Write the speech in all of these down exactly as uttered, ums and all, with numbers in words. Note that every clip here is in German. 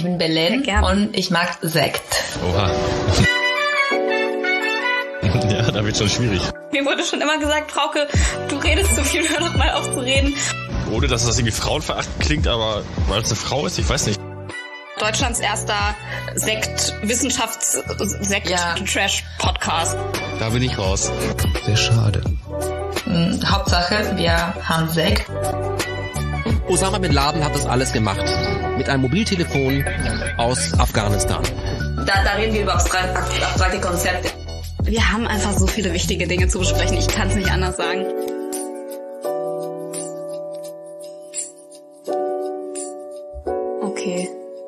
Ich bin Belen und ich mag Sekt. Oha. Ja, da wird schon schwierig. Mir wurde schon immer gesagt, Frauke, du redest zu viel, hör doch mal auf zu reden. Ohne, dass das irgendwie frauenverachtend klingt, aber weil es eine Frau ist, ich weiß nicht. Deutschlands erster Sekt, Wissenschafts-Sekt-Trash-Podcast. Da bin ich raus. Sehr schade. Hm, Hauptsache, wir haben Sekt. Osama Bin Laden hat das alles gemacht. Mit einem Mobiltelefon aus Afghanistan. Da, da reden wir über abstrakte, abstrakte Konzepte. Wir haben einfach so viele wichtige Dinge zu besprechen. Ich kann es nicht anders sagen. Okay.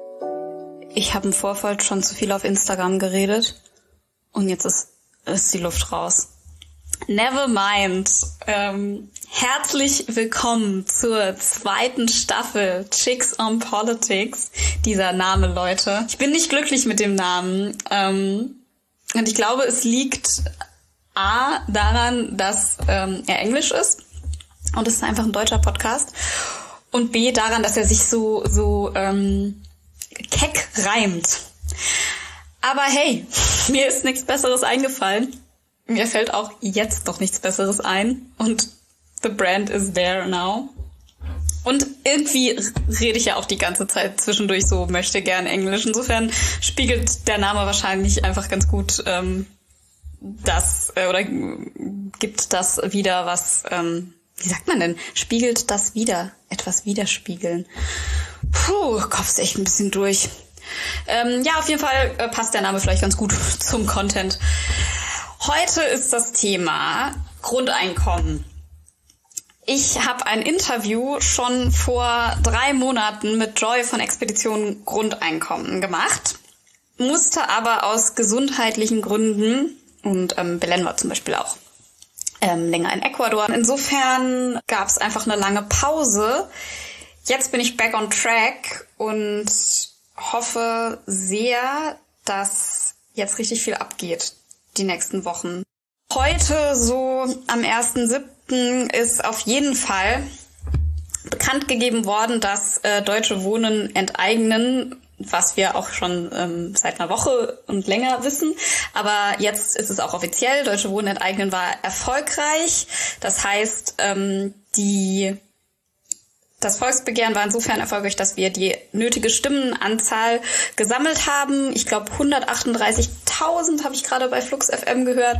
Ich habe im Vorfeld schon zu viel auf Instagram geredet. Und jetzt ist, ist die Luft raus. Never mind. Ähm, herzlich willkommen zur zweiten Staffel Chicks on Politics. Dieser Name, Leute. Ich bin nicht glücklich mit dem Namen. Ähm, und ich glaube, es liegt A daran, dass ähm, er Englisch ist. Und es ist einfach ein deutscher Podcast. Und B daran, dass er sich so, so ähm, keck reimt. Aber hey, mir ist nichts Besseres eingefallen. Mir fällt auch jetzt doch nichts Besseres ein. Und the brand is there now. Und irgendwie rede ich ja auch die ganze Zeit zwischendurch so, möchte gern Englisch. Insofern spiegelt der Name wahrscheinlich einfach ganz gut ähm, das, äh, oder gibt das wieder, was, ähm, wie sagt man denn? Spiegelt das wieder, etwas widerspiegeln. Puh, Kopf ist echt ein bisschen durch. Ähm, ja, auf jeden Fall äh, passt der Name vielleicht ganz gut zum Content. Heute ist das Thema Grundeinkommen. Ich habe ein Interview schon vor drei Monaten mit Joy von Expedition Grundeinkommen gemacht, musste aber aus gesundheitlichen Gründen, und ähm, Belen war zum Beispiel auch ähm, länger in Ecuador, insofern gab es einfach eine lange Pause. Jetzt bin ich back on track und hoffe sehr, dass jetzt richtig viel abgeht die nächsten Wochen. Heute, so am ersten siebten ist auf jeden Fall bekannt gegeben worden, dass äh, Deutsche Wohnen enteignen, was wir auch schon ähm, seit einer Woche und länger wissen. Aber jetzt ist es auch offiziell. Deutsche Wohnen enteignen war erfolgreich. Das heißt, ähm, die das Volksbegehren war insofern erfolgreich, dass wir die nötige Stimmenanzahl gesammelt haben. Ich glaube, hundertachtunddreißigtausend habe ich gerade bei Flux F M gehört.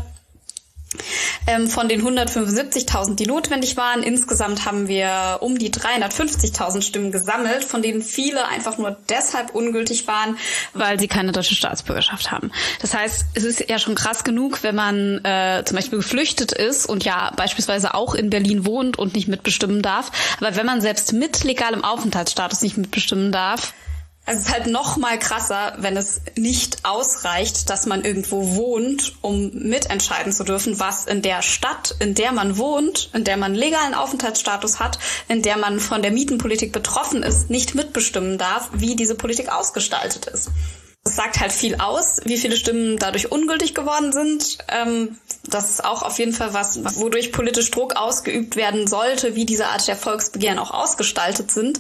Ähm, von den hundertfünfundsiebzigtausend, die notwendig waren. Insgesamt haben wir um die dreihundertfünfzigtausend Stimmen gesammelt, von denen viele einfach nur deshalb ungültig waren, weil sie keine deutsche Staatsbürgerschaft haben. Das heißt, es ist ja schon krass genug, wenn man äh, zum Beispiel geflüchtet ist und ja beispielsweise auch in Berlin wohnt und nicht mitbestimmen darf. Aber wenn man selbst mit legalem Aufenthaltsstatus nicht mitbestimmen darf, also es ist halt noch mal krasser, wenn es nicht ausreicht, dass man irgendwo wohnt, um mitentscheiden zu dürfen, was in der Stadt, in der man wohnt, in der man legalen Aufenthaltsstatus hat, in der man von der Mietenpolitik betroffen ist, nicht mitbestimmen darf, wie diese Politik ausgestaltet ist. Es sagt halt viel aus, wie viele Stimmen dadurch ungültig geworden sind. Ähm, das ist auch auf jeden Fall was, wodurch politisch Druck ausgeübt werden sollte, wie diese Art der Volksbegehren auch ausgestaltet sind.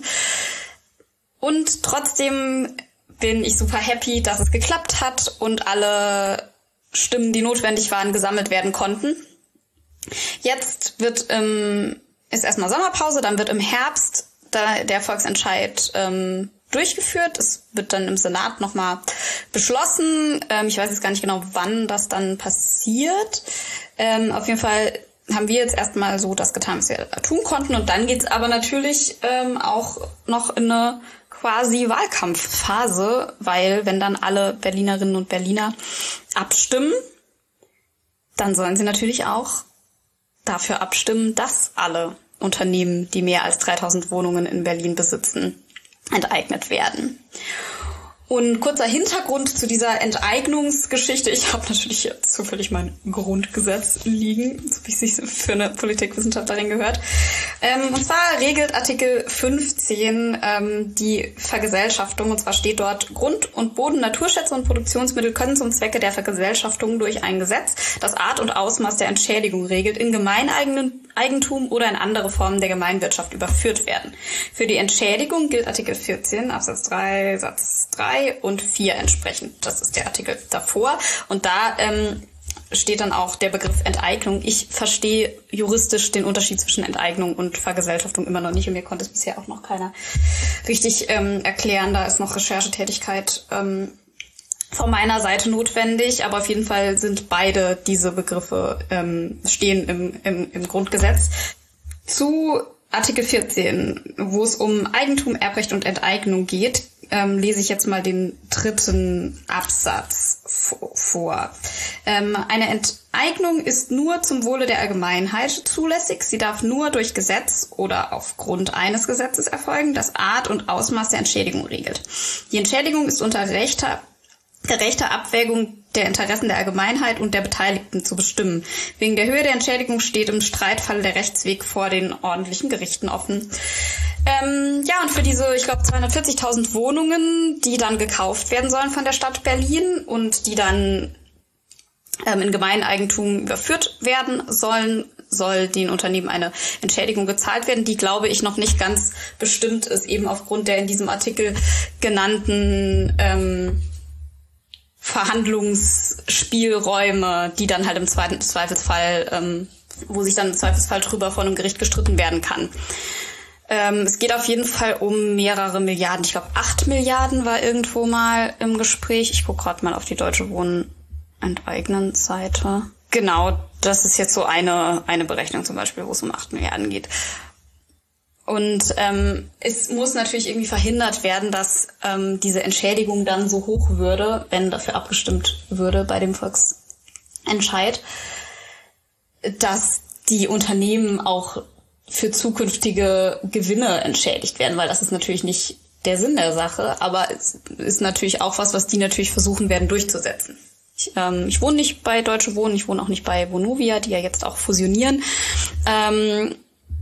Und trotzdem bin ich super happy, dass es geklappt hat und alle Stimmen, die notwendig waren, gesammelt werden konnten. Jetzt wird ähm, ist erstmal Sommerpause, dann wird im Herbst da der Volksentscheid ähm, durchgeführt. Es wird dann im Senat nochmal beschlossen. Ähm, ich weiß jetzt gar nicht genau, wann das dann passiert. Ähm, auf jeden Fall haben wir jetzt erstmal so das getan, was wir tun konnten. Und dann geht's aber natürlich ähm, auch noch in eine quasi Wahlkampfphase, weil wenn dann alle Berlinerinnen und Berliner abstimmen, dann sollen sie natürlich auch dafür abstimmen, dass alle Unternehmen, die mehr als dreitausend Wohnungen in Berlin besitzen, enteignet werden. Und kurzer Hintergrund zu dieser Enteignungsgeschichte. Ich habe natürlich jetzt zufällig mein Grundgesetz liegen, so wie es sich für eine Politikwissenschaftlerin gehört. Ähm, und zwar regelt Artikel fünfzehn ähm, die Vergesellschaftung. Und zwar steht dort, Grund- und Boden, Naturschätze und Produktionsmittel können zum Zwecke der Vergesellschaftung durch ein Gesetz, das Art und Ausmaß der Entschädigung regelt, in gemeineigenen Eigentum oder in andere Formen der Gemeinwirtschaft überführt werden. Für die Entschädigung gilt Artikel vierzehn Absatz drei Satz drei und vier entsprechend. Das ist der Artikel davor. Und da ähm, steht dann auch der Begriff Enteignung. Ich verstehe juristisch den Unterschied zwischen Enteignung und Vergesellschaftung immer noch nicht. Und mir konnte es bisher auch noch keiner richtig ähm, erklären. Da ist noch Recherchetätigkeit ähm, von meiner Seite notwendig, aber auf jeden Fall sind beide diese Begriffe ähm, stehen im, im, im Grundgesetz. Zu Artikel vierzehn, wo es um Eigentum, Erbrecht und Enteignung geht, ähm, lese ich jetzt mal den dritten Absatz vor. Ähm, eine Enteignung ist nur zum Wohle der Allgemeinheit zulässig. Sie darf nur durch Gesetz oder aufgrund eines Gesetzes erfolgen, das Art und Ausmaß der Entschädigung regelt. Die Entschädigung ist unter rechter gerechter Abwägung der Interessen der Allgemeinheit und der Beteiligten zu bestimmen. Wegen der Höhe der Entschädigung steht im Streitfall der Rechtsweg vor den ordentlichen Gerichten offen. Ähm, ja, und für diese, ich glaube, zweihundertvierzigtausend Wohnungen, die dann gekauft werden sollen von der Stadt Berlin und die dann ähm, in Gemeineigentum überführt werden sollen, soll den Unternehmen eine Entschädigung gezahlt werden, die, glaube ich, noch nicht ganz bestimmt ist, eben aufgrund der in diesem Artikel genannten ähm, Verhandlungsspielräume, die dann halt im zweiten Zweifelsfall, ähm, wo sich dann im Zweifelsfall drüber vor einem Gericht gestritten werden kann. Ähm, es geht auf jeden Fall um mehrere Milliarden. Ich glaube, acht Milliarden war irgendwo mal im Gespräch. Ich gucke gerade mal auf die Deutsche Wohnen enteignen Seite. Genau, das ist jetzt so eine eine Berechnung zum Beispiel, wo es um acht Milliarden geht. Und ähm, es muss natürlich irgendwie verhindert werden, dass ähm, diese Entschädigung dann so hoch würde, wenn dafür abgestimmt würde bei dem Volksentscheid, dass die Unternehmen auch für zukünftige Gewinne entschädigt werden, weil das ist natürlich nicht der Sinn der Sache, aber es ist natürlich auch was, was die natürlich versuchen werden durchzusetzen. Ich, ähm, ich wohne nicht bei Deutsche Wohnen, ich wohne auch nicht bei Vonovia, die ja jetzt auch fusionieren. Ähm,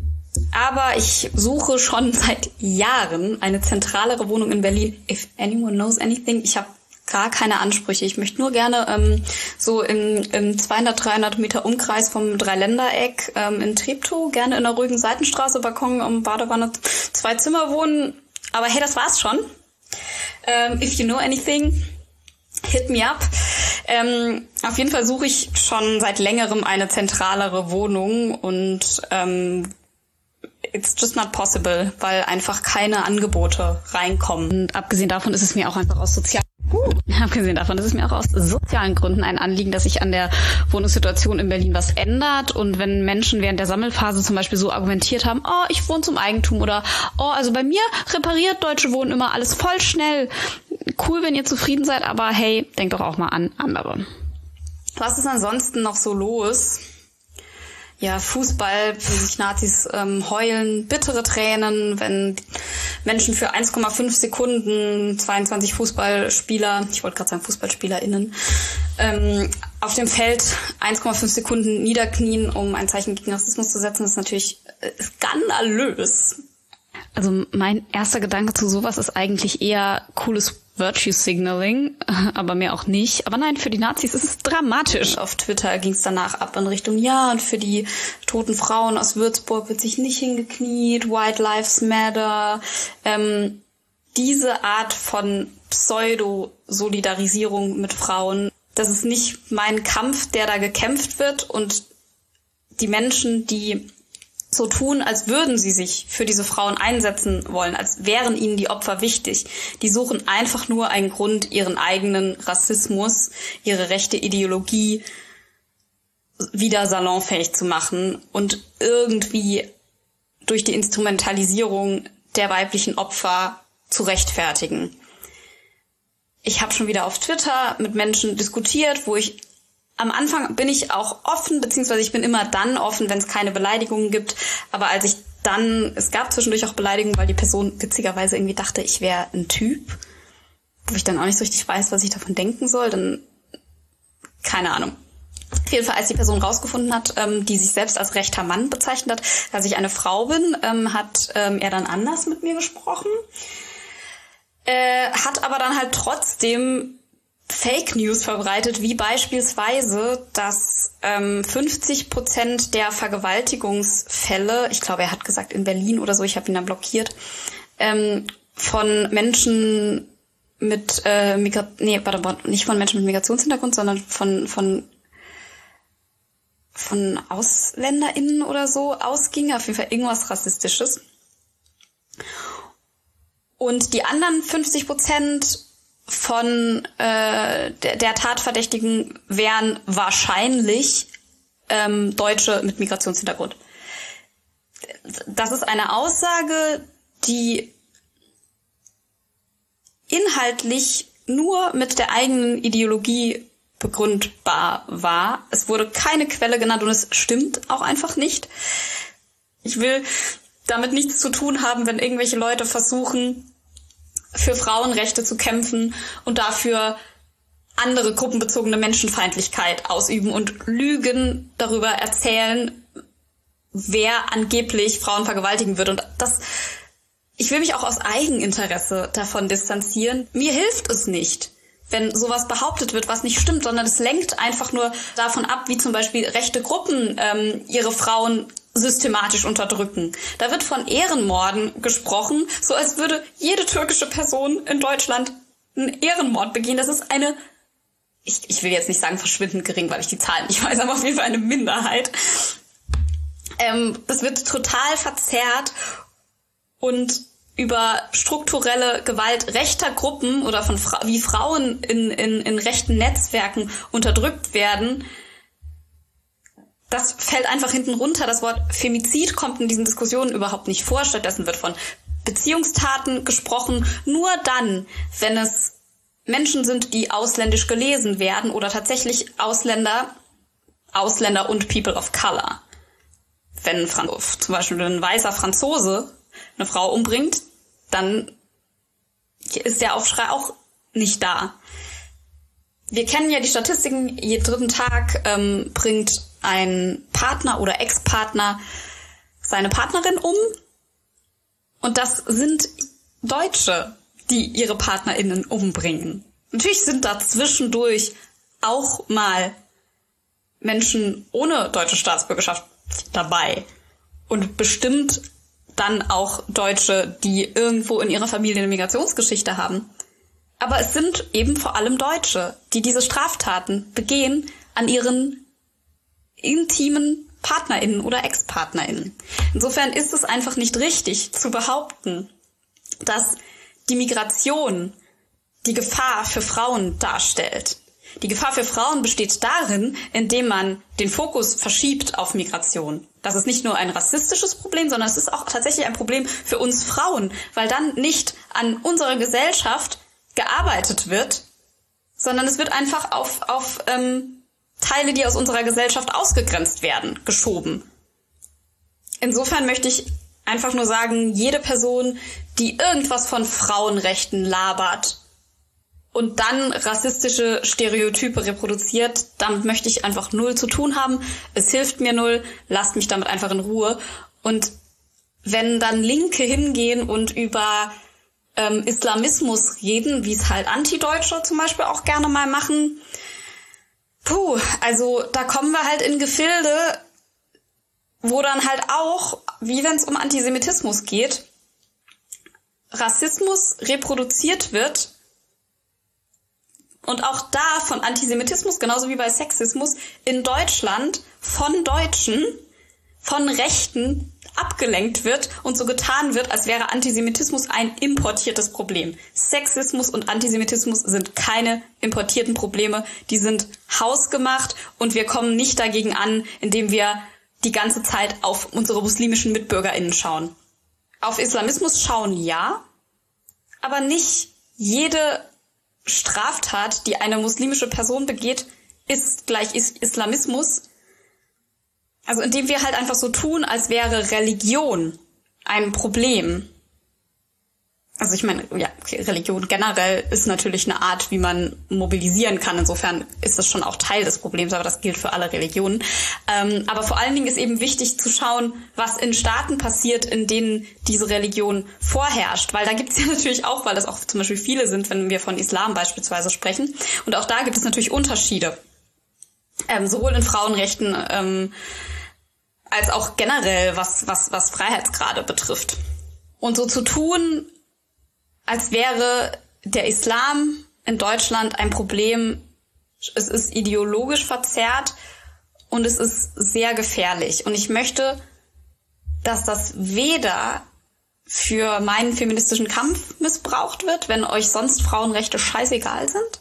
Aber ich suche schon seit Jahren eine zentralere Wohnung in Berlin. If anyone knows anything, ich habe gar keine Ansprüche. Ich möchte nur gerne ähm, so im, im zweihundert, dreihundert Meter Umkreis vom Dreiländereck ähm, in Treptow, gerne in einer ruhigen Seitenstraße, Balkon, um Badewanne, zwei Zimmer wohnen. Aber hey, das war's schon. Ähm, if you know anything, hit me up. Ähm, auf jeden Fall suche ich schon seit längerem eine zentralere Wohnung und ähm, it's just not possible, weil einfach keine Angebote reinkommen. Und abgesehen davon ist es mir auch einfach aus sozialen uh, abgesehen davon ist es mir auch aus sozialen Gründen ein Anliegen, dass sich an der Wohnungssituation in Berlin was ändert. Und wenn Menschen während der Sammelphase zum Beispiel so argumentiert haben, oh, ich wohne zum Eigentum oder oh, also bei mir repariert Deutsche Wohnen immer alles voll schnell. Cool, wenn ihr zufrieden seid, aber hey, denkt doch auch mal an andere. Was ist ansonsten noch so los? Ja, Fußball, wo sich Nazis ähm, heulen, bittere Tränen, wenn Menschen für eins Komma fünf Sekunden, zweiundzwanzig Fußballspieler, ich wollte gerade sagen FußballspielerInnen, ähm, auf dem Feld eins Komma fünf Sekunden niederknien, um ein Zeichen gegen Rassismus zu setzen, ist natürlich äh, skandalös. Also mein erster Gedanke zu sowas ist eigentlich eher cooles Virtue Signaling, aber mehr auch nicht. Aber nein, für die Nazis ist es dramatisch. Auf Twitter ging es danach ab in Richtung, ja, und für die toten Frauen aus Würzburg wird sich nicht hingekniet, White Lives Matter. Ähm, diese Art von Pseudo-Solidarisierung mit Frauen, das ist nicht mein Kampf, der da gekämpft wird, und die Menschen, die so tun, als würden sie sich für diese Frauen einsetzen wollen, als wären ihnen die Opfer wichtig. Die suchen einfach nur einen Grund, ihren eigenen Rassismus, ihre rechte Ideologie wieder salonfähig zu machen und irgendwie durch die Instrumentalisierung der weiblichen Opfer zu rechtfertigen. Ich habe schon wieder auf Twitter mit Menschen diskutiert, wo ich am Anfang bin ich auch offen, beziehungsweise ich bin immer dann offen, wenn es keine Beleidigungen gibt. Aber als ich dann, es gab zwischendurch auch Beleidigungen, weil die Person witzigerweise irgendwie dachte, ich wäre ein Typ, wo ich dann auch nicht so richtig weiß, was ich davon denken soll, dann keine Ahnung. Auf jeden Fall, als die Person rausgefunden hat, ähm, die sich selbst als rechter Mann bezeichnet hat, dass ich eine Frau bin, ähm, hat ähm, er dann anders mit mir gesprochen, äh, hat aber dann halt trotzdem Fake News verbreitet, wie beispielsweise, dass ähm, fünfzig Prozent der Vergewaltigungsfälle, ich glaube, er hat gesagt in Berlin oder so, ich habe ihn dann blockiert, ähm, von Menschen mit äh, Migra- nee, warte, nicht von Menschen mit Migrationshintergrund, sondern von von von AusländerInnen oder so ausging, auf jeden Fall irgendwas Rassistisches. Und die anderen fünfzig Prozent von äh, der, der Tatverdächtigen wären wahrscheinlich ähm, Deutsche mit Migrationshintergrund. Das ist eine Aussage, die inhaltlich nur mit der eigenen Ideologie begründbar war. Es wurde keine Quelle genannt und es stimmt auch einfach nicht. Ich will damit nichts zu tun haben, wenn irgendwelche Leute versuchen, für Frauenrechte zu kämpfen und dafür andere gruppenbezogene Menschenfeindlichkeit ausüben und Lügen darüber erzählen, wer angeblich Frauen vergewaltigen wird. Und das, ich will mich auch aus Eigeninteresse davon distanzieren. Mir hilft es nicht, wenn sowas behauptet wird, was nicht stimmt, sondern es lenkt einfach nur davon ab, wie zum Beispiel rechte Gruppen ähm, ihre Frauen systematisch unterdrücken. Da wird von Ehrenmorden gesprochen, so als würde jede türkische Person in Deutschland einen Ehrenmord begehen. Das ist eine, ich, ich will jetzt nicht sagen verschwindend gering, weil ich die Zahlen nicht weiß, aber auf jeden Fall eine Minderheit. Ähm, das wird total verzerrt und über strukturelle Gewalt rechter Gruppen oder von Fra- wie Frauen in, in, in rechten Netzwerken unterdrückt werden, das fällt einfach hinten runter. Das Wort Femizid kommt in diesen Diskussionen überhaupt nicht vor. Stattdessen wird von Beziehungstaten gesprochen. Nur dann, wenn es Menschen sind, die ausländisch gelesen werden oder tatsächlich Ausländer, Ausländer und People of Color. Wenn Fran- zum Beispiel ein weißer Franzose eine Frau umbringt, dann ist der Aufschrei auch nicht da. Wir kennen ja die Statistiken, jeden dritten Tag ähm, bringt ein Partner oder Ex-Partner seine Partnerin um. Und das sind Deutsche, die ihre PartnerInnen umbringen. Natürlich sind da zwischendurch auch mal Menschen ohne deutsche Staatsbürgerschaft dabei. Und bestimmt dann auch Deutsche, die irgendwo in ihrer Familie eine Migrationsgeschichte haben. Aber es sind eben vor allem Deutsche, die diese Straftaten begehen an ihren intimen PartnerInnen oder Ex-PartnerInnen. Insofern ist es einfach nicht richtig zu behaupten, dass die Migration die Gefahr für Frauen darstellt. Die Gefahr für Frauen besteht darin, indem man den Fokus verschiebt auf Migration. Das ist nicht nur ein rassistisches Problem, sondern es ist auch tatsächlich ein Problem für uns Frauen, weil dann nicht an unserer Gesellschaft gearbeitet wird, sondern es wird einfach auf, auf ähm, Teile, die aus unserer Gesellschaft ausgegrenzt werden, geschoben. Insofern möchte ich einfach nur sagen, jede Person, die irgendwas von Frauenrechten labert und dann rassistische Stereotype reproduziert, damit möchte ich einfach null zu tun haben. Es hilft mir null, lasst mich damit einfach in Ruhe. Und wenn dann Linke hingehen und über ähm, Islamismus reden, wie es halt Antideutsche zum Beispiel auch gerne mal machen, puh, also da kommen wir halt in Gefilde, wo dann halt auch, wie wenn es um Antisemitismus geht, Rassismus reproduziert wird und auch da von Antisemitismus, genauso wie bei Sexismus, in Deutschland von Deutschen, von Rechten abgelenkt wird und so getan wird, als wäre Antisemitismus ein importiertes Problem. Sexismus und Antisemitismus sind keine importierten Probleme, die sind hausgemacht und wir kommen nicht dagegen an, indem wir die ganze Zeit auf unsere muslimischen MitbürgerInnen schauen. Auf Islamismus schauen ja, aber nicht jede Straftat, die eine muslimische Person begeht, ist gleich Islamismus. Also indem wir halt einfach so tun, als wäre Religion ein Problem. also ich meine, ja, okay, Religion generell ist natürlich eine Art, wie man mobilisieren kann. Insofern ist das schon auch Teil des Problems, aber das gilt für alle Religionen. Ähm, aber vor allen Dingen ist eben wichtig zu schauen, was in Staaten passiert, in denen diese Religion vorherrscht. Weil da gibt es ja natürlich auch, weil das auch zum Beispiel viele sind, wenn wir von Islam beispielsweise sprechen. Und auch da gibt es natürlich Unterschiede. Ähm, sowohl in Frauenrechten ähm, als auch generell, was, was, was Freiheitsgrade betrifft. Und so zu tun, als wäre der Islam in Deutschland ein Problem, es ist ideologisch verzerrt und es ist sehr gefährlich. Und ich möchte, dass das weder für meinen feministischen Kampf missbraucht wird, wenn euch sonst Frauenrechte scheißegal sind,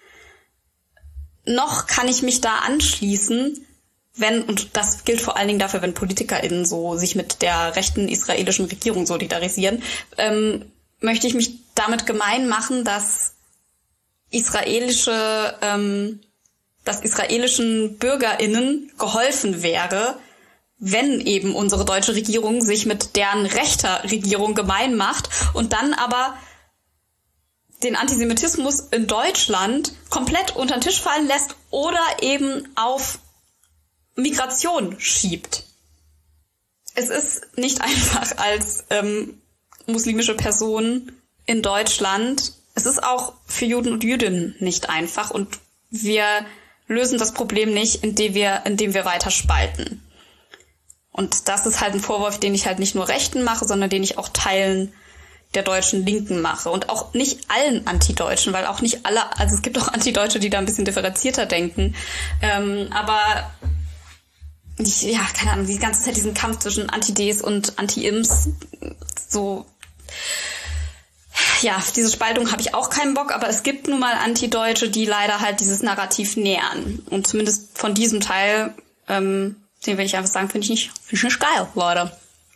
noch kann ich mich da anschließen, wenn, und das gilt vor allen Dingen dafür, wenn PolitikerInnen so sich mit der rechten israelischen Regierung solidarisieren, ähm, möchte ich mich damit gemein machen, dass israelische, ähm, dass israelischen BürgerInnen geholfen wäre, wenn eben unsere deutsche Regierung sich mit deren rechter Regierung gemein macht und dann aber den Antisemitismus in Deutschland komplett unter den Tisch fallen lässt oder eben auf Migration schiebt. Es ist nicht einfach als ähm, muslimische Person in Deutschland. Es ist auch für Juden und Jüdinnen nicht einfach und wir lösen das Problem nicht, indem wir, indem wir weiter spalten. Und das ist halt ein Vorwurf, den ich halt nicht nur Rechten mache, sondern den ich auch Teilen der deutschen Linken mache und auch nicht allen Antideutschen, weil auch nicht alle, also es gibt auch Antideutsche, die da ein bisschen differenzierter denken, ähm, aber ich, ja, keine Ahnung, die ganze Zeit diesen Kampf zwischen Anti-Ds und Anti-Ims, so, ja, diese Spaltung habe ich auch keinen Bock, aber es gibt nun mal Antideutsche, die leider halt dieses Narrativ nähern. Und zumindest von diesem Teil, ähm, den will ich einfach sagen, finde ich nicht, finde ich nicht geil, Leute.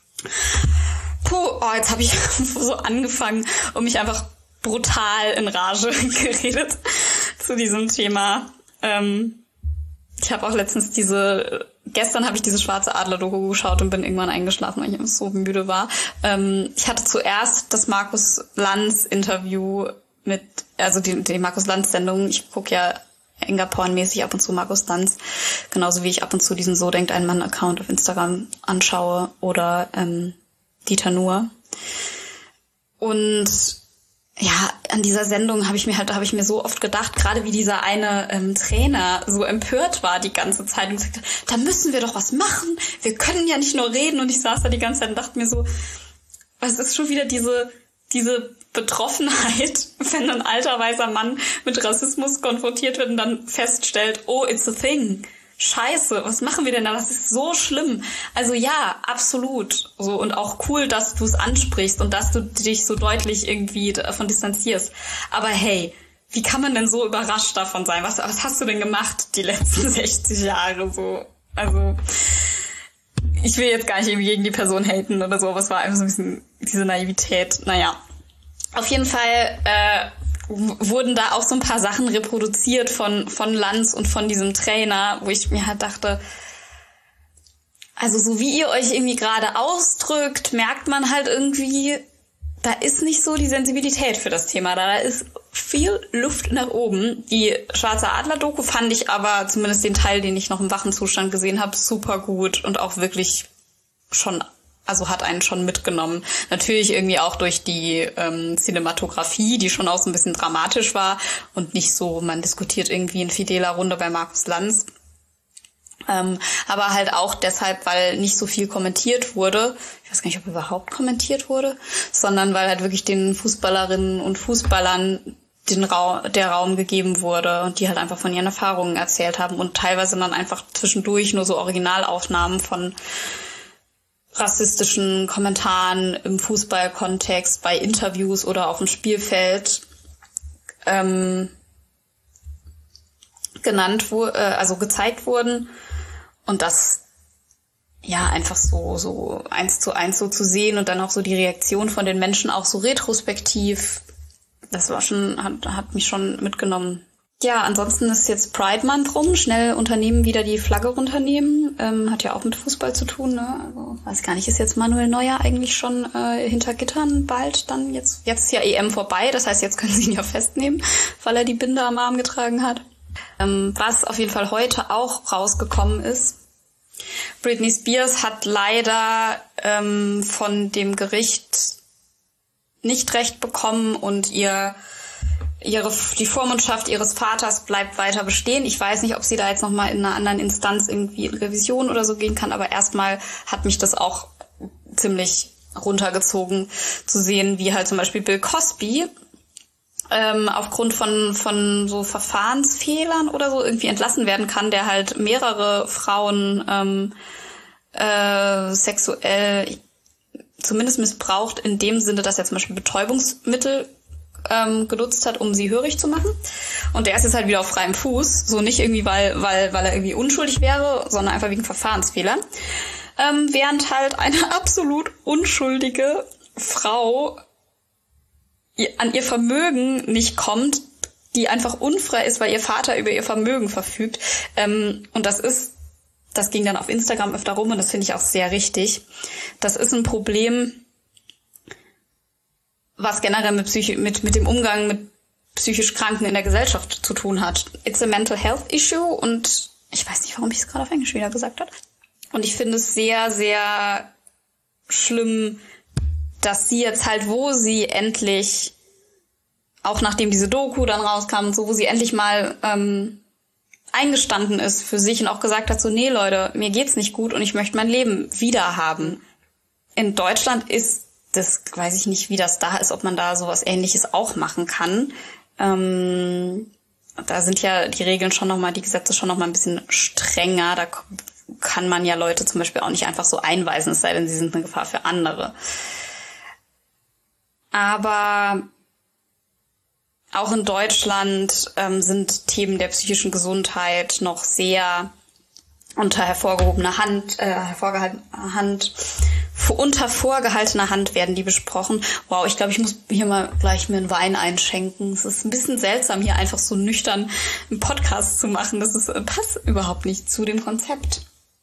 Puh, oh, jetzt habe ich so angefangen und mich einfach brutal in Rage geredet zu diesem Thema. Ähm, ich habe auch letztens diese, gestern habe ich diese Schwarze Adler-Doku geschaut und bin irgendwann eingeschlafen, weil ich so müde war. Ähm, ich hatte zuerst das Markus Lanz-Interview mit, also die, die Markus Lanz-Sendung. Ich gucke ja Engerporn-mäßig ab und zu Markus Lanz, genauso wie ich ab und zu diesen So denkt ein Mann-Account auf Instagram anschaue oder ähm, Dieter Nuhr. Und ja, an dieser Sendung habe ich mir halt, habe ich mir so oft gedacht, gerade wie dieser eine ähm, Trainer so empört war die ganze Zeit und gesagt, da müssen wir doch was machen. Wir können ja nicht nur reden. Und ich saß da die ganze Zeit und dachte mir so, was ist schon wieder diese diese Betroffenheit, wenn ein alter weißer Mann mit Rassismus konfrontiert wird und dann feststellt, oh, it's a thing. Scheiße, was machen wir denn da? Das ist so schlimm. Also ja, absolut. So, und auch cool, dass du es ansprichst und dass du dich so deutlich irgendwie davon distanzierst. Aber hey, wie kann man denn so überrascht davon sein? Was, was hast du denn gemacht die letzten sechzig Jahre so? Also, ich will jetzt gar nicht irgendwie gegen die Person haten oder so, aber es war einfach so ein bisschen diese Naivität. Naja, auf jeden Fall äh, wurden da auch so ein paar Sachen reproduziert von von Lanz und von diesem Trainer, wo ich mir halt dachte, also so wie ihr euch irgendwie gerade ausdrückt, merkt man halt irgendwie, da ist nicht so die Sensibilität für das Thema da. Da ist viel Luft nach oben. Die Schwarze Adler-Doku fand ich aber, zumindest den Teil, den ich noch im wachen Zustand gesehen habe, super gut und auch wirklich schon, also hat einen schon mitgenommen. Natürlich irgendwie auch durch die ähm, Cinematografie, die schon auch so ein bisschen dramatisch war und nicht so, man diskutiert irgendwie in fideler Runde bei Markus Lanz. Ähm, aber halt auch deshalb, weil nicht so viel kommentiert wurde. Ich weiß gar nicht, ob überhaupt kommentiert wurde, sondern weil halt wirklich den Fußballerinnen und Fußballern den Raum, der Raum gegeben wurde und die halt einfach von ihren Erfahrungen erzählt haben und teilweise dann einfach zwischendurch nur so Originalaufnahmen von rassistischen Kommentaren im Fußballkontext, bei Interviews oder auf dem Spielfeld ähm, genannt wurde, äh, also gezeigt wurden. Und das ja einfach so so eins zu eins so zu sehen und dann auch so die Reaktion von den Menschen auch so retrospektiv, das war schon, hat, hat mich schon mitgenommen. Ja, ansonsten ist jetzt Pride Month rum. Schnell Unternehmen wieder die Flagge runternehmen. Ähm, hat ja auch mit Fußball zu tun, ne? Also, weiß gar nicht, ist jetzt Manuel Neuer eigentlich schon äh, hinter Gittern bald dann? Jetzt, jetzt ist ja E M vorbei, das heißt, jetzt können sie ihn ja festnehmen, weil er die Binde am Arm getragen hat. Ähm, was auf jeden Fall heute auch rausgekommen ist, Britney Spears hat leider ähm, von dem Gericht nicht recht bekommen und ihr ihre die Vormundschaft ihres Vaters bleibt weiter bestehen. Ich weiß nicht, ob sie da jetzt nochmal in einer anderen Instanz irgendwie in Revision oder so gehen kann, aber erstmal hat mich das auch ziemlich runtergezogen zu sehen, wie halt zum Beispiel Bill Cosby ähm, aufgrund von von so Verfahrensfehlern oder so irgendwie entlassen werden kann, der halt mehrere Frauen ähm, äh, sexuell zumindest missbraucht, in dem Sinne, dass er zum Beispiel Betäubungsmittel ähm, genutzt hat, um sie hörig zu machen. Und der ist jetzt halt wieder auf freiem Fuß. So nicht irgendwie, weil weil weil er irgendwie unschuldig wäre, sondern einfach wegen Verfahrensfehlern. Ähm, während halt eine absolut unschuldige Frau an ihr Vermögen nicht kommt, die einfach unfrei ist, weil ihr Vater über ihr Vermögen verfügt. Ähm, und das ist, das ging dann auf Instagram öfter rum und das finde ich auch sehr richtig. Das ist ein Problem, was generell mit, Psychi- mit, mit dem Umgang mit psychisch Kranken in der Gesellschaft zu tun hat. It's a mental health issue und ich weiß nicht, warum ich es gerade auf Englisch wieder gesagt habe. Und ich finde es sehr, sehr schlimm, dass sie jetzt halt, wo sie endlich, auch nachdem diese Doku dann rauskam und so, wo sie endlich mal ähm, eingestanden ist für sich und auch gesagt hat, so, nee Leute, mir geht's nicht gut und ich möchte mein Leben wieder haben. In Deutschland ist das, weiß ich nicht, wie das da ist, ob man da sowas Ähnliches auch machen kann. Ähm, da sind ja die Regeln schon nochmal, die Gesetze schon nochmal ein bisschen strenger. Da kann man ja Leute zum Beispiel auch nicht einfach so einweisen, es sei denn, sie sind eine Gefahr für andere. Aber auch in Deutschland ähm, sind Themen der psychischen Gesundheit noch sehr unter hervorgehobener Hand, äh, hervorgehaltener Hand, unter vorgehaltener Hand werden die besprochen. Wow, ich glaube, ich muss hier mal gleich mir einen Wein einschenken. Es ist ein bisschen seltsam, hier einfach so nüchtern einen Podcast zu machen. Das ist, passt überhaupt nicht zu dem Konzept.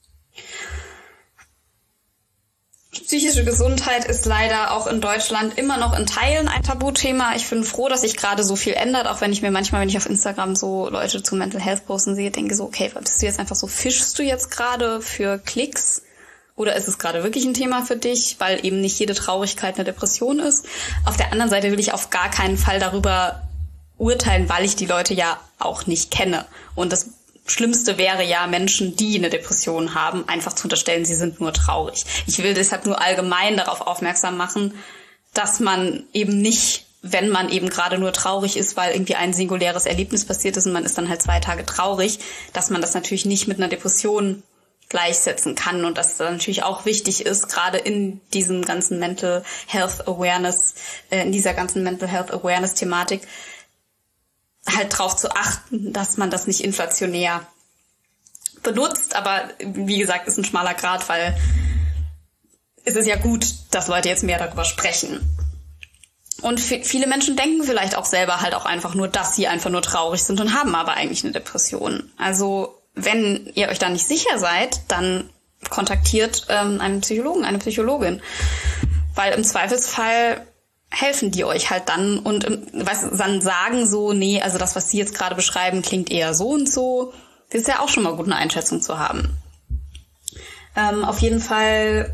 Psychische Gesundheit ist leider auch in Deutschland immer noch in Teilen ein Tabuthema. Ich bin froh, dass sich gerade so viel ändert, auch wenn ich mir manchmal, wenn ich auf Instagram so Leute zu Mental Health posten sehe, denke so, okay, bist du jetzt einfach so, fischst du jetzt gerade für Klicks? Oder ist es gerade wirklich ein Thema für dich, weil eben nicht jede Traurigkeit eine Depression ist? Auf der anderen Seite will ich auf gar keinen Fall darüber urteilen, weil ich die Leute ja auch nicht kenne. Und das Schlimmste wäre ja, Menschen, die eine Depression haben, einfach zu unterstellen, sie sind nur traurig. Ich will deshalb nur allgemein darauf aufmerksam machen, dass man eben nicht, wenn man eben gerade nur traurig ist, weil irgendwie ein singuläres Erlebnis passiert ist und man ist dann halt zwei Tage traurig, dass man das natürlich nicht mit einer Depression gleichsetzen kann und dass das natürlich auch wichtig ist, gerade in diesem ganzen Mental Health Awareness, äh, in dieser ganzen Mental Health Awareness Thematik, halt drauf zu achten, dass man das nicht inflationär benutzt. Aber wie gesagt, ist ein schmaler Grat, weil es ist ja gut, dass Leute jetzt mehr darüber sprechen. Und f- viele Menschen denken vielleicht auch selber halt auch einfach nur, dass sie einfach nur traurig sind und haben aber eigentlich eine Depression. Also wenn ihr euch da nicht sicher seid, dann kontaktiert ähm, einen Psychologen, eine Psychologin. Weil im Zweifelsfall helfen die euch halt dann und was dann sagen so, nee, also das, was sie jetzt gerade beschreiben, klingt eher so und so. Das ist ja auch schon mal gut, eine Einschätzung zu haben. Ähm, auf jeden Fall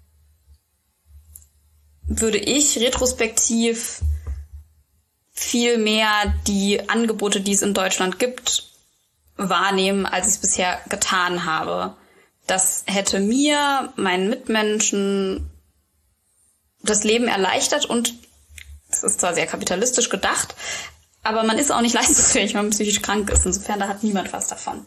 würde ich retrospektiv viel mehr die Angebote, die es in Deutschland gibt, wahrnehmen, als ich es bisher getan habe. Das hätte mir, meinen Mitmenschen, das Leben erleichtert und es ist zwar sehr kapitalistisch gedacht, aber man ist auch nicht leistungsfähig, wenn man psychisch krank ist. Insofern, da hat niemand was davon.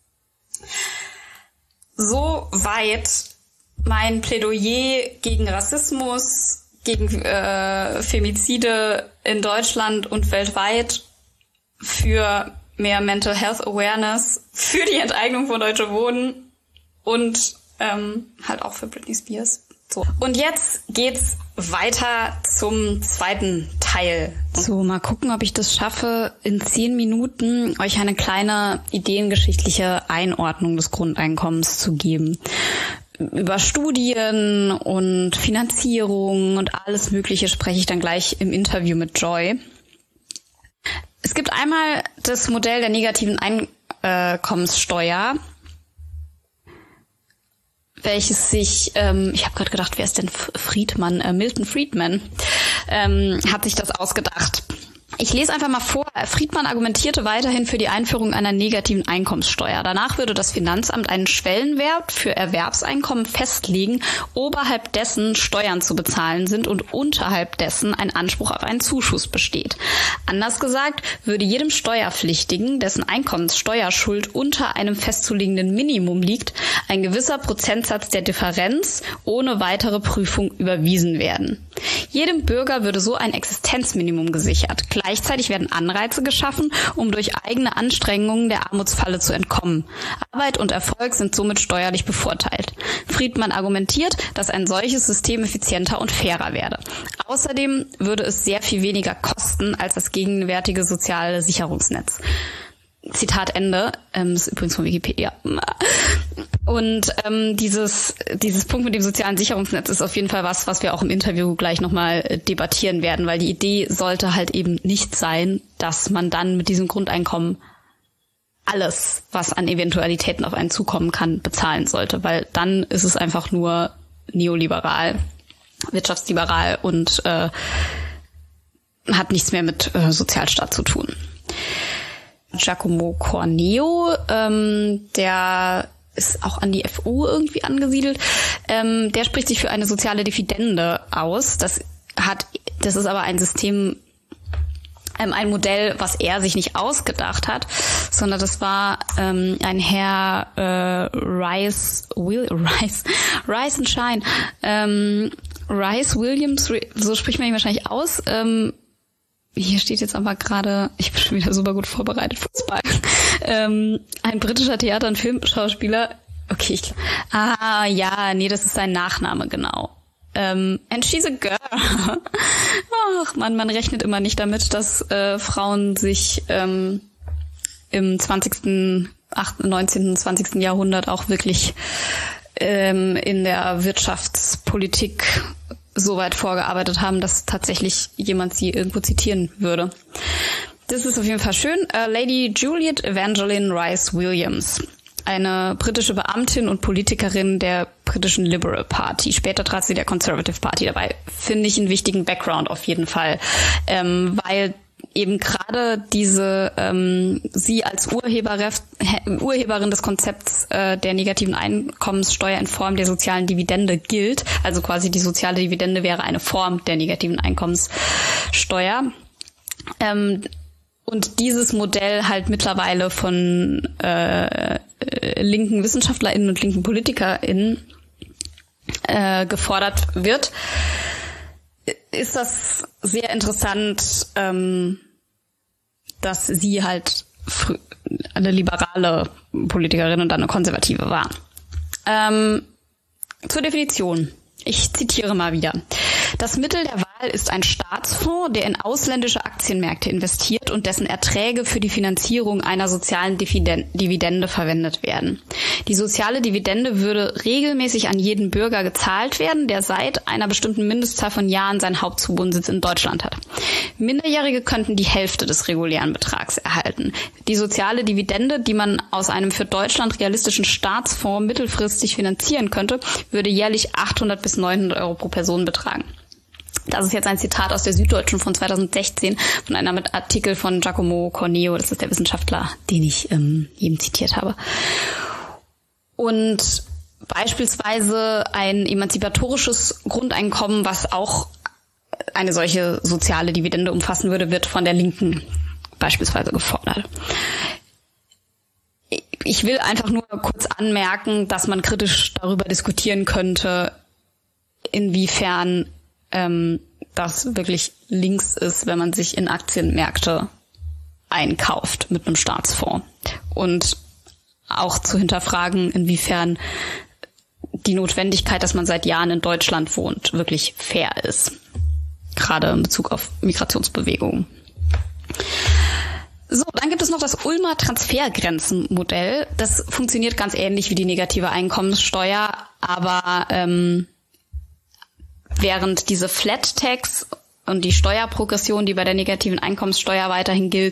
Soweit mein Plädoyer gegen Rassismus, gegen äh, Femizide in Deutschland und weltweit, für mehr Mental Health Awareness, für die Enteignung von Deutsche Wohnen und ähm, halt auch für Britney Spears. So. Und jetzt geht's weiter zum zweiten Teil. So, mal gucken, ob ich das schaffe, in zehn Minuten euch eine kleine ideengeschichtliche Einordnung des Grundeinkommens zu geben. Über Studien und Finanzierung und alles Mögliche spreche ich dann gleich im Interview mit Joy. Es gibt einmal das Modell der negativen Einkommenssteuer, welches sich, ähm, ich habe gerade gedacht, wer ist denn Friedman? Äh, Milton Friedman ähm, hat sich das ausgedacht. Ich lese einfach mal vor. Friedman argumentierte weiterhin für die Einführung einer negativen Einkommenssteuer. Danach würde das Finanzamt einen Schwellenwert für Erwerbseinkommen festlegen, oberhalb dessen Steuern zu bezahlen sind und unterhalb dessen ein Anspruch auf einen Zuschuss besteht. Anders gesagt, würde jedem Steuerpflichtigen, dessen Einkommenssteuerschuld unter einem festzulegenden Minimum liegt, ein gewisser Prozentsatz der Differenz ohne weitere Prüfung überwiesen werden. Jedem Bürger würde so ein Existenzminimum gesichert. Gleichzeitig werden Anreize geschaffen, um durch eigene Anstrengungen der Armutsfalle zu entkommen. Arbeit und Erfolg sind somit steuerlich bevorteilt. Friedman argumentiert, dass ein solches System effizienter und fairer werde. Außerdem würde es sehr viel weniger kosten als das gegenwärtige soziale Sicherungsnetz. Zitat Ende. Ähm, das ist übrigens von Wikipedia. Und ähm, dieses dieses Punkt mit dem sozialen Sicherungsnetz ist auf jeden Fall was, was wir auch im Interview gleich nochmal debattieren werden, weil die Idee sollte halt eben nicht sein, dass man dann mit diesem Grundeinkommen alles, was an Eventualitäten auf einen zukommen kann, bezahlen sollte, weil dann ist es einfach nur neoliberal, wirtschaftsliberal und äh, hat nichts mehr mit äh, Sozialstaat zu tun. Giacomo Corneo, ähm, der ist auch an die F U irgendwie angesiedelt, ähm, der spricht sich für eine soziale Dividende aus. Das hat, das ist aber ein System, ähm, ein Modell, was er sich nicht ausgedacht hat, sondern das war ähm, ein Herr äh, Rice, Will, Rice, Rice and Shine, ähm, Rice Williams, so spricht man ihn wahrscheinlich aus. Ähm, Hier steht jetzt aber gerade, ich bin schon wieder super gut vorbereitet, Fußball. Ähm, ein britischer Theater- und Filmschauspieler. Okay, ich, ah, ja, nee, das ist sein Nachname, genau. Ähm, and she's a girl. Ach man, man rechnet immer nicht damit, dass äh, Frauen sich ähm, im zwanzigsten, neunzehnten, zwanzigsten Jahrhundert auch wirklich ähm, in der Wirtschaftspolitik so weit vorgearbeitet haben, dass tatsächlich jemand sie irgendwo zitieren würde. Das ist auf jeden Fall schön. Uh, Lady Juliet Evangeline Rice Williams, eine britische Beamtin und Politikerin der britischen Liberal Party. Später trat sie der Conservative Party dabei. Finde ich einen wichtigen Background auf jeden Fall, ähm, weil eben gerade diese ähm, sie als Urheberref, Urheberin des Konzepts äh, der negativen Einkommenssteuer in Form der sozialen Dividende gilt. Also quasi die soziale Dividende wäre eine Form der negativen Einkommenssteuer. Ähm, und dieses Modell halt mittlerweile von äh, linken WissenschaftlerInnen und linken PolitikerInnen äh, gefordert wird, ist das sehr interessant, ähm, dass sie halt frü- eine liberale Politikerin und eine konservative war. Ähm, zur Definition. Ich zitiere mal wieder. Das Mittel der Wahl ist ein Staatsfonds, der in ausländische Aktienmärkte investiert und dessen Erträge für die Finanzierung einer sozialen Dividende verwendet werden. Die soziale Dividende würde regelmäßig an jeden Bürger gezahlt werden, der seit einer bestimmten Mindestzahl von Jahren seinen Hauptwohnsitz in Deutschland hat. Minderjährige könnten die Hälfte des regulären Betrags erhalten. Die soziale Dividende, die man aus einem für Deutschland realistischen Staatsfonds mittelfristig finanzieren könnte, würde jährlich achthundert bis neunhundert Euro pro Person betragen. Das ist jetzt ein Zitat aus der Süddeutschen von zweitausendsechzehn von einem Artikel von Giacomo Corneo. Das ist der Wissenschaftler, den ich ähm, eben zitiert habe. Und beispielsweise ein emanzipatorisches Grundeinkommen, was auch eine solche soziale Dividende umfassen würde, wird von der Linken beispielsweise gefordert. Ich will einfach nur kurz anmerken, dass man kritisch darüber diskutieren könnte, inwiefern ähm, das wirklich links ist, wenn man sich in Aktienmärkte einkauft mit einem Staatsfonds. Und auch zu hinterfragen, inwiefern die Notwendigkeit, dass man seit Jahren in Deutschland wohnt, wirklich fair ist. gerade in Bezug auf Migrationsbewegungen. So, dann gibt es noch das Ulmer Transfergrenzenmodell. Das funktioniert ganz ähnlich wie die negative Einkommenssteuer, aber ähm, während diese Flat Tax und die Steuerprogression, die bei der negativen Einkommenssteuer weiterhin gilt,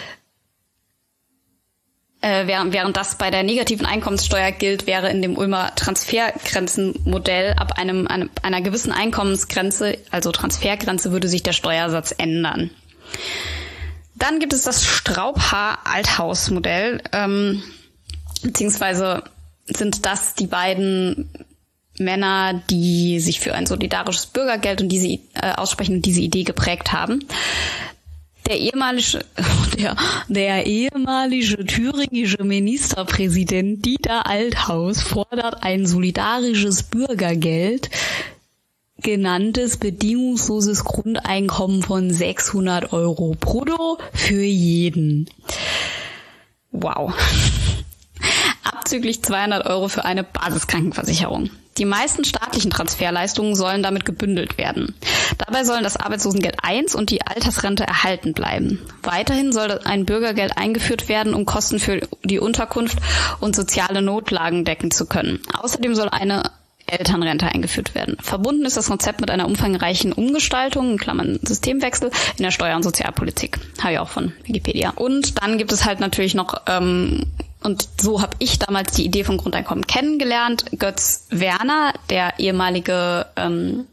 äh, während, während das bei der negativen Einkommenssteuer gilt, wäre in dem Ulmer Transfergrenzenmodell ab einem, einem einer gewissen Einkommensgrenze, also Transfergrenze, würde sich der Steuersatz ändern. Dann gibt es das Straubhaar-Althaus-Modell, ähm, beziehungsweise sind das die beiden Männer, die sich für ein solidarisches Bürgergeld und diese äh, aussprechen und diese Idee geprägt haben. Der ehemalige, der, der ehemalige thüringische Ministerpräsident Dieter Althaus fordert ein solidarisches Bürgergeld, genanntes bedingungsloses Grundeinkommen von sechshundert Euro brutto für jeden. Wow. Abzüglich zweihundert Euro für eine Basiskrankenversicherung. Die meisten staatlichen Transferleistungen sollen damit gebündelt werden. Dabei sollen das Arbeitslosengeld eins und die Altersrente erhalten bleiben. Weiterhin soll ein Bürgergeld eingeführt werden, um Kosten für die Unterkunft und soziale Notlagen decken zu können. Außerdem soll eine Elternrente eingeführt werden. Verbunden ist das Konzept mit einer umfangreichen Umgestaltung, in Klammern Systemwechsel, in der Steuer- und Sozialpolitik. Habe ich auch von Wikipedia. Und dann gibt es halt natürlich noch, ähm, und so habe ich damals die Idee vom Grundeinkommen kennengelernt, Götz Werner, der ehemalige ähm,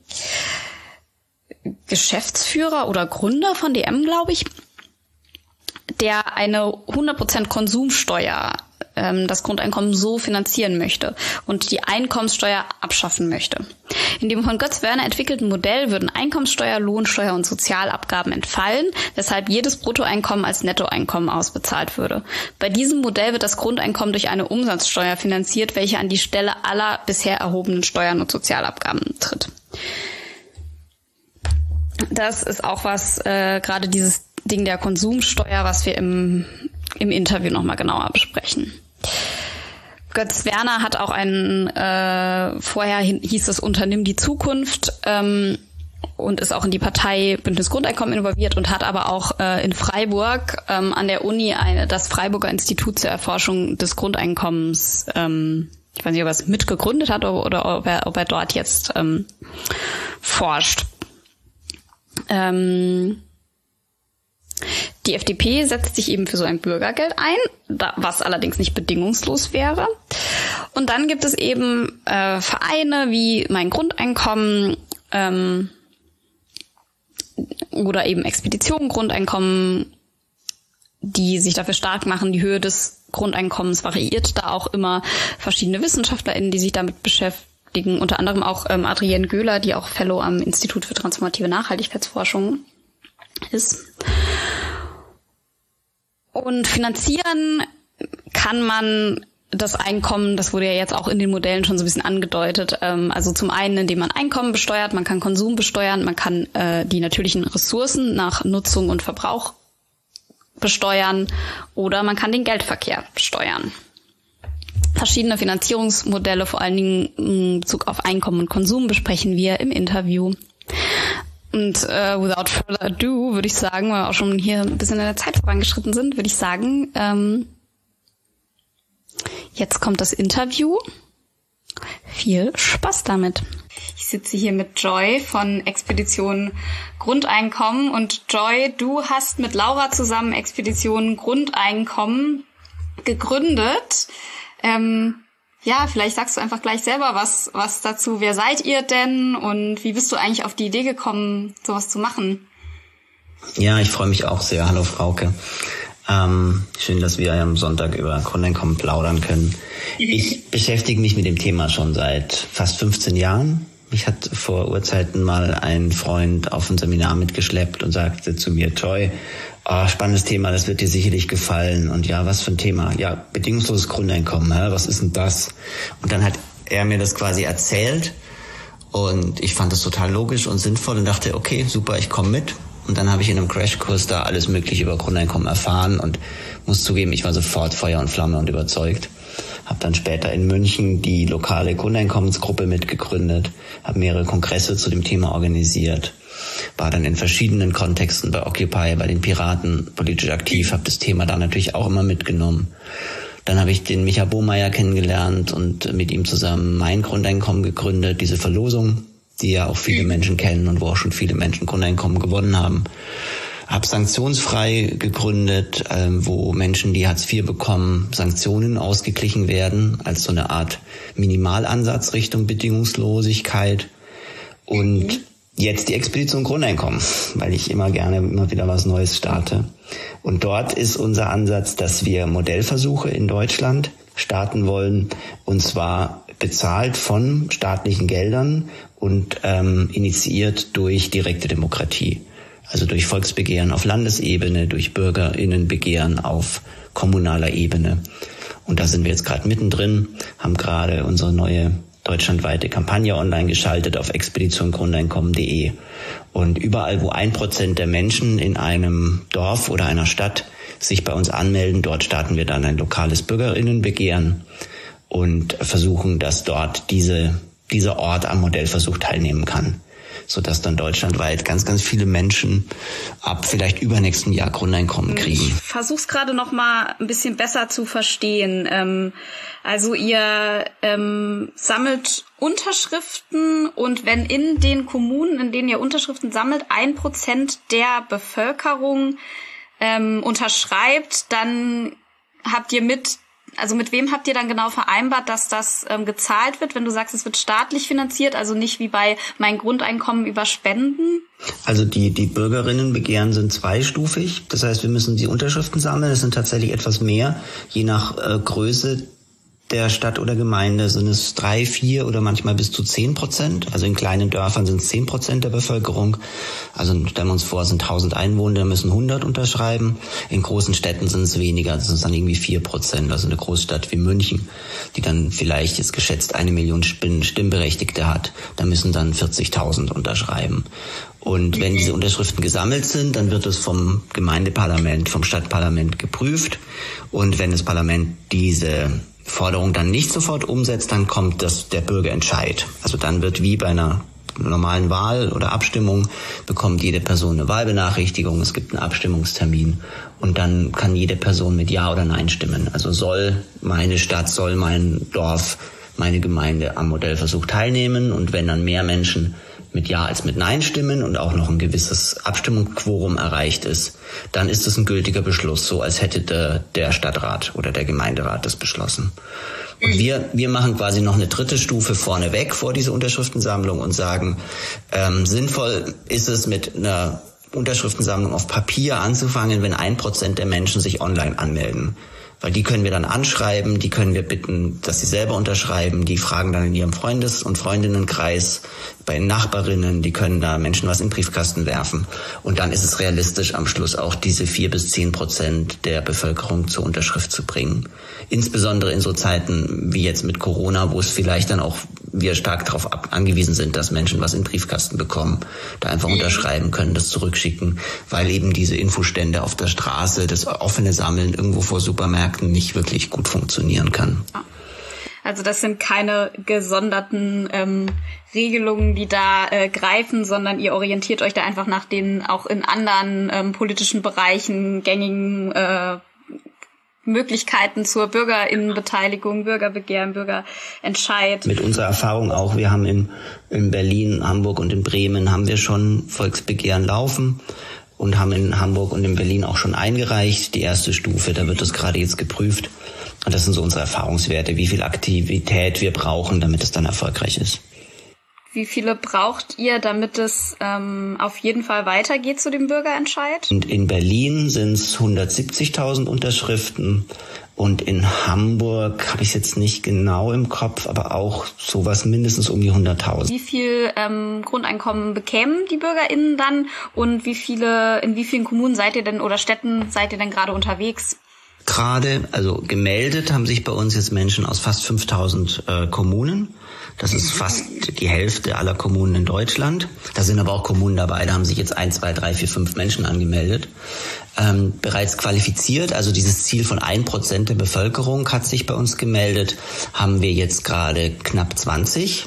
Geschäftsführer oder Gründer von D M, glaube ich, der eine hundert Prozent Konsumsteuer, das Grundeinkommen so finanzieren möchte und die Einkommenssteuer abschaffen möchte. In dem von Götz Werner entwickelten Modell würden Einkommenssteuer, Lohnsteuer und Sozialabgaben entfallen, weshalb jedes Bruttoeinkommen als Nettoeinkommen ausbezahlt würde. Bei diesem Modell wird das Grundeinkommen durch eine Umsatzsteuer finanziert, welche an die Stelle aller bisher erhobenen Steuern und Sozialabgaben tritt. Das ist auch was, äh, gerade dieses Ding der Konsumsteuer, was wir im, im Interview nochmal genauer besprechen. Götz Werner hat auch ein, äh, vorher hieß es Unternimm die Zukunft, ähm, und ist auch in die Partei Bündnis Grundeinkommen involviert und hat aber auch äh, in Freiburg ähm, an der Uni eine, das Freiburger Institut zur Erforschung des Grundeinkommens, ähm, ich weiß nicht, ob er es mitgegründet hat oder, oder ob, er, ob er dort jetzt ähm, forscht. Ähm, Die F D P setzt sich eben für so ein Bürgergeld ein, was allerdings nicht bedingungslos wäre. Und dann gibt es eben äh, Vereine wie Mein Grundeinkommen ähm, oder eben Expedition Grundeinkommen, die sich dafür stark machen, die Höhe des Grundeinkommens variiert da auch immer. Verschiedene WissenschaftlerInnen, die sich damit beschäftigen, unter anderem auch ähm, Adrienne Göhler, die auch Fellow am Institut für transformative Nachhaltigkeitsforschung ist. Und finanzieren kann man das Einkommen, das wurde ja jetzt auch in den Modellen schon so ein bisschen angedeutet, ähm, also zum einen, indem man Einkommen besteuert, man kann Konsum besteuern, man kann äh, die natürlichen Ressourcen nach Nutzung und Verbrauch besteuern oder man kann den Geldverkehr besteuern. Verschiedene Finanzierungsmodelle, vor allen Dingen in Bezug auf Einkommen und Konsum, besprechen wir im Interview. Und äh, without further ado würde ich sagen, weil wir auch schon hier ein bisschen in der Zeit vorangeschritten sind, würde ich sagen, ähm, jetzt kommt das Interview. Viel Spaß damit. Ich sitze hier mit Joy von Expedition Grundeinkommen. Und Joy, du hast mit Laura zusammen Expedition Grundeinkommen gegründet. Ähm, ja, vielleicht sagst du einfach gleich selber was, was dazu. Wer seid ihr denn und wie bist du eigentlich auf die Idee gekommen, sowas zu machen? Ja, ich freue mich auch sehr. Hallo Frauke. Ähm, schön, dass wir am Sonntag über Grundeinkommen plaudern können. Ich beschäftige mich mit dem Thema schon seit fast fünfzehn Jahren. Mich hat vor Urzeiten mal ein Freund auf ein Seminar mitgeschleppt und sagte zu mir, Joy, oh, spannendes Thema, das wird dir sicherlich gefallen. Und ja, was für ein Thema? Ja, bedingungsloses Grundeinkommen, hä? Was ist denn das? Und dann hat er mir das quasi erzählt und ich fand das total logisch und sinnvoll und dachte, okay, super, ich komme mit. Und dann habe ich in einem Crashkurs da alles Mögliche über Grundeinkommen erfahren und muss zugeben, ich war sofort Feuer und Flamme und überzeugt. Habe dann später in München die lokale Grundeinkommensgruppe mitgegründet, habe mehrere Kongresse zu dem Thema organisiert. war dann in verschiedenen Kontexten bei Occupy, bei den Piraten politisch aktiv, habe das Thema da natürlich auch immer mitgenommen. Dann habe ich den Micha Bohmeier kennengelernt und mit ihm zusammen mein Grundeinkommen gegründet, diese Verlosung, die ja auch viele Menschen kennen und wo auch schon viele Menschen Grundeinkommen gewonnen haben. Habe Sanktionsfrei gegründet, wo Menschen, die Hartz vier bekommen, Sanktionen ausgeglichen werden, als so eine Art Minimalansatz Richtung Bedingungslosigkeit. Und jetzt die Expedition Grundeinkommen, weil ich immer gerne immer wieder was Neues starte. Und dort ist unser Ansatz, dass wir Modellversuche in Deutschland starten wollen, und zwar bezahlt von staatlichen Geldern und ähm, initiiert durch direkte Demokratie. Also durch Volksbegehren auf Landesebene, durch BürgerInnenbegehren auf kommunaler Ebene. Und da sind wir jetzt gerade mittendrin, haben gerade unsere neue deutschlandweite Kampagne online geschaltet auf expedition grundeinkommen punkt de. Und überall, wo ein Prozent der Menschen in einem Dorf oder einer Stadt sich bei uns anmelden, dort starten wir dann ein lokales BürgerInnenbegehren und versuchen, dass dort diese, dieser Ort am Modellversuch teilnehmen kann, sodass dann deutschlandweit ganz, ganz viele Menschen ab vielleicht übernächsten Jahr Grundeinkommen kriegen. Ich versuche es gerade noch mal ein bisschen besser zu verstehen. Ähm, also ihr ähm, sammelt Unterschriften, und wenn in den Kommunen, in denen ihr Unterschriften sammelt, ein Prozent der Bevölkerung ähm, unterschreibt, dann habt ihr mit Also mit wem habt ihr dann genau vereinbart, dass das ähm, gezahlt wird, wenn du sagst, es wird staatlich finanziert, also nicht wie bei Mein Grundeinkommen über Spenden? Also die die Bürgerinnenbegehren sind zweistufig. Das heißt, wir müssen die Unterschriften sammeln. Es sind tatsächlich etwas mehr. Je nach äh, Größe der Stadt oder Gemeinde sind es drei, vier oder manchmal bis zu zehn Prozent. Also in kleinen Dörfern sind es zehn Prozent der Bevölkerung. Also stellen wir uns vor, es sind tausend Einwohner, müssen hundert unterschreiben. In großen Städten sind es weniger, das sind dann irgendwie vier Prozent. Also eine Großstadt wie München, die dann vielleicht jetzt geschätzt eine Million Stimmberechtigte hat, da müssen dann vierzigtausend unterschreiben. Und wenn diese Unterschriften gesammelt sind, dann wird es vom Gemeindeparlament, vom Stadtparlament geprüft. Und wenn das Parlament diese Forderung dann nicht sofort umsetzt, dann kommt das der Bürgerentscheid. Also dann wird wie bei einer normalen Wahl oder Abstimmung, bekommt jede Person eine Wahlbenachrichtigung, es gibt einen Abstimmungstermin und dann kann jede Person mit Ja oder Nein stimmen. Also soll meine Stadt, soll mein Dorf, meine Gemeinde am Modellversuch teilnehmen, und wenn dann mehr Menschen mit Ja als mit Nein stimmen und auch noch ein gewisses Abstimmungsquorum erreicht ist, dann ist es ein gültiger Beschluss, so als hätte der, der Stadtrat oder der Gemeinderat das beschlossen. Und wir, wir machen quasi noch eine dritte Stufe vorneweg vor dieser Unterschriftensammlung und sagen, ähm, sinnvoll ist es, mit einer Unterschriftensammlung auf Papier anzufangen, wenn ein Prozent der Menschen sich online anmelden. Weil die können wir dann anschreiben, die können wir bitten, dass sie selber unterschreiben, die fragen dann in ihrem Freundes- und Freundinnenkreis, bei den Nachbarinnen, die können da Menschen was in den Briefkasten werfen. Und dann ist es realistisch, am Schluss auch diese vier bis zehn Prozent der Bevölkerung zur Unterschrift zu bringen. Insbesondere in so Zeiten wie jetzt mit Corona, wo es vielleicht dann auch wir stark darauf ab, angewiesen sind, dass Menschen was in den Briefkasten bekommen, da einfach unterschreiben können, das zurückschicken, weil eben diese Infostände auf der Straße, das offene Sammeln irgendwo vor Supermärkten nicht wirklich gut funktionieren kann. Also das sind keine gesonderten ähm, Regelungen, die da äh, greifen, sondern ihr orientiert euch da einfach nach den auch in anderen ähm, politischen Bereichen gängigen äh, Möglichkeiten zur Bürgerinnenbeteiligung, Bürgerbegehren, Bürgerentscheid. Mit unserer Erfahrung auch, wir haben in, in Berlin, Hamburg und in Bremen haben wir schon Volksbegehren laufen und haben in Hamburg und in Berlin auch schon eingereicht, die erste Stufe, da wird das gerade jetzt geprüft. Und das sind so unsere Erfahrungswerte, wie viel Aktivität wir brauchen, damit es dann erfolgreich ist. Wie viele braucht ihr, damit es ähm, auf jeden Fall weitergeht zu dem Bürgerentscheid? Und in Berlin sind es hundertsiebzigtausend Unterschriften und in Hamburg habe ich es jetzt nicht genau im Kopf, aber auch sowas mindestens um die hunderttausend. Wie viel ähm, Grundeinkommen bekämen die BürgerInnen dann und wie viele, in wie vielen Kommunen seid ihr denn oder Städten seid ihr denn gerade unterwegs? Gerade, also gemeldet haben sich bei uns jetzt Menschen aus fast fünftausend äh, Kommunen. Das ist fast die Hälfte aller Kommunen in Deutschland. Da sind aber auch Kommunen dabei, da haben sich jetzt ein, zwei, drei, vier, fünf Menschen angemeldet. Ähm, bereits qualifiziert, also dieses Ziel von ein Prozent der Bevölkerung hat sich bei uns gemeldet, haben wir jetzt gerade knapp zwanzig.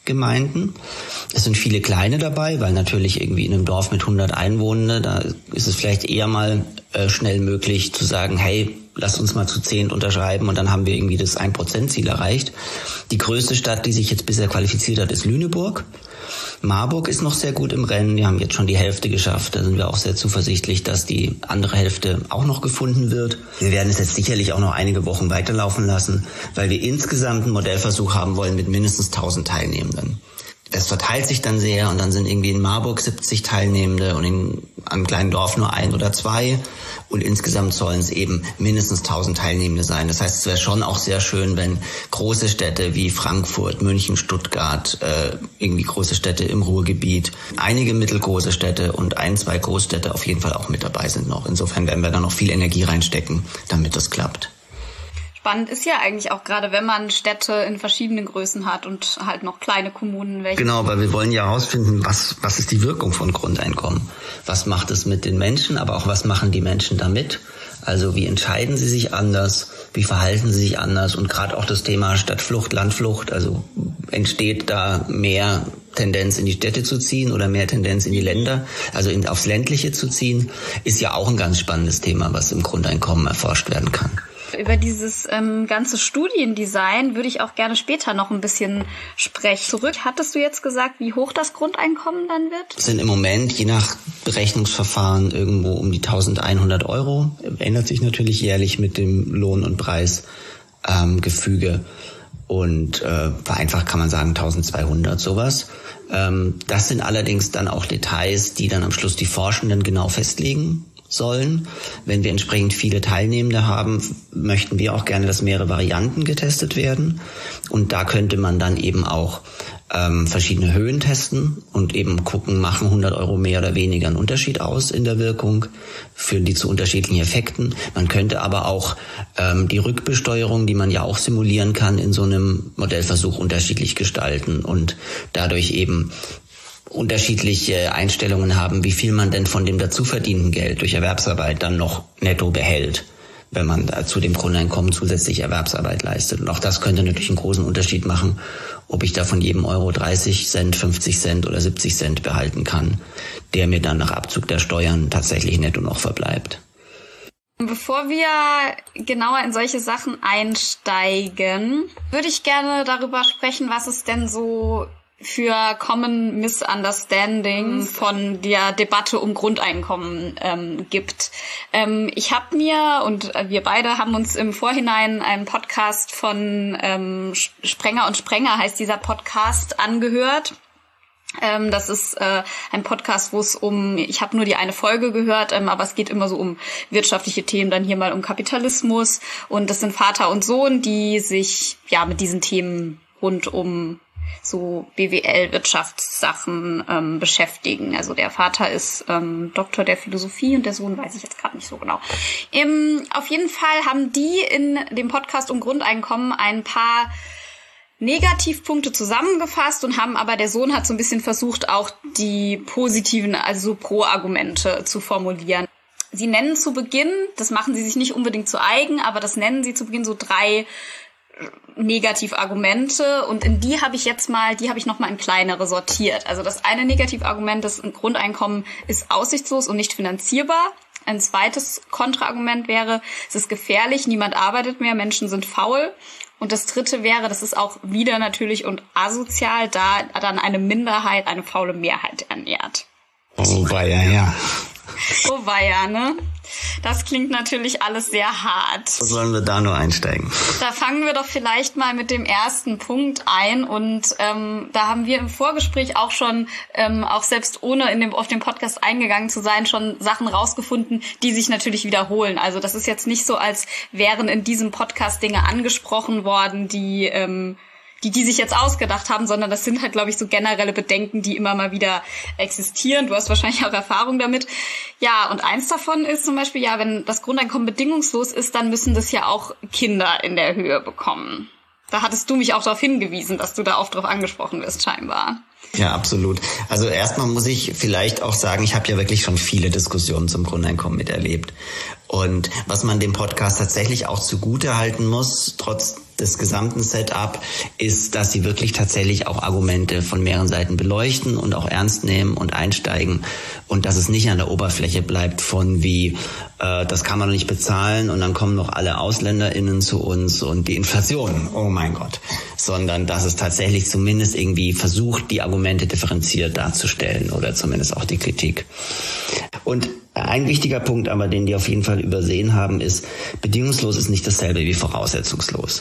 Gemeinden. Es sind viele kleine dabei, weil natürlich irgendwie in einem Dorf mit hundert Einwohnern, da ist es vielleicht eher mal äh, schnell möglich zu sagen, hey, lass uns mal zu zehn unterschreiben und dann haben wir irgendwie das ein Prozent Ziel erreicht. Die größte Stadt, die sich jetzt bisher qualifiziert hat, ist Lüneburg. Marburg ist noch sehr gut im Rennen, die haben jetzt schon die Hälfte geschafft. Da sind wir auch sehr zuversichtlich, dass die andere Hälfte auch noch gefunden wird. Wir werden es jetzt sicherlich auch noch einige Wochen weiterlaufen lassen, weil wir insgesamt einen Modellversuch haben wollen mit mindestens tausend Teilnehmenden. Es verteilt sich dann sehr und dann sind irgendwie in Marburg siebzig Teilnehmende und in einem kleinen Dorf nur ein oder zwei und insgesamt sollen es eben mindestens tausend Teilnehmende sein. Das heißt, es wäre schon auch sehr schön, wenn große Städte wie Frankfurt, München, Stuttgart, äh, irgendwie große Städte im Ruhrgebiet, einige mittelgroße Städte und ein, zwei Großstädte auf jeden Fall auch mit dabei sind noch. Insofern werden wir da noch viel Energie reinstecken, damit das klappt. Spannend ist ja eigentlich auch gerade, wenn man Städte in verschiedenen Größen hat und halt noch kleine Kommunen. Welche genau, weil wir wollen ja herausfinden, was, was ist die Wirkung von Grundeinkommen? Was macht es mit den Menschen, aber auch was machen die Menschen damit? Also wie entscheiden sie sich anders? Wie verhalten sie sich anders? Und gerade auch das Thema Stadtflucht, Landflucht, also entsteht da mehr Tendenz in die Städte zu ziehen oder mehr Tendenz in die Länder, also in, aufs Ländliche zu ziehen, ist ja auch ein ganz spannendes Thema, was im Grundeinkommen erforscht werden kann. Über dieses ähm, ganze Studiendesign würde ich auch gerne später noch ein bisschen sprechen. Zurück, hattest du jetzt gesagt, wie hoch das Grundeinkommen dann wird? Es sind im Moment, je nach Berechnungsverfahren, irgendwo um die eintausendeinhundert Euro. Ändert sich natürlich jährlich mit dem Lohn- und Preisgefüge. Ähm, und äh, vereinfacht kann man sagen eintausendzweihundert, sowas. Ähm, das sind allerdings dann auch Details, die dann am Schluss die Forschenden genau festlegen sollen. Wenn wir entsprechend viele Teilnehmende haben, möchten wir auch gerne, dass mehrere Varianten getestet werden. Und da könnte man dann eben auch ähm, verschiedene Höhen testen und eben gucken, machen hundert Euro mehr oder weniger einen Unterschied aus in der Wirkung, führen die zu unterschiedlichen Effekten. Man könnte aber auch ähm, die Rückbesteuerung, die man ja auch simulieren kann, in so einem Modellversuch unterschiedlich gestalten und dadurch eben unterschiedliche Einstellungen haben, wie viel man denn von dem dazu verdienten Geld durch Erwerbsarbeit dann noch netto behält, wenn man zu dem Grundeinkommen zusätzlich Erwerbsarbeit leistet. Und auch das könnte natürlich einen großen Unterschied machen, ob ich da von jedem Euro dreißig Cent, fünfzig Cent oder siebzig Cent behalten kann, der mir dann nach Abzug der Steuern tatsächlich netto noch verbleibt. Bevor wir genauer in solche Sachen einsteigen, würde ich gerne darüber sprechen, was es denn so für Common Misunderstandings von der Debatte um Grundeinkommen ähm, gibt. Ähm, ich habe mir und wir beide haben uns im Vorhinein einen Podcast von ähm, Sprenger und Sprenger, heißt dieser Podcast, angehört. Ähm, das ist äh, ein Podcast, wo es um, ich habe nur die eine Folge gehört, ähm, aber es geht immer so um wirtschaftliche Themen, dann hier mal um Kapitalismus, und das sind Vater und Sohn, die sich ja mit diesen Themen rund um so B W L-Wirtschaftssachen ähm, beschäftigen. Also der Vater ist ähm, Doktor der Philosophie und der Sohn weiß ich jetzt gerade nicht so genau. Ähm, auf jeden Fall haben die in dem Podcast um Grundeinkommen ein paar Negativpunkte zusammengefasst und haben aber, der Sohn hat so ein bisschen versucht, auch die positiven, also Pro-Argumente zu formulieren. Sie nennen zu Beginn, das machen sie sich nicht unbedingt zu eigen, aber das nennen sie zu Beginn so drei Negativargumente, und in die habe ich jetzt mal, die habe ich noch mal in kleinere sortiert. Also das eine Negativargument, das Grundeinkommen ist aussichtslos und nicht finanzierbar. Ein zweites Kontraargument wäre, es ist gefährlich, niemand arbeitet mehr, Menschen sind faul. Und das dritte wäre, das ist auch wieder natürlich und asozial, da dann eine Minderheit eine faule Mehrheit ernährt. Oh weia, ja. Oh weia, ne? Das klingt natürlich alles sehr hart. Wo sollen wir da nur einsteigen? Da fangen wir doch vielleicht mal mit dem ersten Punkt ein, und ähm, da haben wir im Vorgespräch auch schon, ähm, auch selbst ohne in dem, auf den Podcast eingegangen zu sein, schon Sachen rausgefunden, die sich natürlich wiederholen. Also das ist jetzt nicht so, als wären in diesem Podcast Dinge angesprochen worden, die ähm, die die sich jetzt ausgedacht haben, sondern das sind halt, glaube ich, so generelle Bedenken, die immer mal wieder existieren. Du hast wahrscheinlich auch Erfahrung damit. Ja, und eins davon ist zum Beispiel, ja, wenn das Grundeinkommen bedingungslos ist, dann müssen das ja auch Kinder in der Höhe bekommen. Da hattest du mich auch darauf hingewiesen, dass du da oft drauf angesprochen wirst, scheinbar. Ja, absolut. Also erstmal muss ich vielleicht auch sagen, ich habe ja wirklich schon viele Diskussionen zum Grundeinkommen miterlebt. Und was man dem Podcast tatsächlich auch zugute halten muss, trotz des gesamten Setup ist, dass sie wirklich tatsächlich auch Argumente von mehreren Seiten beleuchten und auch ernst nehmen und einsteigen und dass es nicht an der Oberfläche bleibt von wie, äh, das kann man noch nicht bezahlen und dann kommen noch alle AusländerInnen zu uns und die Inflation, oh mein Gott, sondern dass es tatsächlich zumindest irgendwie versucht, die Argumente differenziert darzustellen oder zumindest auch die Kritik. Und ein wichtiger Punkt aber, den die auf jeden Fall übersehen haben, ist, bedingungslos ist nicht dasselbe wie voraussetzungslos.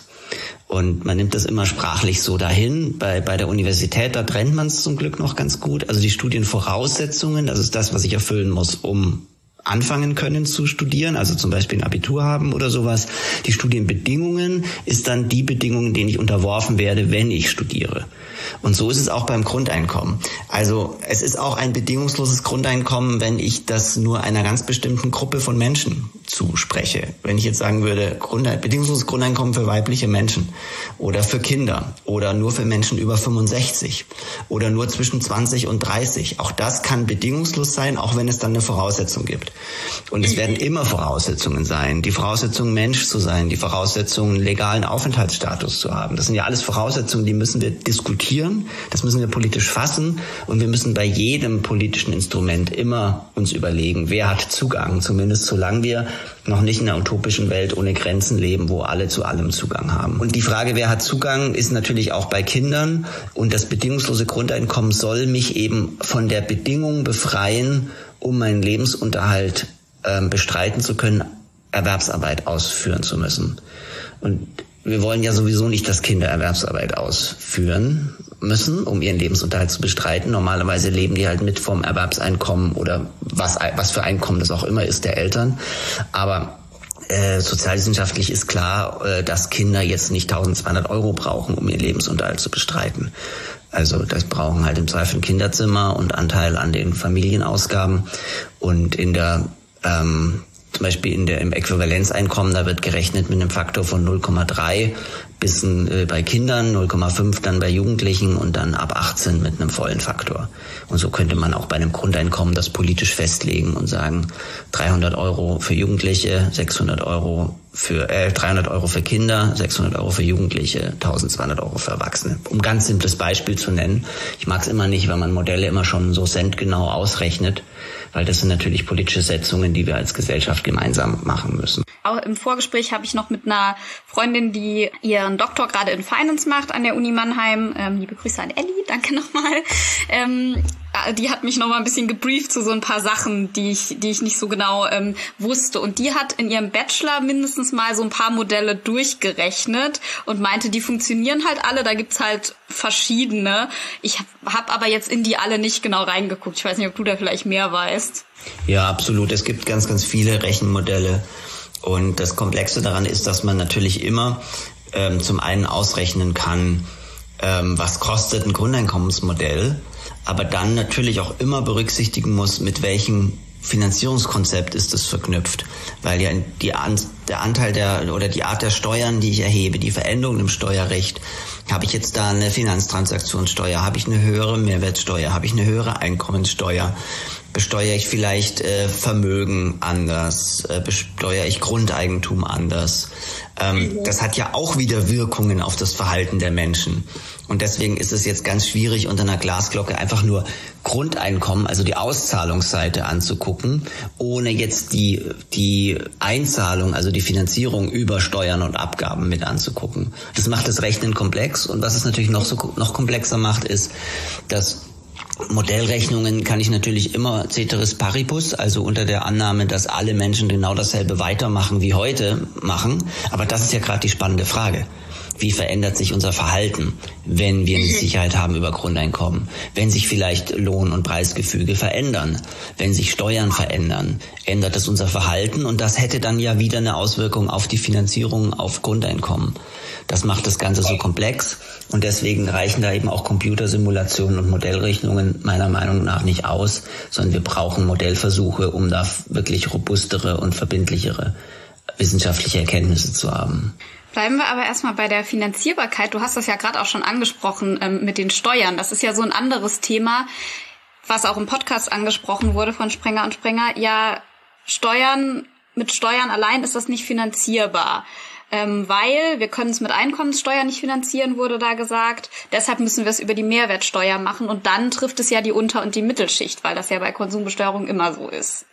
Und man nimmt das immer sprachlich so dahin. Bei, bei der Universität, da trennt man es zum Glück noch ganz gut. Also die Studienvoraussetzungen, das ist das, was ich erfüllen muss, um anfangen können zu studieren, also zum Beispiel ein Abitur haben oder sowas. Die Studienbedingungen ist dann die Bedingungen, denen ich unterworfen werde, wenn ich studiere. Und so ist es auch beim Grundeinkommen. Also es ist auch ein bedingungsloses Grundeinkommen, wenn ich das nur einer ganz bestimmten Gruppe von Menschen zuspreche. Wenn ich jetzt sagen würde, Grund, bedingungsloses Grundeinkommen für weibliche Menschen oder für Kinder oder nur für Menschen über fünfundsechzig oder nur zwischen zwanzig und dreißig. Auch das kann bedingungslos sein, auch wenn es dann eine Voraussetzung gibt. Und es werden immer Voraussetzungen sein. Die Voraussetzung, Mensch zu sein, die Voraussetzung, einen legalen Aufenthaltsstatus zu haben. Das sind ja alles Voraussetzungen, die müssen wir diskutieren, das müssen wir politisch fassen und wir müssen bei jedem politischen Instrument immer uns überlegen, wer hat Zugang, zumindest solange wir noch nicht in einer utopischen Welt ohne Grenzen leben, wo alle zu allem Zugang haben. Und die Frage, wer hat Zugang, ist natürlich auch bei Kindern und das bedingungslose Grundeinkommen soll mich eben von der Bedingung befreien, um meinen Lebensunterhalt äh, bestreiten zu können, Erwerbsarbeit ausführen zu müssen. Und wir wollen ja sowieso nicht, dass Kinder Erwerbsarbeit ausführen müssen, um ihren Lebensunterhalt zu bestreiten. Normalerweise leben die halt mit vom Erwerbseinkommen oder was, was für Einkommen das auch immer ist der Eltern. Aber äh, sozialwissenschaftlich ist klar, äh, dass Kinder jetzt nicht eintausendzweihundert Euro brauchen, um ihren Lebensunterhalt zu bestreiten. Also das brauchen halt im Zweifel ein Kinderzimmer und Anteil an den Familienausgaben. Und in der ähm, zum Beispiel in der, im Äquivalenzeinkommen, da wird gerechnet mit einem Faktor von null Komma drei bis äh, bei Kindern, null Komma fünf dann bei Jugendlichen und dann ab achtzehn mit einem vollen Faktor. Und so könnte man auch bei einem Grundeinkommen das politisch festlegen und sagen, dreihundert Euro für Jugendliche, sechshundert Euro für, äh, dreihundert Euro für Kinder, sechshundert Euro für Jugendliche, eintausendzweihundert Euro für Erwachsene. Um ein ganz simples Beispiel zu nennen. Ich mag es immer nicht, wenn man Modelle immer schon so centgenau ausrechnet, weil das sind natürlich politische Setzungen, die wir als Gesellschaft gemeinsam machen müssen. Auch im Vorgespräch habe ich noch mit einer Freundin, die ihren Doktor gerade in Finance macht an der Uni Mannheim, ähm, liebe Grüße an Elli, danke nochmal, ähm, die hat mich nochmal ein bisschen gebrieft zu so ein paar Sachen, die ich die ich nicht so genau ähm, wusste. Und die hat in ihrem Bachelor mindestens mal so ein paar Modelle durchgerechnet und meinte, die funktionieren halt alle, da gibt's halt verschiedene. Ich habe hab aber jetzt in die alle nicht genau reingeguckt. Ich weiß nicht, ob du da vielleicht mehr weißt. Ja, absolut. Es gibt ganz, ganz viele Rechenmodelle. Und das Komplexe daran ist, dass man natürlich immer ähm, zum einen ausrechnen kann, ähm, was kostet ein Grundeinkommensmodell, aber dann natürlich auch immer berücksichtigen muss, mit welchem Finanzierungskonzept ist es verknüpft, weil ja die An- der Anteil der oder die Art der Steuern, die ich erhebe, die Veränderungen im Steuerrecht, habe ich jetzt da eine Finanztransaktionssteuer, habe ich eine höhere Mehrwertsteuer, habe ich eine höhere Einkommenssteuer, besteuere ich vielleicht äh, Vermögen anders, äh, besteuere ich Grundeigentum anders. Ähm, das hat ja auch wieder Wirkungen auf das Verhalten der Menschen. Und deswegen ist es jetzt ganz schwierig, unter einer Glasglocke einfach nur Grundeinkommen, also die Auszahlungsseite anzugucken, ohne jetzt die die Einzahlung, also die Finanzierung über Steuern und Abgaben mit anzugucken. Das macht das Rechnen komplex. Und was es natürlich noch so noch komplexer macht, ist, dass Modellrechnungen kann ich natürlich immer ceteris paribus, also unter der Annahme, dass alle Menschen genau dasselbe weitermachen wie heute machen. Aber das ist ja gerade die spannende Frage. Wie verändert sich unser Verhalten, wenn wir nicht Sicherheit haben über Grundeinkommen? Wenn sich vielleicht Lohn- und Preisgefüge verändern, wenn sich Steuern verändern, ändert das unser Verhalten und das hätte dann ja wieder eine Auswirkung auf die Finanzierung auf Grundeinkommen. Das macht das Ganze so komplex und deswegen reichen da eben auch Computersimulationen und Modellrechnungen meiner Meinung nach nicht aus, sondern wir brauchen Modellversuche, um da wirklich robustere und verbindlichere wissenschaftliche Erkenntnisse zu haben. Bleiben wir aber erstmal bei der Finanzierbarkeit. Du hast das ja gerade auch schon angesprochen ähm, mit den Steuern. Das ist ja so ein anderes Thema, was auch im Podcast angesprochen wurde von Sprenger und Sprenger. Ja, Steuern, mit Steuern allein ist das nicht finanzierbar. ähm, weil wir können es mit Einkommenssteuer nicht finanzieren, wurde da gesagt. Deshalb müssen wir es über die Mehrwertsteuer machen und dann trifft es ja die Unter- und die Mittelschicht, weil das ja bei Konsumbesteuerung immer so ist.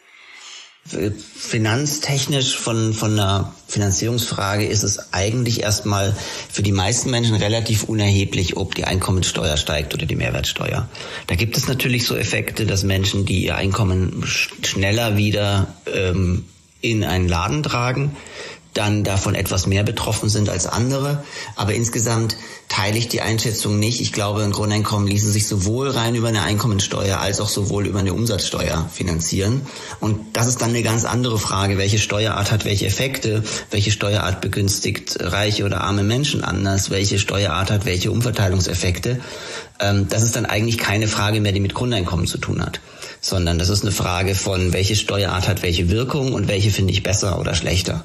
Finanztechnisch von von einer Finanzierungsfrage ist es eigentlich erstmal für die meisten Menschen relativ unerheblich, ob die Einkommensteuer steigt oder die Mehrwertsteuer. Da gibt es natürlich so Effekte, dass Menschen, die ihr Einkommen sch- schneller wieder ähm, in einen Laden tragen, dann davon etwas mehr betroffen sind als andere. Aber insgesamt teile ich die Einschätzung nicht. Ich glaube, ein Grundeinkommen ließe sich sowohl rein über eine Einkommensteuer als auch sowohl über eine Umsatzsteuer finanzieren. Und das ist dann eine ganz andere Frage. Welche Steuerart hat welche Effekte? Welche Steuerart begünstigt reiche oder arme Menschen anders? Welche Steuerart hat welche Umverteilungseffekte? Ähm, das ist dann eigentlich keine Frage mehr, die mit Grundeinkommen zu tun hat, sondern das ist eine Frage von, welche Steuerart hat welche Wirkung und welche finde ich besser oder schlechter.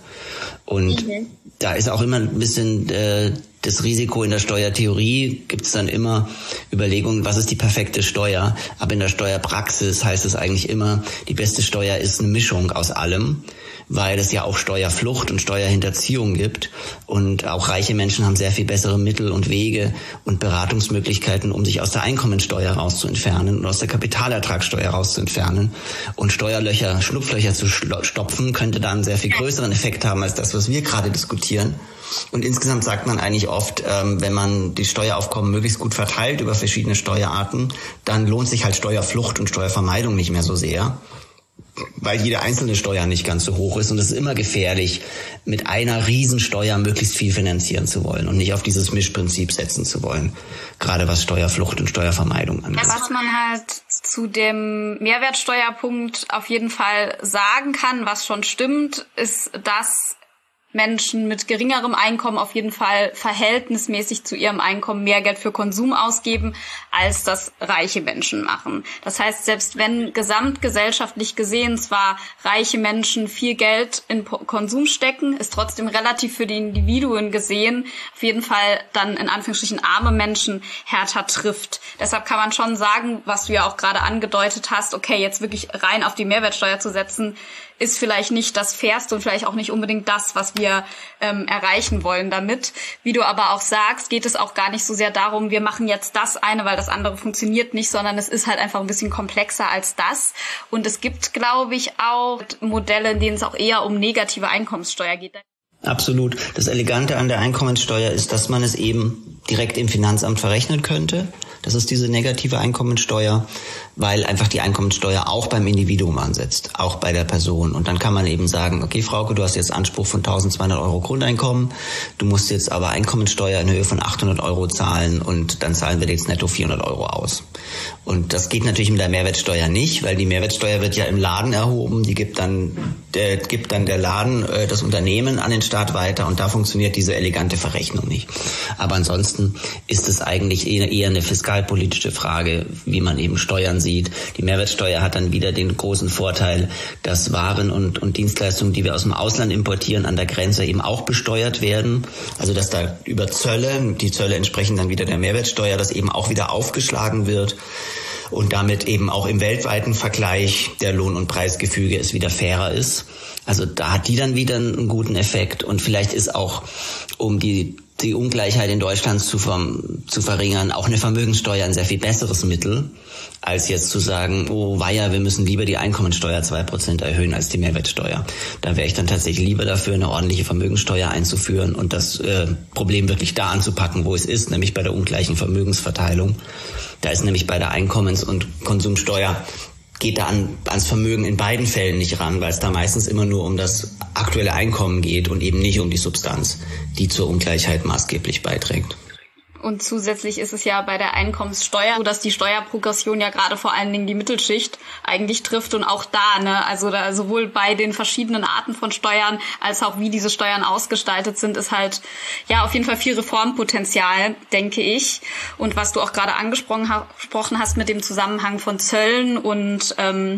Und mhm. da ist auch immer ein bisschen äh, das Risiko in der Steuertheorie, gibt es dann immer Überlegungen, was ist die perfekte Steuer. Aber in der Steuerpraxis heißt es eigentlich immer, die beste Steuer ist eine Mischung aus allem, weil es ja auch Steuerflucht und Steuerhinterziehung gibt. Und auch reiche Menschen haben sehr viel bessere Mittel und Wege und Beratungsmöglichkeiten, um sich aus der Einkommensteuer rauszuentfernen und aus der Kapitalertragssteuer rauszuentfernen. Und Steuerlöcher, Schlupflöcher zu stopfen, könnte da einen sehr viel größeren Effekt haben als das, was wir gerade diskutieren. Und insgesamt sagt man eigentlich oft, ähm, wenn man die Steueraufkommen möglichst gut verteilt über verschiedene Steuerarten, dann lohnt sich halt Steuerflucht und Steuervermeidung nicht mehr so sehr, weil jede einzelne Steuer nicht ganz so hoch ist. Und es ist immer gefährlich, mit einer Riesensteuer möglichst viel finanzieren zu wollen und nicht auf dieses Mischprinzip setzen zu wollen, gerade was Steuerflucht und Steuervermeidung angeht. Was man halt zu dem Mehrwertsteuerpunkt auf jeden Fall sagen kann, was schon stimmt, ist, dass Menschen mit geringerem Einkommen auf jeden Fall verhältnismäßig zu ihrem Einkommen mehr Geld für Konsum ausgeben, als das reiche Menschen machen. Das heißt, selbst wenn gesamtgesellschaftlich gesehen zwar reiche Menschen viel Geld in Konsum stecken, ist trotzdem relativ für die Individuen gesehen auf jeden Fall dann in Anführungsstrichen arme Menschen härter trifft. Deshalb kann man schon sagen, was du ja auch gerade angedeutet hast, okay, jetzt wirklich rein auf die Mehrwertsteuer zu setzen, ist vielleicht nicht das Fairste und vielleicht auch nicht unbedingt das, was wir ähm, erreichen wollen damit. Wie du aber auch sagst, geht es auch gar nicht so sehr darum, wir machen jetzt das eine, weil das andere funktioniert nicht, sondern es ist halt einfach ein bisschen komplexer als das. Und es gibt, glaube ich, auch Modelle, in denen es auch eher um negative Einkommenssteuer geht. Absolut. Das Elegante an der Einkommensteuer ist, dass man es eben direkt im Finanzamt verrechnen könnte. Das ist diese negative Einkommensteuer, weil einfach die Einkommensteuer auch beim Individuum ansetzt, auch bei der Person. Und dann kann man eben sagen, okay, Frauke, du hast jetzt Anspruch von eintausendzweihundert Euro Grundeinkommen, du musst jetzt aber Einkommensteuer in Höhe von achthundert Euro zahlen und dann zahlen wir dir jetzt netto vierhundert Euro aus. Und das geht natürlich mit der Mehrwertsteuer nicht, weil die Mehrwertsteuer wird ja im Laden erhoben, die gibt dann, der, gibt dann der Laden, äh, das Unternehmen an den Staat weiter und da funktioniert diese elegante Verrechnung nicht. Aber ansonsten ist es eigentlich eher, eher eine fiskalpolitische Frage, wie man eben Steuern sieht. Die Mehrwertsteuer hat dann wieder den großen Vorteil, dass Waren und, und Dienstleistungen, die wir aus dem Ausland importieren, an der Grenze eben auch besteuert werden. Also dass da über Zölle, die Zölle entsprechen dann wieder der Mehrwertsteuer, dass eben auch wieder aufgeschlagen wird. Und damit eben auch im weltweiten Vergleich der Lohn- und Preisgefüge es wieder fairer ist. Also da hat die dann wieder einen guten Effekt und vielleicht ist auch, um die die Ungleichheit in Deutschland zu, ver- zu verringern, auch eine Vermögenssteuer ein sehr viel besseres Mittel, als jetzt zu sagen, oh weia, wir müssen lieber die Einkommensteuer zwei Prozent erhöhen als die Mehrwertsteuer. Da wäre ich dann tatsächlich lieber dafür, eine ordentliche Vermögenssteuer einzuführen und das äh, Problem wirklich da anzupacken, wo es ist, nämlich bei der ungleichen Vermögensverteilung. Da ist nämlich bei der Einkommens- und Konsumsteuer geht da an, ans Vermögen in beiden Fällen nicht ran, weil es da meistens immer nur um das aktuelle Einkommen geht und eben nicht um die Substanz, die zur Ungleichheit maßgeblich beiträgt. Und zusätzlich ist es ja bei der Einkommenssteuer so, dass die Steuerprogression ja gerade vor allen Dingen die Mittelschicht eigentlich trifft und auch da, ne, also da sowohl bei den verschiedenen Arten von Steuern als auch wie diese Steuern ausgestaltet sind, ist halt ja auf jeden Fall viel Reformpotenzial, denke ich. Und was du auch gerade angesprochen ha- gesprochen hast mit dem Zusammenhang von Zöllen und ähm,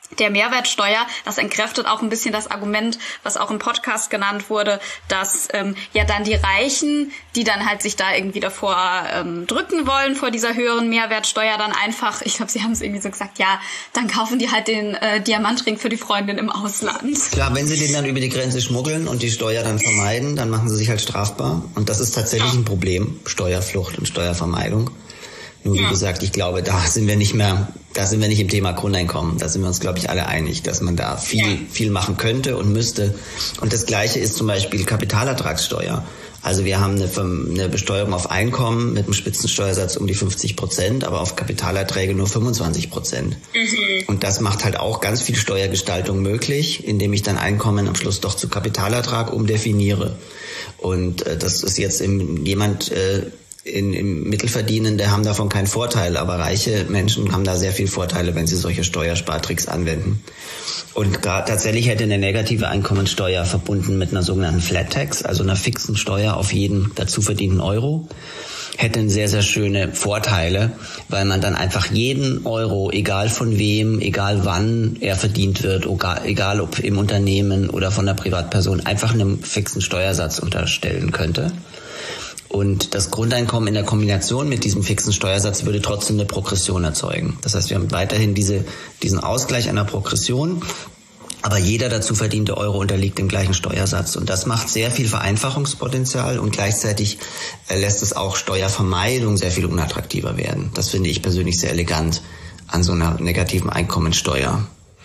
der Mehrwertsteuer, das entkräftet auch ein bisschen das Argument, was auch im Podcast genannt wurde, dass ähm, ja dann die Reichen, die dann halt sich da irgendwie davor ähm, drücken wollen vor dieser höheren Mehrwertsteuer, dann einfach, ich glaube, sie haben es irgendwie so gesagt, ja, dann kaufen die halt den äh, Diamantring für die Freundin im Ausland. Klar, wenn sie den dann über die Grenze schmuggeln und die Steuer dann vermeiden, dann machen sie sich halt strafbar. Und das ist tatsächlich ein Problem, Steuerflucht und Steuervermeidung. Nur wie ja. gesagt, ich glaube, da sind wir nicht mehr, da sind wir nicht im Thema Grundeinkommen. Da sind wir uns, glaube ich, alle einig, dass man da viel, ja. viel machen könnte und müsste. Und das Gleiche ist zum Beispiel Kapitalertragssteuer. Also wir haben eine, eine Besteuerung auf Einkommen mit einem Spitzensteuersatz um die fünfzig Prozent, aber auf Kapitalerträge nur fünfundzwanzig Prozent. Mhm. Und das macht halt auch ganz viel Steuergestaltung möglich, indem ich dann Einkommen am Schluss doch zu Kapitalertrag umdefiniere. Und äh, das ist jetzt im, jemand äh, in, im Mittelverdienende haben davon keinen Vorteil, aber reiche Menschen haben da sehr viel Vorteile, wenn sie solche Steuerspartricks anwenden. Und gar, tatsächlich hätte eine negative Einkommensteuer verbunden mit einer sogenannten Flat Tax, also einer fixen Steuer auf jeden dazu verdienten Euro, hätte sehr, sehr schöne Vorteile, weil man dann einfach jeden Euro, egal von wem, egal wann er verdient wird, egal ob im Unternehmen oder von der Privatperson, einfach einem fixen Steuersatz unterstellen könnte. Und das Grundeinkommen in der Kombination mit diesem fixen Steuersatz würde trotzdem eine Progression erzeugen. Das heißt, wir haben weiterhin diese, diesen Ausgleich einer Progression, aber jeder dazu verdiente Euro unterliegt dem gleichen Steuersatz. Und das macht sehr viel Vereinfachungspotenzial und gleichzeitig lässt es auch Steuervermeidung sehr viel unattraktiver werden. Das finde ich persönlich sehr elegant an so einer negativen Einkommensteuer.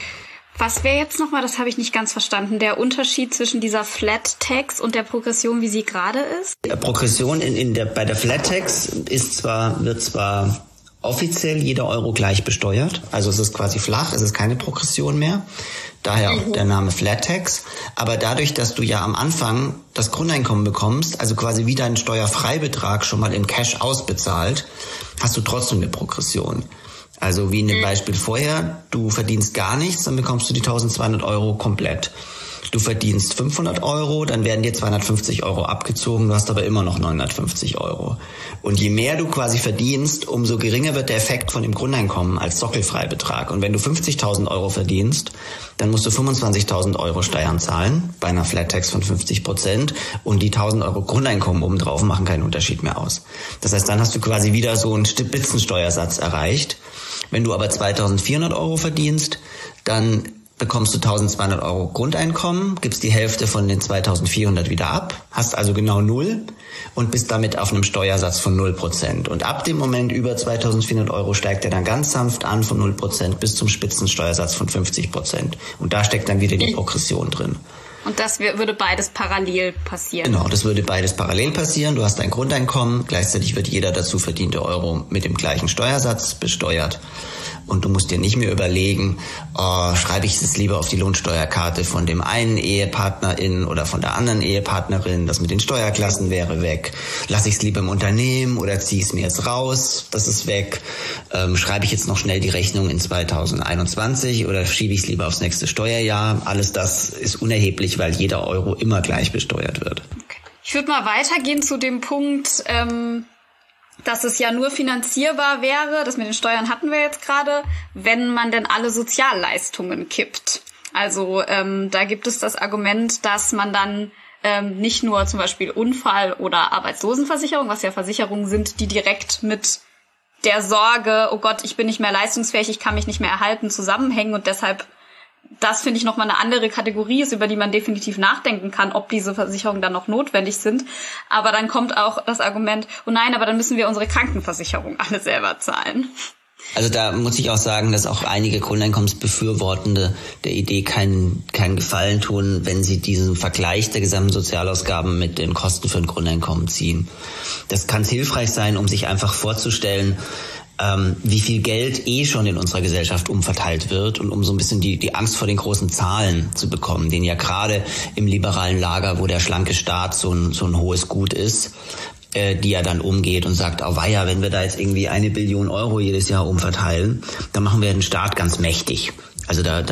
Was wäre jetzt nochmal, das habe ich nicht ganz verstanden, der Unterschied zwischen dieser Flat Tax und der Progression, wie sie gerade ist? Progression in, in der, bei der Flat Tax ist zwar, wird zwar offiziell jeder Euro gleich besteuert, also es ist quasi flach, es ist keine Progression mehr, daher auch mhm. der Name Flat Tax, aber dadurch, dass du ja am Anfang das Grundeinkommen bekommst, also quasi wie deinen Steuerfreibetrag schon mal in Cash ausbezahlt, hast du trotzdem eine Progression. Also wie in dem Beispiel vorher, du verdienst gar nichts, dann bekommst du die eintausendzweihundert Euro komplett. Du verdienst fünfhundert Euro, dann werden dir zweihundertfünfzig Euro abgezogen, du hast aber immer noch neunhundertfünfzig Euro. Und je mehr du quasi verdienst, umso geringer wird der Effekt von dem Grundeinkommen als Sockelfreibetrag. Und wenn du fünfzigtausend Euro verdienst, dann musst du fünfundzwanzigtausend Euro Steuern zahlen, bei einer Flat Tax von fünfzig Prozent. Und die tausend Euro Grundeinkommen obendrauf machen keinen Unterschied mehr aus. Das heißt, dann hast du quasi wieder so einen Spitzensteuersatz erreicht. Wenn du aber zweitausendvierhundert Euro verdienst, dann bekommst du eintausendzweihundert Euro Grundeinkommen, gibst die Hälfte von den zweitausendvierhundert wieder ab, hast also genau null und bist damit auf einem Steuersatz von null Prozent. Und ab dem Moment über zweitausendvierhundert Euro steigt er dann ganz sanft an von null Prozent bis zum Spitzensteuersatz von fünfzig Prozent. Und da steckt dann wieder die Progression drin. Und das würde beides parallel passieren? Genau, das würde beides parallel passieren. Du hast ein Grundeinkommen, gleichzeitig wird jeder dazu verdiente Euro mit dem gleichen Steuersatz besteuert. Und du musst dir nicht mehr überlegen, oh, schreibe ich es lieber auf die Lohnsteuerkarte von dem einen Ehepartnerin oder von der anderen Ehepartnerin, das mit den Steuerklassen wäre weg. Lasse ich es lieber im Unternehmen oder ziehe ich es mir jetzt raus, das ist weg. Ähm, schreibe ich jetzt noch schnell die Rechnung in zweitausendeinundzwanzig oder schiebe ich es lieber aufs nächste Steuerjahr? Alles das ist unerheblich, weil jeder Euro immer gleich besteuert wird. Okay. Ich würde mal weitergehen zu dem Punkt, ähm dass es ja nur finanzierbar wäre, das mit den Steuern hatten wir jetzt gerade, wenn man denn alle Sozialleistungen kippt. Also ähm, da gibt es das Argument, dass man dann ähm, nicht nur zum Beispiel Unfall- oder Arbeitslosenversicherung, was ja Versicherungen sind, die direkt mit der Sorge, oh Gott, ich bin nicht mehr leistungsfähig, ich kann mich nicht mehr erhalten, zusammenhängen und deshalb das finde ich nochmal eine andere Kategorie ist, über die man definitiv nachdenken kann, ob diese Versicherungen dann noch notwendig sind. Aber dann kommt auch das Argument, oh nein, aber dann müssen wir unsere Krankenversicherung alle selber zahlen. Also da muss ich auch sagen, dass auch einige Grundeinkommensbefürwortende der Idee keinen keinen Gefallen tun, wenn sie diesen Vergleich der gesamten Sozialausgaben mit den Kosten für ein Grundeinkommen ziehen. Das kann hilfreich sein, um sich einfach vorzustellen, Ähm, wie viel Geld eh schon in unserer Gesellschaft umverteilt wird und um so ein bisschen die, die Angst vor den großen Zahlen zu bekommen, den ja gerade im liberalen Lager, wo der schlanke Staat so ein, so ein hohes Gut ist, äh, die ja dann umgeht und sagt, oh weia, wenn wir da jetzt irgendwie eine Billion Euro jedes Jahr umverteilen, dann machen wir den Staat ganz mächtig. Also da, da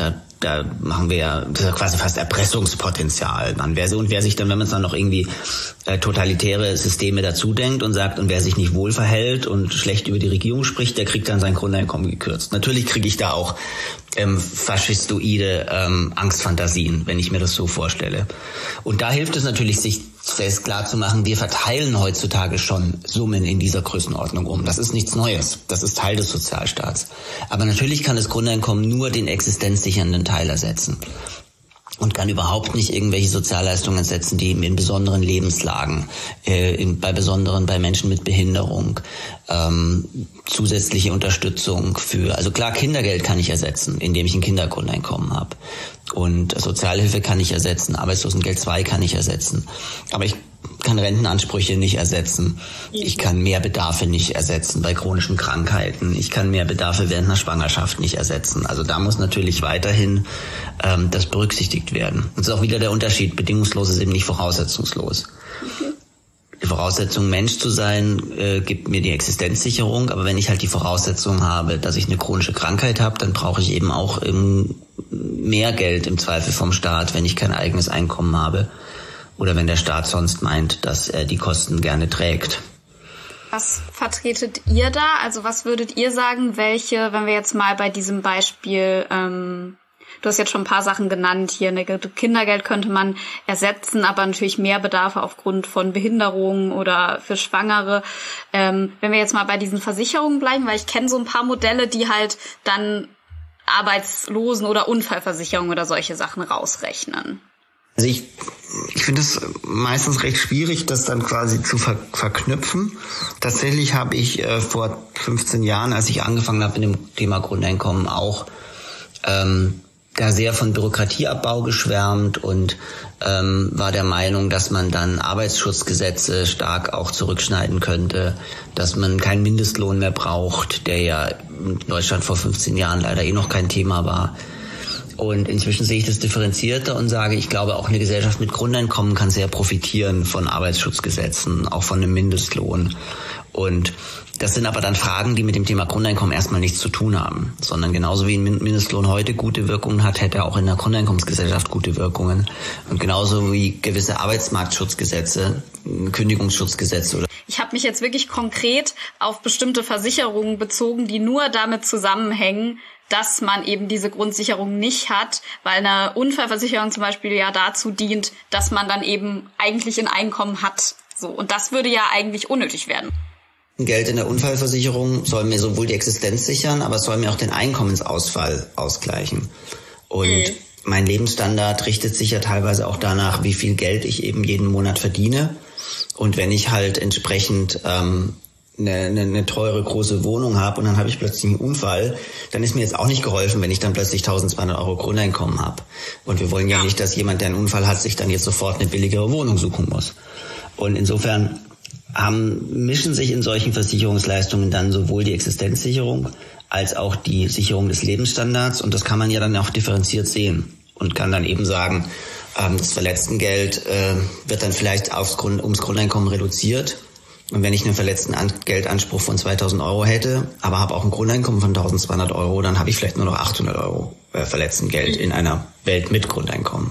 da machen wir ja, das ist ja quasi fast Erpressungspotenzial. Man, wer, und wer sich dann, wenn man es dann noch irgendwie äh, totalitäre Systeme dazu denkt und sagt, und wer sich nicht wohl verhält und schlecht über die Regierung spricht, der kriegt dann sein Grundeinkommen gekürzt. Natürlich kriege ich da auch ähm, faschistoide ähm, Angstfantasien, wenn ich mir das so vorstelle. Und da hilft es natürlich, sich fest klar zu machen, wir verteilen heutzutage schon Summen in dieser Größenordnung um. Das ist nichts Neues. Das ist Teil des Sozialstaats. Aber natürlich kann das Grundeinkommen nur den existenzsichernden Teil ersetzen und kann überhaupt nicht irgendwelche Sozialleistungen setzen, die in besonderen Lebenslagen, äh, in, bei besonderen, bei Menschen mit Behinderung, ähm, zusätzliche Unterstützung für, also klar, Kindergeld kann ich ersetzen, indem ich ein Kindergrundeinkommen habe. Und Sozialhilfe kann ich ersetzen, Arbeitslosengeld zwei kann ich ersetzen. Aber ich kann Rentenansprüche nicht ersetzen. Ich kann Mehrbedarfe nicht ersetzen bei chronischen Krankheiten. Ich kann Mehrbedarfe während einer Schwangerschaft nicht ersetzen. Also da muss natürlich weiterhin ähm, das berücksichtigt werden. Und das ist auch wieder der Unterschied. Bedingungslos ist eben nicht voraussetzungslos. Die Voraussetzung, Mensch zu sein, äh, gibt mir die Existenzsicherung. Aber wenn ich halt die Voraussetzung habe, dass ich eine chronische Krankheit habe, dann brauche ich eben auch ähm, mehr Geld im Zweifel vom Staat, wenn ich kein eigenes Einkommen habe. Oder wenn der Staat sonst meint, dass er die Kosten gerne trägt. Was vertretet ihr da? Also was würdet ihr sagen, welche, wenn wir jetzt mal bei diesem Beispiel, ähm, du hast jetzt schon ein paar Sachen genannt, hier eine Kindergeld könnte man ersetzen, aber natürlich mehr Bedarfe aufgrund von Behinderungen oder für Schwangere. Ähm, wenn wir jetzt mal bei diesen Versicherungen bleiben, weil ich kenne so ein paar Modelle, die halt dann Arbeitslosen- oder Unfallversicherung oder solche Sachen rausrechnen. Also ich, ich finde es meistens recht schwierig, das dann quasi zu ver- verknüpfen. Tatsächlich habe ich äh, vor fünfzehn Jahren, als ich angefangen habe mit dem Thema Grundeinkommen, auch ähm, da sehr von Bürokratieabbau geschwärmt und ähm, war der Meinung, dass man dann Arbeitsschutzgesetze stark auch zurückschneiden könnte, dass man keinen Mindestlohn mehr braucht, der ja in Deutschland vor fünfzehn Jahren leider eh noch kein Thema war. Und inzwischen sehe ich das differenzierter und sage, ich glaube, auch eine Gesellschaft mit Grundeinkommen kann sehr profitieren von Arbeitsschutzgesetzen, auch von einem Mindestlohn. Und das sind aber dann Fragen, die mit dem Thema Grundeinkommen erstmal nichts zu tun haben, sondern genauso wie ein Mindestlohn heute gute Wirkungen hat, hätte er auch in einer Grundeinkommensgesellschaft gute Wirkungen. Und genauso wie gewisse Arbeitsmarktschutzgesetze, Kündigungsschutzgesetze oder Ich habe mich jetzt wirklich konkret auf bestimmte Versicherungen bezogen, die nur damit zusammenhängen, dass man eben diese Grundsicherung nicht hat, weil eine Unfallversicherung zum Beispiel ja dazu dient, dass man dann eben eigentlich ein Einkommen hat. So, und das würde ja eigentlich unnötig werden. Geld in der Unfallversicherung soll mir sowohl die Existenz sichern, aber es soll mir auch den Einkommensausfall ausgleichen. Und mhm. mein Lebensstandard richtet sich ja teilweise auch danach, wie viel Geld ich eben jeden Monat verdiene. Und wenn ich halt entsprechend ähm, eine, eine, eine teure große Wohnung habe und dann habe ich plötzlich einen Unfall, dann ist mir jetzt auch nicht geholfen, wenn ich dann plötzlich eintausendzweihundert Euro Grundeinkommen habe. Und wir wollen ja nicht, dass jemand, der einen Unfall hat, sich dann jetzt sofort eine billigere Wohnung suchen muss. Und insofern haben, mischen sich in solchen Versicherungsleistungen dann sowohl die Existenzsicherung als auch die Sicherung des Lebensstandards. Und das kann man ja dann auch differenziert sehen und kann dann eben sagen, ähm, das Verletztengeld äh, wird dann vielleicht aufs Grund, ums Grundeinkommen reduziert. Und wenn ich einen verletzten Geldanspruch von zweitausend Euro hätte, aber habe auch ein Grundeinkommen von eintausendzweihundert Euro, dann habe ich vielleicht nur noch achthundert Euro äh, Verletztengeld in einer Welt mit Grundeinkommen.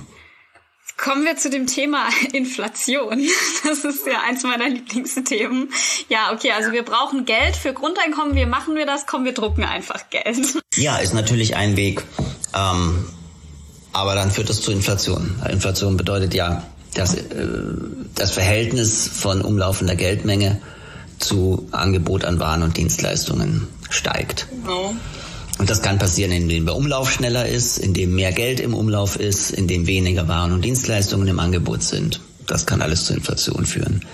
Kommen wir zu dem Thema Inflation. Das ist ja eins meiner Lieblingsthemen. Ja, okay, also wir brauchen Geld für Grundeinkommen. Wie machen wir das? Komm, wir drucken einfach Geld. Ja, ist natürlich ein Weg. Ähm, aber dann führt das zu Inflation. Inflation bedeutet ja, dass äh, das Verhältnis von umlaufender Geldmenge zu Angebot an Waren und Dienstleistungen steigt. Genau. Und das kann passieren, indem der Umlauf schneller ist, indem mehr Geld im Umlauf ist, indem weniger Waren und Dienstleistungen im Angebot sind. Das kann alles zu Inflation führen.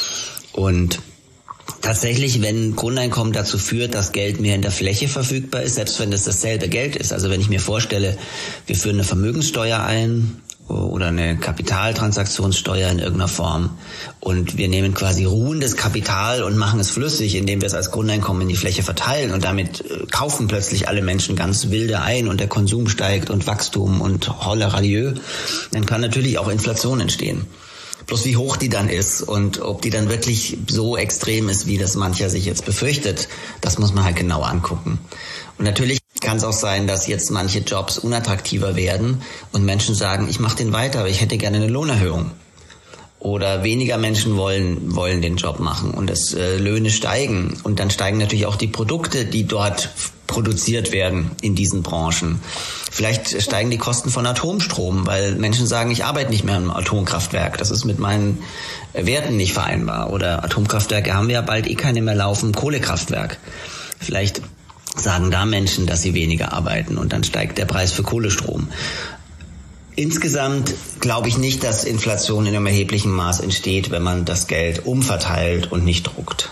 Und tatsächlich, wenn Grundeinkommen dazu führt, dass Geld mehr in der Fläche verfügbar ist, selbst wenn das dasselbe Geld ist, also wenn ich mir vorstelle, wir führen eine Vermögenssteuer ein oder eine Kapitaltransaktionssteuer in irgendeiner Form und wir nehmen quasi ruhendes Kapital und machen es flüssig, indem wir es als Grundeinkommen in die Fläche verteilen und damit kaufen plötzlich alle Menschen ganz wilde ein und der Konsum steigt und Wachstum und holle Radieux, dann kann natürlich auch Inflation entstehen. Bloß wie hoch die dann ist und ob die dann wirklich so extrem ist, wie das mancher sich jetzt befürchtet, das muss man halt genau angucken. Und natürlich kann es auch sein, dass jetzt manche Jobs unattraktiver werden und Menschen sagen, ich mache den weiter, aber ich hätte gerne eine Lohnerhöhung. Oder weniger Menschen wollen wollen den Job machen und das äh, Löhne steigen. Und dann steigen natürlich auch die Produkte, die dort produziert werden in diesen Branchen. Vielleicht steigen die Kosten von Atomstrom, weil Menschen sagen, ich arbeite nicht mehr im Atomkraftwerk. Das ist mit meinen Werten nicht vereinbar. Oder Atomkraftwerke haben wir ja bald eh keine mehr laufen, Kohlekraftwerk. Vielleicht sagen da Menschen, dass sie weniger arbeiten und dann steigt der Preis für Kohlestrom. Insgesamt glaube ich nicht, dass Inflation in einem erheblichen Maß entsteht, wenn man das Geld umverteilt und nicht druckt.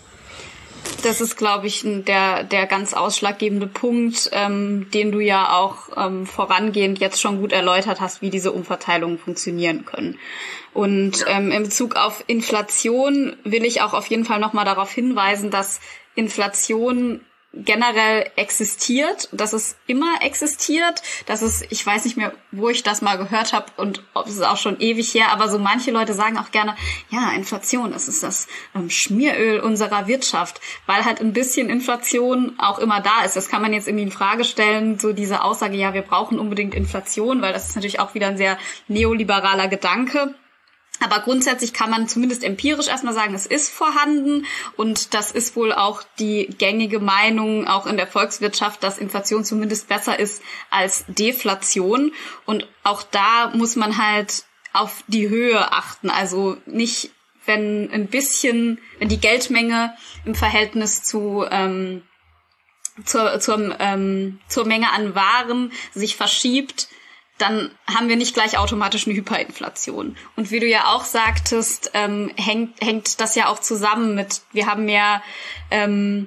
Das ist, glaube ich, der der ganz ausschlaggebende Punkt, ähm, den du ja auch ähm, vorangehend jetzt schon gut erläutert hast, wie diese Umverteilungen funktionieren können. Und ähm, in Bezug auf Inflation will ich auch auf jeden Fall nochmal darauf hinweisen, dass Inflation generell existiert, dass es immer existiert, dass es, ich weiß nicht mehr, wo ich das mal gehört habe und ob es ist auch schon ewig her, aber so manche Leute sagen auch gerne, ja, Inflation, das ist das ähm, Schmieröl unserer Wirtschaft, weil halt ein bisschen Inflation auch immer da ist. Das kann man jetzt irgendwie in Frage stellen, so diese Aussage, ja, wir brauchen unbedingt Inflation, weil das ist natürlich auch wieder ein sehr neoliberaler Gedanke. Aber grundsätzlich kann man zumindest empirisch erstmal sagen, es ist vorhanden und das ist wohl auch die gängige Meinung auch in der Volkswirtschaft, dass Inflation zumindest besser ist als Deflation. Und auch da muss man halt auf die Höhe achten. Also nicht, wenn ein bisschen, wenn die Geldmenge im Verhältnis zu ähm, zur zur ähm, zur Menge an Waren sich verschiebt, dann haben wir nicht gleich automatisch eine Hyperinflation. Und wie du ja auch sagtest, ähm, hängt hängt das ja auch zusammen mit, wir haben mehr, ähm,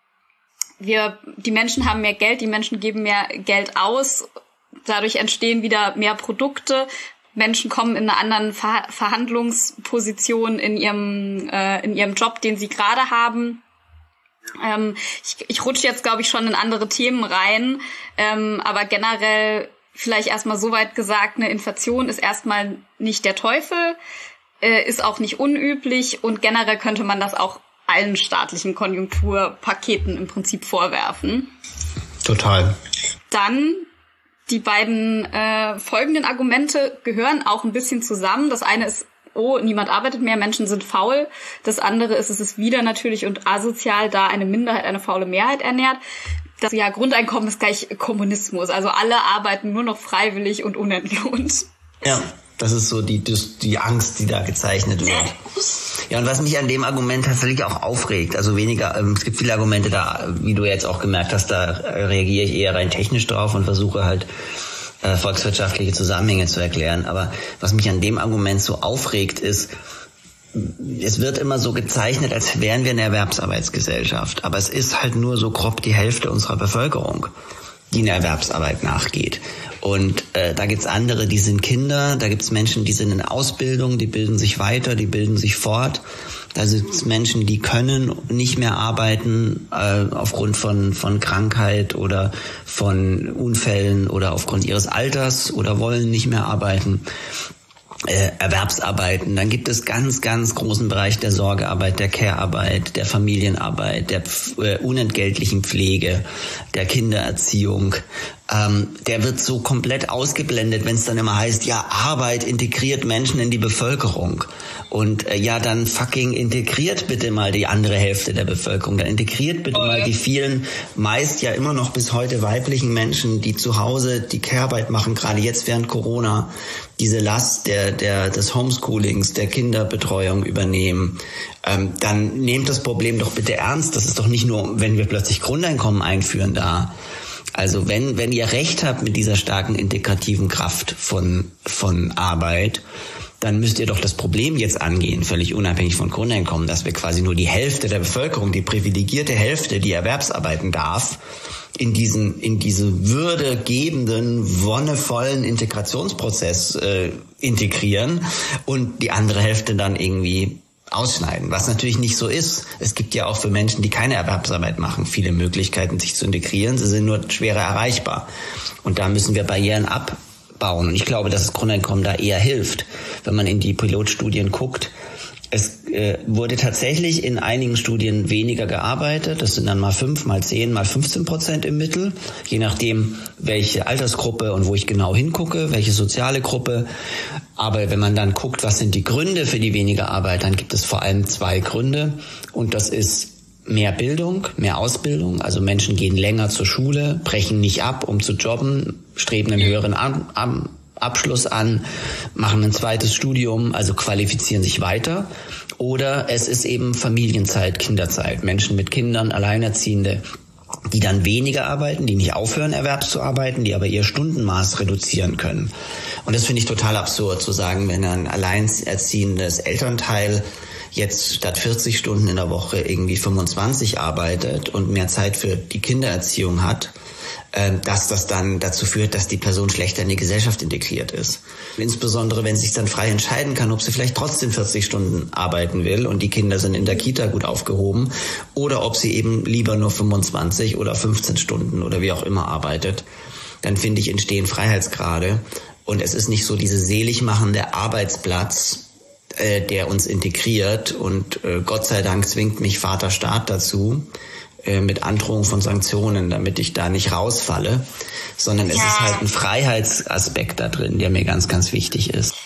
wir die Menschen haben mehr Geld, die Menschen geben mehr Geld aus, dadurch entstehen wieder mehr Produkte, Menschen kommen in einer anderen Ver- Verhandlungsposition in ihrem äh, in ihrem Job, den sie gerade haben. Ähm, ich, ich rutsche jetzt, glaube ich, schon in andere Themen rein, ähm, aber generell vielleicht erstmal so weit gesagt, eine Inflation ist erstmal nicht der Teufel, äh, ist auch nicht unüblich und generell könnte man das auch allen staatlichen Konjunkturpaketen im Prinzip vorwerfen. Total. Dann die beiden äh, folgenden Argumente gehören auch ein bisschen zusammen. Das eine ist, oh, niemand arbeitet mehr, Menschen sind faul. Das andere ist, es ist wieder natürlich und asozial, da eine Minderheit eine faule Mehrheit ernährt. Das ja Grundeinkommen ist gleich Kommunismus. Also alle arbeiten nur noch freiwillig und unentlohnt. Ja, das ist so die, die Angst, die da gezeichnet wird. Ja, und was mich an dem Argument tatsächlich auch aufregt, also weniger, ähm, es gibt viele Argumente da, wie du jetzt auch gemerkt hast, da reagiere ich eher rein technisch drauf und versuche halt äh, volkswirtschaftliche Zusammenhänge zu erklären. Aber was mich an dem Argument so aufregt, ist, es wird immer so gezeichnet, als wären wir eine Erwerbsarbeitsgesellschaft. Aber es ist halt nur so grob die Hälfte unserer Bevölkerung, die einer Erwerbsarbeit nachgeht. Und äh, da gibt's andere, die sind Kinder, da gibt's Menschen, die sind in Ausbildung, die bilden sich weiter, die bilden sich fort. Da gibt's Menschen, die können nicht mehr arbeiten äh, aufgrund von von Krankheit oder von Unfällen oder aufgrund ihres Alters oder wollen nicht mehr arbeiten. Äh, Erwerbsarbeiten. Dann gibt es ganz, ganz großen Bereich der Sorgearbeit, der Care-Arbeit, der Familienarbeit, der äh, unentgeltlichen Pflege, der Kindererziehung. Ähm, der wird so komplett ausgeblendet, wenn es dann immer heißt, ja, Arbeit integriert Menschen in die Bevölkerung. Und äh, ja, dann fucking integriert bitte mal die andere Hälfte der Bevölkerung. Dann integriert bitte mal die vielen, meist ja immer noch bis heute weiblichen Menschen, die zu Hause die Care-Arbeit machen, gerade jetzt während Corona, diese Last der, der, des Homeschoolings, der Kinderbetreuung übernehmen. Ähm, dann nehmt das Problem doch bitte ernst. Das ist doch nicht nur, wenn wir plötzlich Grundeinkommen einführen da. Also wenn, wenn ihr recht habt mit dieser starken integrativen Kraft von, von Arbeit, dann müsst ihr doch das Problem jetzt angehen, völlig unabhängig von Grundeinkommen, dass wir quasi nur die Hälfte der Bevölkerung, die privilegierte Hälfte, die erwerbsarbeiten darf, in diesen, in diese würdegebenden, wonnevollen Integrationsprozess äh, integrieren und die andere Hälfte dann irgendwie ausschneiden, was natürlich nicht so ist. Es gibt ja auch für Menschen, die keine Erwerbsarbeit machen, viele Möglichkeiten, sich zu integrieren. Sie sind nur schwerer erreichbar. Und da müssen wir Barrieren abbauen. Und ich glaube, dass das Grundeinkommen da eher hilft. Wenn man in die Pilotstudien guckt, Es äh, wurde tatsächlich in einigen Studien weniger gearbeitet. Das sind dann mal fünf, mal zehn, mal fünfzehn Prozent im Mittel. Je nachdem, welche Altersgruppe und wo ich genau hingucke, welche soziale Gruppe. Aber wenn man dann guckt, was sind die Gründe für die weniger Arbeit, dann gibt es vor allem zwei Gründe. Und das ist mehr Bildung, mehr Ausbildung. Also Menschen gehen länger zur Schule, brechen nicht ab, um zu jobben, streben einen höheren An- An- Abschluss an, machen ein zweites Studium, also qualifizieren sich weiter. Oder es ist eben Familienzeit, Kinderzeit, Menschen mit Kindern, Alleinerziehende, die dann weniger arbeiten, die nicht aufhören, erwerbs zu arbeiten, die aber ihr Stundenmaß reduzieren können. Und das finde ich total absurd zu sagen, wenn ein alleinerziehendes Elternteil jetzt statt vierzig Stunden in der Woche irgendwie fünfundzwanzig arbeitet und mehr Zeit für die Kindererziehung hat, dass das dann dazu führt, dass die Person schlechter in die Gesellschaft integriert ist. Insbesondere, wenn sie sich dann frei entscheiden kann, ob sie vielleicht trotzdem vierzig Stunden arbeiten will und die Kinder sind in der Kita gut aufgehoben oder ob sie eben lieber nur fünfundzwanzig oder fünfzehn Stunden oder wie auch immer arbeitet, dann finde ich, entstehen Freiheitsgrade und es ist nicht so diese selig machende Arbeitsplatz, äh, der uns integriert und äh, Gott sei Dank zwingt mich Vater Staat dazu, mit Androhung von Sanktionen, damit ich da nicht rausfalle, sondern es ja. ist halt ein Freiheitsaspekt da drin, der mir ganz, ganz wichtig ist.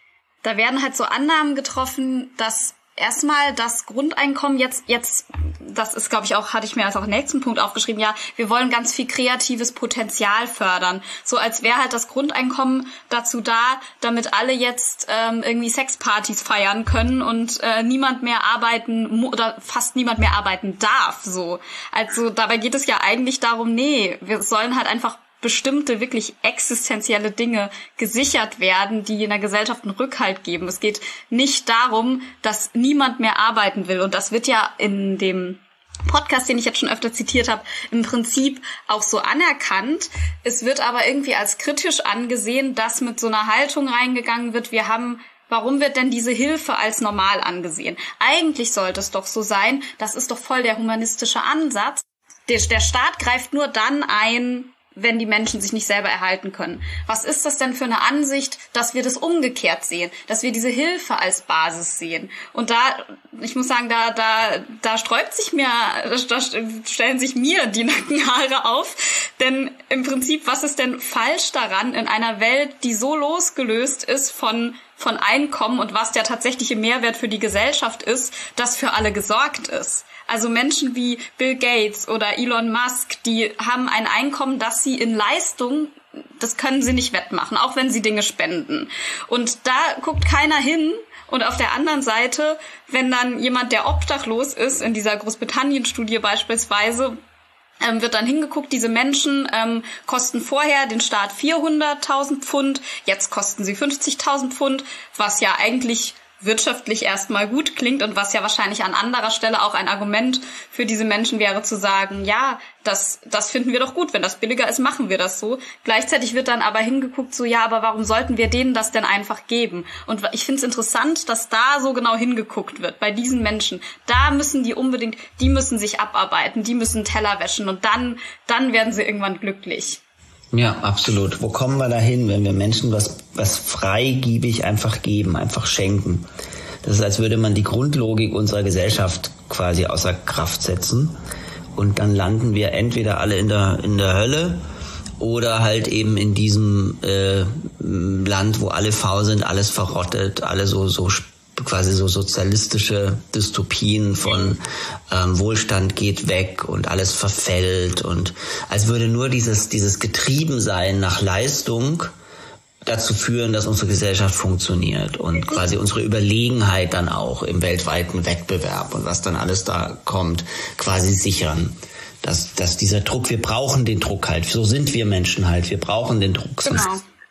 Da werden halt so Annahmen getroffen, dass erstmal das Grundeinkommen jetzt, jetzt, das ist, glaube ich, auch, hatte ich mir als auch nächsten Punkt aufgeschrieben, ja, wir wollen ganz viel kreatives Potenzial fördern. So als wäre halt das Grundeinkommen dazu da, damit alle jetzt ähm, irgendwie Sexpartys feiern können und äh, niemand mehr arbeiten oder fast niemand mehr arbeiten darf. So, also dabei geht es ja eigentlich darum, nee, wir sollen halt einfach bestimmte wirklich existenzielle Dinge gesichert werden, die in der Gesellschaft einen Rückhalt geben. Es geht nicht darum, dass niemand mehr arbeiten will. Und das wird ja in dem Podcast, den ich jetzt schon öfter zitiert habe, im Prinzip auch so anerkannt. Es wird aber irgendwie als kritisch angesehen, dass mit so einer Haltung reingegangen wird, wir haben warum wird denn diese Hilfe als normal angesehen? Eigentlich sollte es doch so sein, das ist doch voll der humanistische Ansatz. Der, der Staat greift nur dann ein, wenn die Menschen sich nicht selber erhalten können. Was ist das denn für eine Ansicht, dass wir das umgekehrt sehen, dass wir diese Hilfe als Basis sehen? Und da, ich muss sagen, da da da sträubt sich mir, da stellen sich mir die Nackenhaare auf, denn im Prinzip, was ist denn falsch daran in einer Welt, die so losgelöst ist von von Einkommen und was der tatsächliche Mehrwert für die Gesellschaft ist, dass für alle gesorgt ist? Also Menschen wie Bill Gates oder Elon Musk, die haben ein Einkommen, das sie in Leistung, das können sie nicht wettmachen, auch wenn sie Dinge spenden. Und da guckt keiner hin. Und auf der anderen Seite, wenn dann jemand, der obdachlos ist, in dieser Großbritannien-Studie beispielsweise, ähm, wird dann hingeguckt, diese Menschen ähm, kosten vorher den Staat vierhunderttausend Pfund, jetzt kosten sie fünfzigtausend Pfund, was ja eigentlich wirtschaftlich erstmal gut klingt und was ja wahrscheinlich an anderer Stelle auch ein Argument für diese Menschen wäre, zu sagen, ja, das das finden wir doch gut, wenn das billiger ist, machen wir das so. Gleichzeitig wird dann aber hingeguckt, so ja, aber warum sollten wir denen das denn einfach geben? Und ich finde es interessant, dass da so genau hingeguckt wird, bei diesen Menschen. Da müssen die unbedingt, die müssen sich abarbeiten, die müssen Teller wäschen und dann dann werden sie irgendwann glücklich. Ja, absolut. Wo kommen wir da hin, wenn wir Menschen was, was freigiebig einfach geben, einfach schenken? Das ist, als würde man die Grundlogik unserer Gesellschaft quasi außer Kraft setzen. Und dann landen wir entweder alle in der, in der Hölle oder halt eben in diesem äh, Land, wo alle faul sind, alles verrottet, alle so, so quasi so sozialistische Dystopien von ähm, Wohlstand geht weg und alles verfällt und als würde nur dieses dieses Getriebensein nach Leistung dazu führen, dass unsere Gesellschaft funktioniert und quasi unsere Überlegenheit dann auch im weltweiten Wettbewerb und was dann alles da kommt, quasi sichern. Dass, dass dieser Druck, wir brauchen den Druck halt, so sind wir Menschen halt, wir brauchen den Druck. Genau.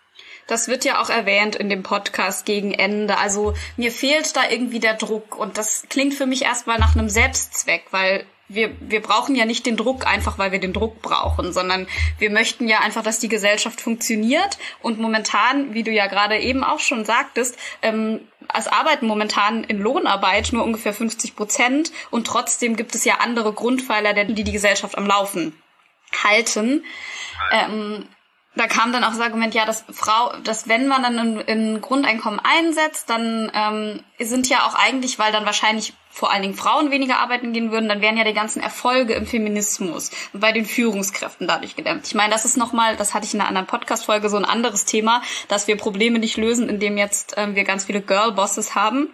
Das wird ja auch erwähnt in dem Podcast gegen Ende. Also mir fehlt da irgendwie der Druck und das klingt für mich erstmal nach einem Selbstzweck, weil wir wir brauchen ja nicht den Druck einfach, weil wir den Druck brauchen, sondern wir möchten ja einfach, dass die Gesellschaft funktioniert und momentan, wie du ja gerade eben auch schon sagtest, ähm, es arbeiten momentan in Lohnarbeit nur ungefähr fünfzig Prozent und trotzdem gibt es ja andere Grundpfeiler, die die Gesellschaft am Laufen halten. Ähm, da kam dann auch das Argument, ja, dass Frau, dass wenn man dann ein, ein Grundeinkommen einsetzt, dann ähm, sind ja auch eigentlich, weil dann wahrscheinlich vor allen Dingen Frauen weniger arbeiten gehen würden, dann wären ja die ganzen Erfolge im Feminismus und bei den Führungskräften dadurch gedämpft. Ich meine, das ist nochmal, das hatte ich in einer anderen Podcast-Folge, so ein anderes Thema, dass wir Probleme nicht lösen, indem jetzt ähm, wir ganz viele Girl-Bosses haben.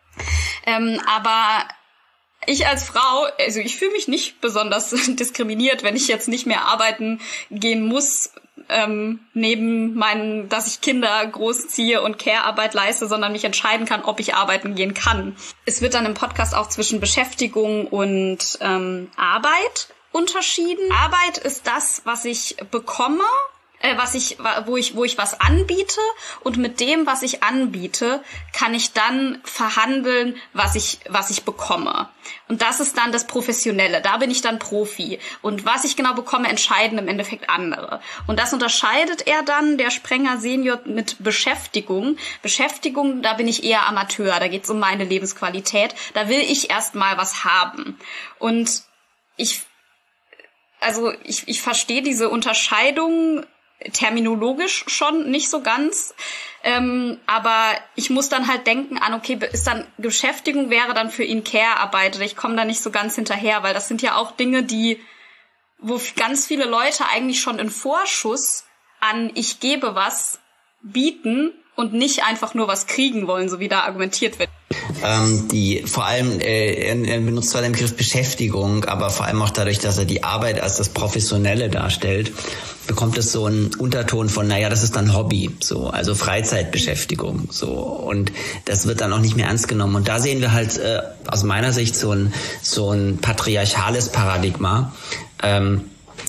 Ähm, aber ich als Frau, also ich fühle mich nicht besonders diskriminiert, wenn ich jetzt nicht mehr arbeiten gehen muss, ähm, neben meinen, dass ich Kinder großziehe und Care-Arbeit leiste, sondern mich entscheiden kann, ob ich arbeiten gehen kann. Es wird dann im Podcast auch zwischen Beschäftigung und ähm, Arbeit unterschieden. Arbeit ist das, was ich bekomme, äh, was ich, wo ich, wo ich was anbiete, und mit dem, was ich anbiete, kann ich dann verhandeln, was ich, was ich bekomme. Und das ist dann das Professionelle. Da bin ich dann Profi. Und was ich genau bekomme, entscheiden im Endeffekt andere. Und das unterscheidet er dann, der Sprenger Senior, mit Beschäftigung. Beschäftigung, da bin ich eher Amateur. Da geht es um meine Lebensqualität. Da will ich erst mal was haben. Und ich, also ich, ich verstehe diese Unterscheidung terminologisch schon nicht so ganz, ähm, aber ich muss dann halt denken an, okay, ist dann Beschäftigung wäre dann für ihn Care-Arbeit, ich komme da nicht so ganz hinterher, weil das sind ja auch Dinge, die, wo ganz viele Leute eigentlich schon in Vorschuss an ich gebe was bieten und nicht einfach nur was kriegen wollen, so wie da argumentiert wird. Ähm, die vor allem, äh, er, er benutzt zwar den Begriff Beschäftigung, aber vor allem auch dadurch, dass er die Arbeit als das Professionelle darstellt, bekommt es so einen Unterton von, naja, das ist dann Hobby, so, also Freizeitbeschäftigung, so, und das wird dann auch nicht mehr ernst genommen. Und da sehen wir halt äh, aus meiner Sicht so ein so ein patriarchales Paradigma, ähm,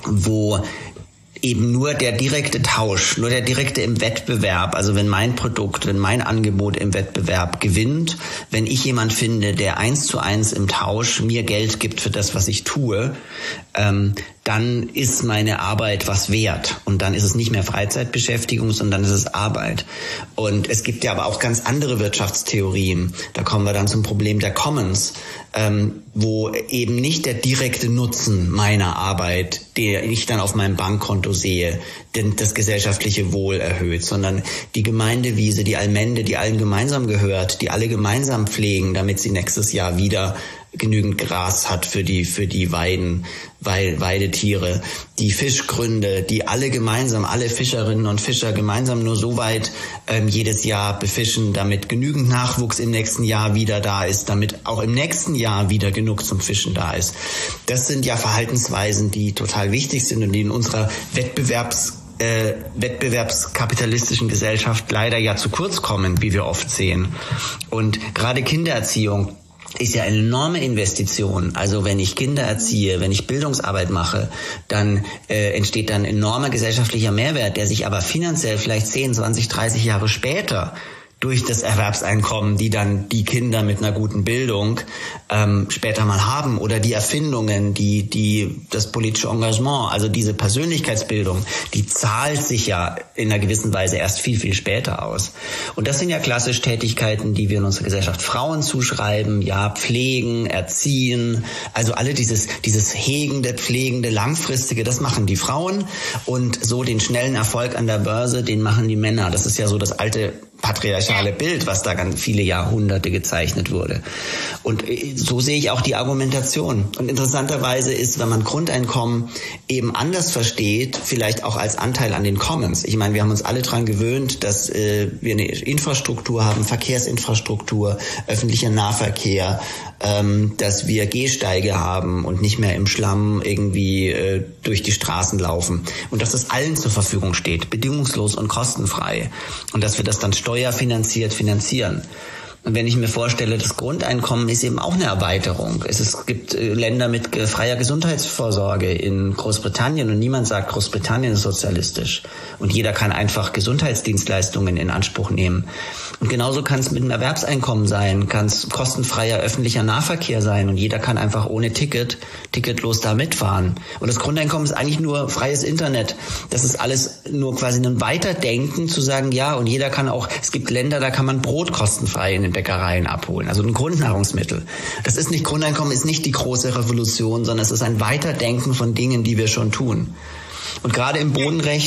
wo eben nur der direkte Tausch, nur der direkte im Wettbewerb, also wenn mein Produkt, wenn mein Angebot im Wettbewerb gewinnt, wenn ich jemand finde, der eins zu eins im Tausch mir Geld gibt für das, was ich tue, ähm, dann ist meine Arbeit was wert. Und dann ist es nicht mehr Freizeitbeschäftigung, sondern es ist Arbeit. Und es gibt ja aber auch ganz andere Wirtschaftstheorien. Da kommen wir dann zum Problem der Commons, ähm, wo eben nicht der direkte Nutzen meiner Arbeit, den ich dann auf meinem Bankkonto sehe, denn das gesellschaftliche Wohl erhöht, sondern die Gemeindewiese, die Allmende, die allen gemeinsam gehört, die alle gemeinsam pflegen, damit sie nächstes Jahr wieder genügend Gras hat für die für die Weiden, Weid, Weidetiere, die Fischgründe, die alle gemeinsam, alle Fischerinnen und Fischer gemeinsam nur so weit ähm, jedes Jahr befischen, damit genügend Nachwuchs im nächsten Jahr wieder da ist, damit auch im nächsten Jahr wieder genug zum Fischen da ist. Das sind ja Verhaltensweisen, die total wichtig sind und die in unserer Wettbewerbs Äh, wettbewerbskapitalistischen Gesellschaft leider ja zu kurz kommen, wie wir oft sehen. Und gerade Kindererziehung ist ja eine enorme Investition. Also wenn ich Kinder erziehe, wenn ich Bildungsarbeit mache, dann äh, entsteht dann enormer gesellschaftlicher Mehrwert, der sich aber finanziell vielleicht zehn, zwanzig, dreißig Jahre später durch das Erwerbseinkommen, die dann die Kinder mit einer guten Bildung ähm, später mal haben, oder die Erfindungen, die die das politische Engagement, also diese Persönlichkeitsbildung, die zahlt sich ja in einer gewissen Weise erst viel, viel später aus. Und das sind ja klassisch Tätigkeiten, die wir in unserer Gesellschaft Frauen zuschreiben, ja, pflegen, erziehen, also alle dieses dieses hegende, pflegende, langfristige, das machen die Frauen, und so den schnellen Erfolg an der Börse, den machen die Männer. Das ist ja so das alte patriarchale Bild, was da ganz viele Jahrhunderte gezeichnet wurde. Und so sehe ich auch die Argumentation. Und interessanterweise ist, wenn man Grundeinkommen eben anders versteht, vielleicht auch als Anteil an den Commons. Ich meine, wir haben uns alle dran gewöhnt, dass äh, wir eine Infrastruktur haben, Verkehrsinfrastruktur, öffentlicher Nahverkehr, ähm, dass wir Gehsteige haben und nicht mehr im Schlamm irgendwie äh, durch die Straßen laufen. Und dass das allen zur Verfügung steht, bedingungslos und kostenfrei. Und dass wir das dann steuerfinanziert finanzieren. Und wenn ich mir vorstelle, das Grundeinkommen ist eben auch eine Erweiterung. Es, ist, es gibt Länder mit freier Gesundheitsvorsorge in Großbritannien, und niemand sagt, Großbritannien ist sozialistisch. Und jeder kann einfach Gesundheitsdienstleistungen in Anspruch nehmen. Und genauso kann es mit einem Erwerbseinkommen sein, kann es kostenfreier öffentlicher Nahverkehr sein, und jeder kann einfach ohne Ticket, ticketlos da mitfahren. Und das Grundeinkommen ist eigentlich nur freies Internet. Das ist alles nur quasi ein Weiterdenken, zu sagen, ja, und jeder kann auch, es gibt Länder, da kann man Brot kostenfrei in den Bäckereien abholen, also ein Grundnahrungsmittel. Das ist nicht, Grundeinkommen ist nicht die große Revolution, sondern es ist ein Weiterdenken von Dingen, die wir schon tun. Und gerade im Bodenrecht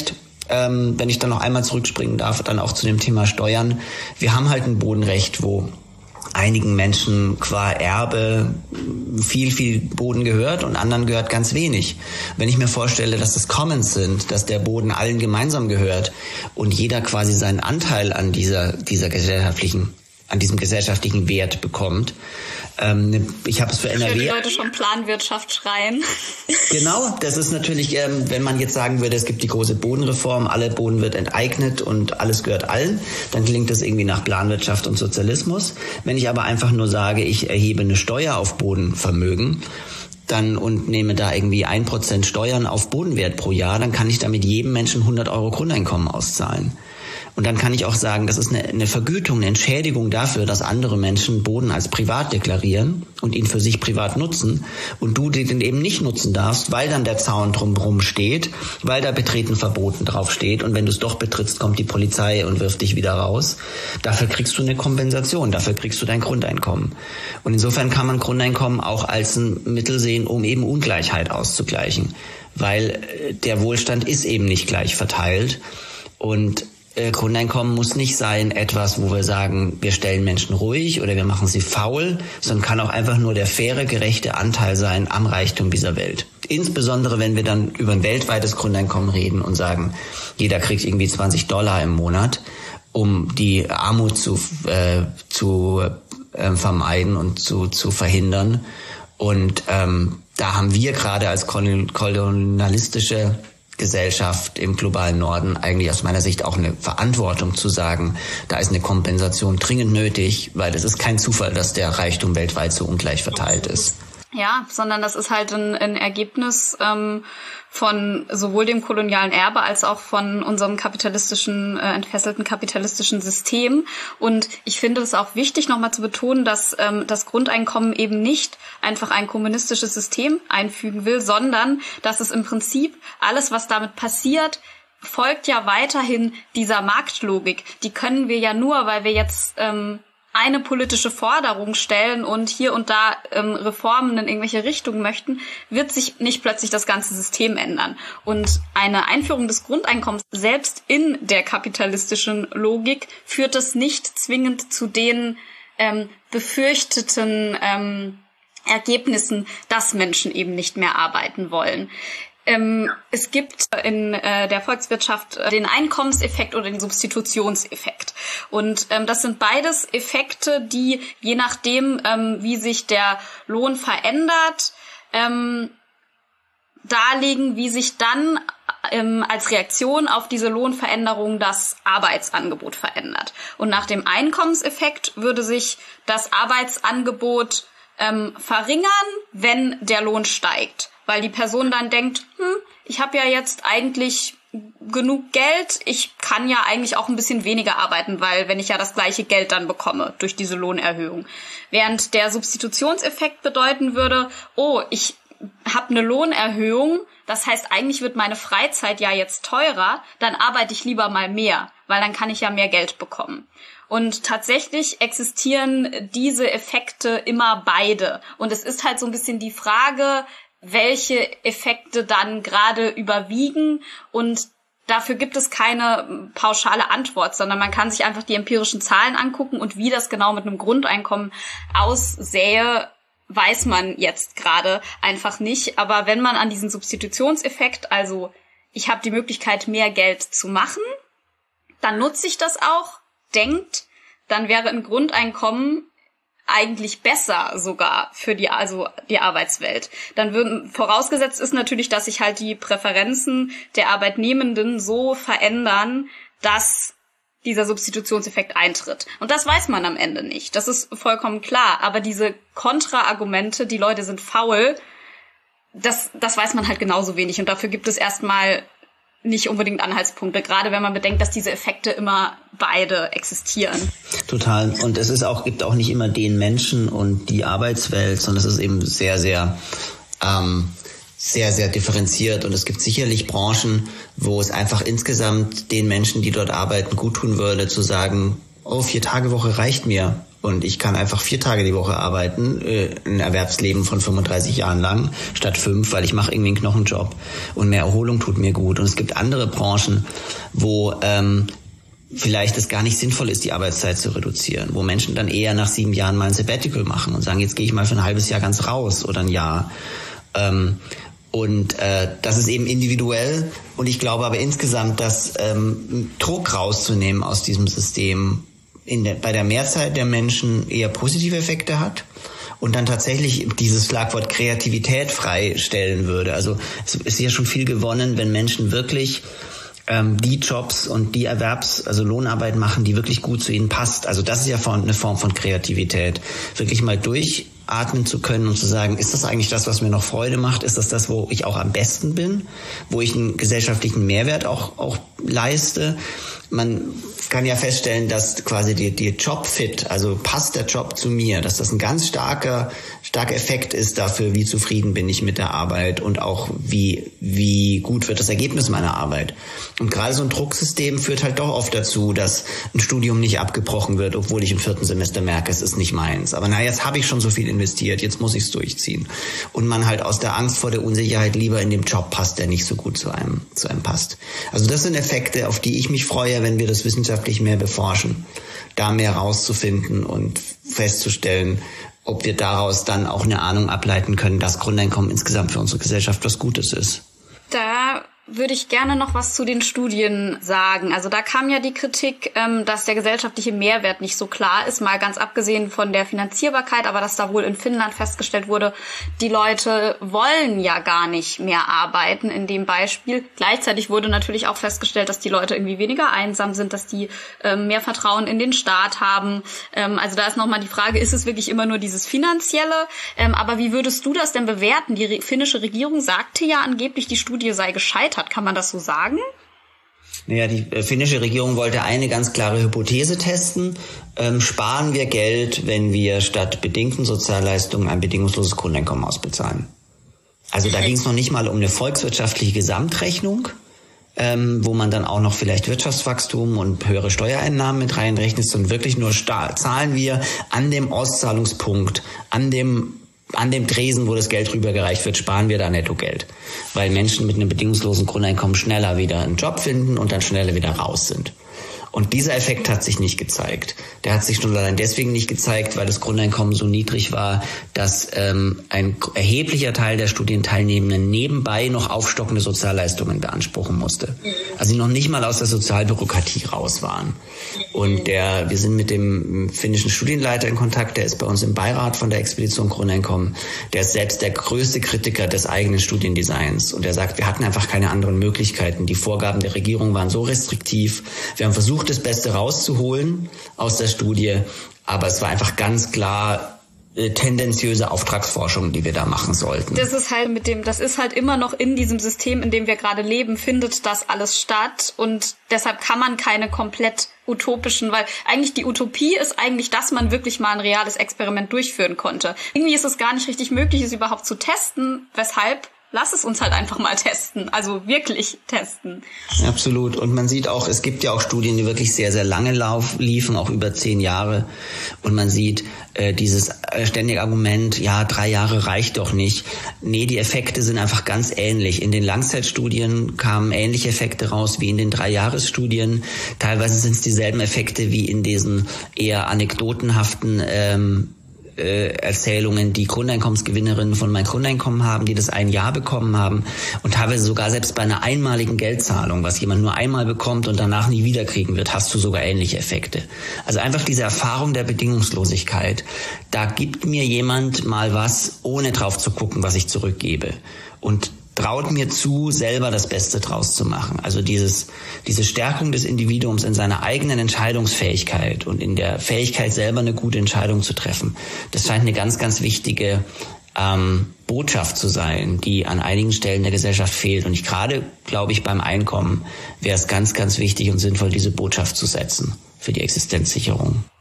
ähm, wenn ich dann noch einmal zurückspringen darf, dann auch zu dem Thema Steuern. Wir haben halt ein Bodenrecht, wo einigen Menschen qua Erbe viel, viel Boden gehört und anderen gehört ganz wenig. Wenn ich mir vorstelle, dass es Commons sind, dass der Boden allen gemeinsam gehört und jeder quasi seinen Anteil an dieser, dieser gesellschaftlichen, an diesem gesellschaftlichen Wert bekommt. Ähm, ich habe es für N R W. Die Leute schon Planwirtschaft schreien. Genau, das ist natürlich, ähm, wenn man jetzt sagen würde, es gibt die große Bodenreform, alle Boden wird enteignet und alles gehört allen, dann klingt das irgendwie nach Planwirtschaft und Sozialismus. Wenn ich aber einfach nur sage, ich erhebe eine Steuer auf Bodenvermögen, dann und nehme da irgendwie ein Prozent Steuern auf Bodenwert pro Jahr, dann kann ich damit jedem Menschen hundert Euro Grundeinkommen auszahlen. Und dann kann ich auch sagen, das ist eine, eine Vergütung, eine Entschädigung dafür, dass andere Menschen Boden als privat deklarieren und ihn für sich privat nutzen und du den eben nicht nutzen darfst, weil dann der Zaun drumherum steht, weil da Betreten verboten drauf steht und wenn du es doch betrittst, kommt die Polizei und wirft dich wieder raus. Dafür kriegst du eine Kompensation, dafür kriegst du dein Grundeinkommen. Und insofern kann man Grundeinkommen auch als ein Mittel sehen, um eben Ungleichheit auszugleichen, weil der Wohlstand ist eben nicht gleich verteilt und Grundeinkommen muss nicht sein etwas, wo wir sagen, wir stellen Menschen ruhig oder wir machen sie faul, sondern kann auch einfach nur der faire, gerechte Anteil sein am Reichtum dieser Welt. Insbesondere, wenn wir dann über ein weltweites Grundeinkommen reden und sagen, jeder kriegt irgendwie zwanzig Dollar im Monat, um die Armut zu, äh, zu äh, vermeiden und zu, zu verhindern. Und ähm, da haben wir gerade als kolonialistische Gesellschaft im globalen Norden eigentlich aus meiner Sicht auch eine Verantwortung zu sagen, da ist eine Kompensation dringend nötig, weil es ist kein Zufall, dass der Reichtum weltweit so ungleich verteilt ist. Ja, sondern das ist halt ein, ein Ergebnis ähm, von sowohl dem kolonialen Erbe als auch von unserem kapitalistischen, äh, entfesselten kapitalistischen System. Und ich finde es auch wichtig, nochmal zu betonen, dass ähm, das Grundeinkommen eben nicht einfach ein kommunistisches System einfügen will, sondern dass es im Prinzip alles, was damit passiert, folgt ja weiterhin dieser Marktlogik. Die können wir ja nur, weil wir jetzt ähm, eine politische Forderung stellen und hier und da ähm, Reformen in irgendwelche Richtungen möchten, wird sich nicht plötzlich das ganze System ändern. Und eine Einführung des Grundeinkommens selbst in der kapitalistischen Logik führt es nicht zwingend zu den ähm, befürchteten ähm, Ergebnissen, dass Menschen eben nicht mehr arbeiten wollen. Ähm, es gibt in äh, der Volkswirtschaft äh, den Einkommenseffekt oder den Substitutionseffekt. Und ähm, das sind beides Effekte, die je nachdem, ähm, wie sich der Lohn verändert, ähm, darlegen, wie sich dann ähm, als Reaktion auf diese Lohnveränderung das Arbeitsangebot verändert. Und nach dem Einkommenseffekt würde sich das Arbeitsangebot ähm, verringern, wenn der Lohn steigt. Weil die Person dann denkt, hm, ich habe ja jetzt eigentlich genug Geld, ich kann ja eigentlich auch ein bisschen weniger arbeiten, weil wenn ich ja das gleiche Geld dann bekomme durch diese Lohnerhöhung. Während der Substitutionseffekt bedeuten würde, oh, ich habe eine Lohnerhöhung, das heißt eigentlich wird meine Freizeit ja jetzt teurer, dann arbeite ich lieber mal mehr, weil dann kann ich ja mehr Geld bekommen. Und tatsächlich existieren diese Effekte immer beide. Und es ist halt so ein bisschen die Frage, welche Effekte dann gerade überwiegen, und dafür gibt es keine pauschale Antwort, sondern man kann sich einfach die empirischen Zahlen angucken, und wie das genau mit einem Grundeinkommen aussähe, weiß man jetzt gerade einfach nicht. Aber wenn man an diesen Substitutionseffekt, also ich habe die Möglichkeit, mehr Geld zu machen, dann nutze ich das auch, denkt, dann wäre ein Grundeinkommen eigentlich besser sogar für die, also die Arbeitswelt. Dann würden, vorausgesetzt ist natürlich, dass sich halt die Präferenzen der Arbeitnehmenden so verändern, dass dieser Substitutionseffekt eintritt. Und das weiß man am Ende nicht. Das ist vollkommen klar. Aber diese Kontraargumente, die Leute sind faul, das, das weiß man halt genauso wenig. Und dafür gibt es erstmal nicht unbedingt Anhaltspunkte, gerade wenn man bedenkt, dass diese Effekte immer beide existieren. Total. Und es ist auch, gibt auch nicht immer den Menschen und die Arbeitswelt, sondern es ist eben sehr, sehr, ähm, sehr, sehr differenziert. Und es gibt sicherlich Branchen, wo es einfach insgesamt den Menschen, die dort arbeiten, gut tun würde, zu sagen, oh, vier Tage Woche reicht mir. Und ich kann einfach vier Tage die Woche arbeiten, äh, ein Erwerbsleben von fünfunddreißig Jahren lang, statt fünf, weil ich mache irgendwie einen Knochenjob. Und mehr Erholung tut mir gut. Und es gibt andere Branchen, wo ähm, vielleicht es gar nicht sinnvoll ist, die Arbeitszeit zu reduzieren. Wo Menschen dann eher nach sieben Jahren mal ein Sabbatical machen und sagen, jetzt gehe ich mal für ein halbes Jahr ganz raus oder ein Jahr. Ähm, Und äh, das ist eben individuell. Und ich glaube aber insgesamt, dass ähm, Druck rauszunehmen aus diesem System in der, bei der Mehrzahl der Menschen eher positive Effekte hat und dann tatsächlich dieses Schlagwort Kreativität freistellen würde. Also es ist ja schon viel gewonnen, wenn Menschen wirklich ähm, die Jobs und die Erwerbs-, also Lohnarbeit machen, die wirklich gut zu ihnen passt. Also das ist ja eine Form von Kreativität. Wirklich mal durchatmen zu können und zu sagen, ist das eigentlich das, was mir noch Freude macht? Ist das das, wo ich auch am besten bin? Wo ich einen gesellschaftlichen Mehrwert auch, auch leiste? Man kann ja feststellen, dass quasi die, die Jobfit, also passt der Job zu mir, dass das ein ganz starker, starker Effekt ist dafür, wie zufrieden bin ich mit der Arbeit und auch wie, wie gut wird das Ergebnis meiner Arbeit. Und gerade so ein Drucksystem führt halt doch oft dazu, dass ein Studium nicht abgebrochen wird, obwohl ich im vierten Semester merke, es ist nicht meins. Aber na, jetzt habe ich schon so viel investiert, jetzt muss ich es durchziehen. Und man halt aus der Angst vor der Unsicherheit lieber in dem Job passt, der nicht so gut zu einem, zu einem passt. Also das sind Effekte, auf die ich mich freue, wenn wir das wissenschaftlich mehr beforschen, da mehr rauszufinden und festzustellen, ob wir daraus dann auch eine Ahnung ableiten können, dass Grundeinkommen insgesamt für unsere Gesellschaft was Gutes ist. Da würde ich gerne noch was zu den Studien sagen. Also da kam ja die Kritik, ähm, dass der gesellschaftliche Mehrwert nicht so klar ist, mal ganz abgesehen von der Finanzierbarkeit, aber dass da wohl in Finnland festgestellt wurde, die Leute wollen ja gar nicht mehr arbeiten in dem Beispiel. Gleichzeitig wurde natürlich auch festgestellt, dass die Leute irgendwie weniger einsam sind, dass die ähm, mehr Vertrauen in den Staat haben. Ähm, also da ist nochmal die Frage, ist es wirklich immer nur dieses Finanzielle? Ähm, aber wie würdest du das denn bewerten? Die re- finnische Regierung sagte ja angeblich, die Studie sei gescheitert. Kann man das so sagen? Naja, die äh, finnische Regierung wollte eine ganz klare Hypothese testen. Ähm, sparen wir Geld, wenn wir statt bedingten Sozialleistungen ein bedingungsloses Grundeinkommen ausbezahlen? Also da ging es noch nicht mal um eine volkswirtschaftliche Gesamtrechnung, ähm, wo man dann auch noch vielleicht Wirtschaftswachstum und höhere Steuereinnahmen mit reinrechnet, sondern wirklich nur sta- zahlen wir an dem Auszahlungspunkt, an dem An dem Tresen, wo das Geld rübergereicht wird, sparen wir da Nettogeld. Weil Menschen mit einem bedingungslosen Grundeinkommen schneller wieder einen Job finden und dann schneller wieder raus sind. Und dieser Effekt hat sich nicht gezeigt. Der hat sich schon allein deswegen nicht gezeigt, weil das Grundeinkommen so niedrig war, dass ähm, ein erheblicher Teil der Studienteilnehmenden nebenbei noch aufstockende Sozialleistungen beanspruchen musste. Also sie noch nicht mal aus der Sozialbürokratie raus waren. Und der, wir sind mit dem finnischen Studienleiter in Kontakt, der ist bei uns im Beirat von der Expedition Grundeinkommen. Der ist selbst der größte Kritiker des eigenen Studiendesigns. Und er sagt, wir hatten einfach keine anderen Möglichkeiten. Die Vorgaben der Regierung waren so restriktiv. Wir haben versucht, das Beste rauszuholen aus der Studie, aber es war einfach ganz klar äh, tendenziöse Auftragsforschung, die wir da machen sollten. Das ist halt mit dem, das ist halt immer noch in diesem System, in dem wir gerade leben, findet das alles statt und deshalb kann man keine komplett utopischen, weil eigentlich die Utopie ist eigentlich, dass man wirklich mal ein reales Experiment durchführen konnte. Irgendwie ist es gar nicht richtig möglich, es überhaupt zu testen, weshalb lass es uns halt einfach mal testen, also wirklich testen. Absolut. Und man sieht auch, es gibt ja auch Studien, die wirklich sehr, sehr lange lauf, liefen, auch über zehn Jahre. Und man sieht äh, dieses ständige Argument, ja, drei Jahre reicht doch nicht. Nee, die Effekte sind einfach ganz ähnlich. In den Langzeitstudien kamen ähnliche Effekte raus wie in den Drei-Jahres-Studien. Teilweise sind es dieselben Effekte wie in diesen eher anekdotenhaften ähm, Erzählungen, die Grundeinkommensgewinnerinnen von Mein Grundeinkommen haben, die das ein Jahr bekommen haben und teilweise sogar selbst bei einer einmaligen Geldzahlung, was jemand nur einmal bekommt und danach nie wiederkriegen wird, hast du sogar ähnliche Effekte. Also einfach diese Erfahrung der Bedingungslosigkeit, da gibt mir jemand mal was, ohne drauf zu gucken, was ich zurückgebe und traut mir zu, selber das Beste draus zu machen. Also dieses, diese Stärkung des Individuums in seiner eigenen Entscheidungsfähigkeit und in der Fähigkeit, selber eine gute Entscheidung zu treffen, das scheint eine ganz, ganz wichtige ähm, Botschaft zu sein, die an einigen Stellen der Gesellschaft fehlt. Und ich gerade, glaube ich, beim Einkommen wäre es ganz, ganz wichtig und sinnvoll, diese Botschaft zu setzen für die Existenzsicherung.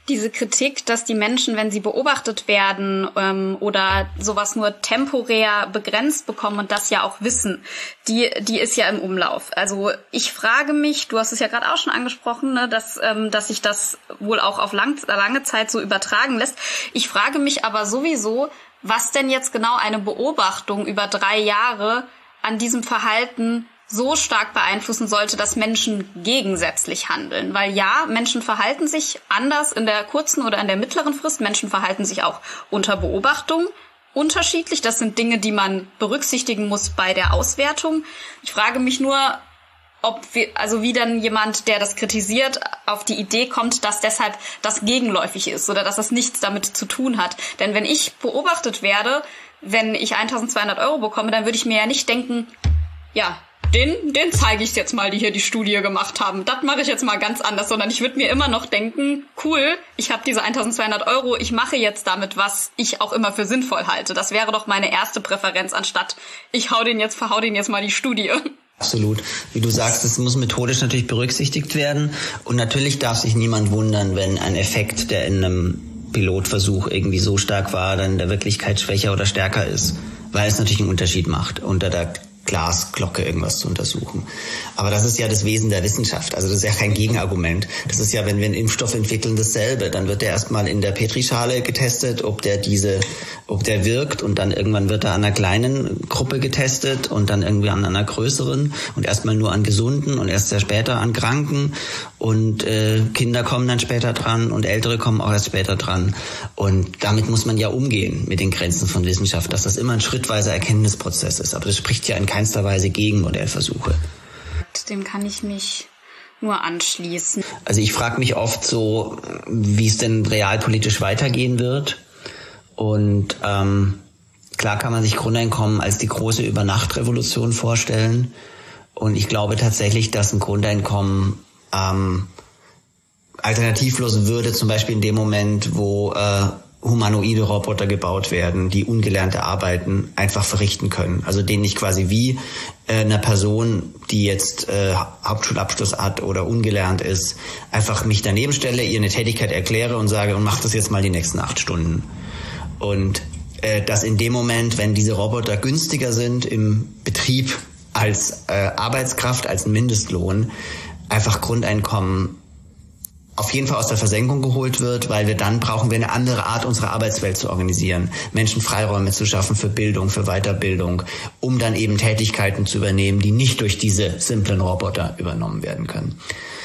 Diese Kritik, dass die Menschen, wenn sie beobachtet werden ähm, oder sowas nur temporär begrenzt bekommen und das ja auch wissen, die die ist ja im Umlauf. Also ich frage mich, du hast es ja gerade auch schon angesprochen, ne, dass ähm, dass sich das wohl auch auf lang, lange Zeit so übertragen lässt. Ich frage mich aber sowieso, was denn jetzt genau eine Beobachtung über drei Jahre an diesem Verhalten so stark beeinflussen sollte, dass Menschen gegensätzlich handeln. Weil ja, Menschen verhalten sich anders in der kurzen oder in der mittleren Frist. Menschen verhalten sich auch unter Beobachtung unterschiedlich. Das sind Dinge, die man berücksichtigen muss bei der Auswertung. Ich frage mich nur, ob wir, also wie dann jemand, der das kritisiert, auf die Idee kommt, dass deshalb das gegenläufig ist oder dass das nichts damit zu tun hat. Denn wenn ich beobachtet werde, wenn ich eintausendzweihundert Euro bekomme, dann würde ich mir ja nicht denken, ja, den, den zeige ich jetzt mal, die hier die Studie gemacht haben. Das mache ich jetzt mal ganz anders, sondern ich würde mir immer noch denken, cool, ich habe diese eintausendzweihundert Euro, ich mache jetzt damit, was ich auch immer für sinnvoll halte. Das wäre doch meine erste Präferenz, anstatt ich hau den jetzt, verhau den jetzt mal die Studie. Absolut. Wie du sagst, das muss methodisch natürlich berücksichtigt werden. Und natürlich darf sich niemand wundern, wenn ein Effekt, der in einem Pilotversuch irgendwie so stark war, dann in der Wirklichkeit schwächer oder stärker ist. Weil es natürlich einen Unterschied macht, unter der Glasglocke irgendwas zu untersuchen. Aber das ist ja das Wesen der Wissenschaft. Also das ist ja kein Gegenargument. Das ist ja, wenn wir einen Impfstoff entwickeln, dasselbe. Dann wird der erstmal in der Petrischale getestet, ob der diese, ob der wirkt, und dann irgendwann wird er an einer kleinen Gruppe getestet und dann irgendwie an einer größeren und erstmal nur an Gesunden und erst sehr später an Kranken, und äh, Kinder kommen dann später dran und Ältere kommen auch erst später dran. Und damit muss man ja umgehen mit den Grenzen von Wissenschaft, dass das immer ein schrittweiser Erkenntnisprozess ist. Aber das spricht ja in keinster Weise gegen Modellversuche. Dem kann ich mich nur anschließen. Also ich frage mich oft so, wie es denn realpolitisch weitergehen wird. Und ähm, klar kann man sich Grundeinkommen als die große Übernachtrevolution vorstellen. Und ich glaube tatsächlich, dass ein Grundeinkommen ähm, alternativlos würde, zum Beispiel in dem Moment, wo äh, humanoide Roboter gebaut werden, die ungelernte Arbeiten einfach verrichten können. Also denen ich quasi wie äh, einer Person, die jetzt äh, Hauptschulabschluss hat oder ungelernt ist, einfach mich daneben stelle, ihr eine Tätigkeit erkläre und sage, und mach das jetzt mal die nächsten acht Stunden. Und äh, dass in dem Moment, wenn diese Roboter günstiger sind im Betrieb als äh, Arbeitskraft, als ein Mindestlohn, einfach Grundeinkommen auf jeden Fall aus der Versenkung geholt wird, weil wir dann brauchen wir eine andere Art, unsere Arbeitswelt zu organisieren, Menschen Freiräume zu schaffen für Bildung, für Weiterbildung, um dann eben Tätigkeiten zu übernehmen, die nicht durch diese simplen Roboter übernommen werden können.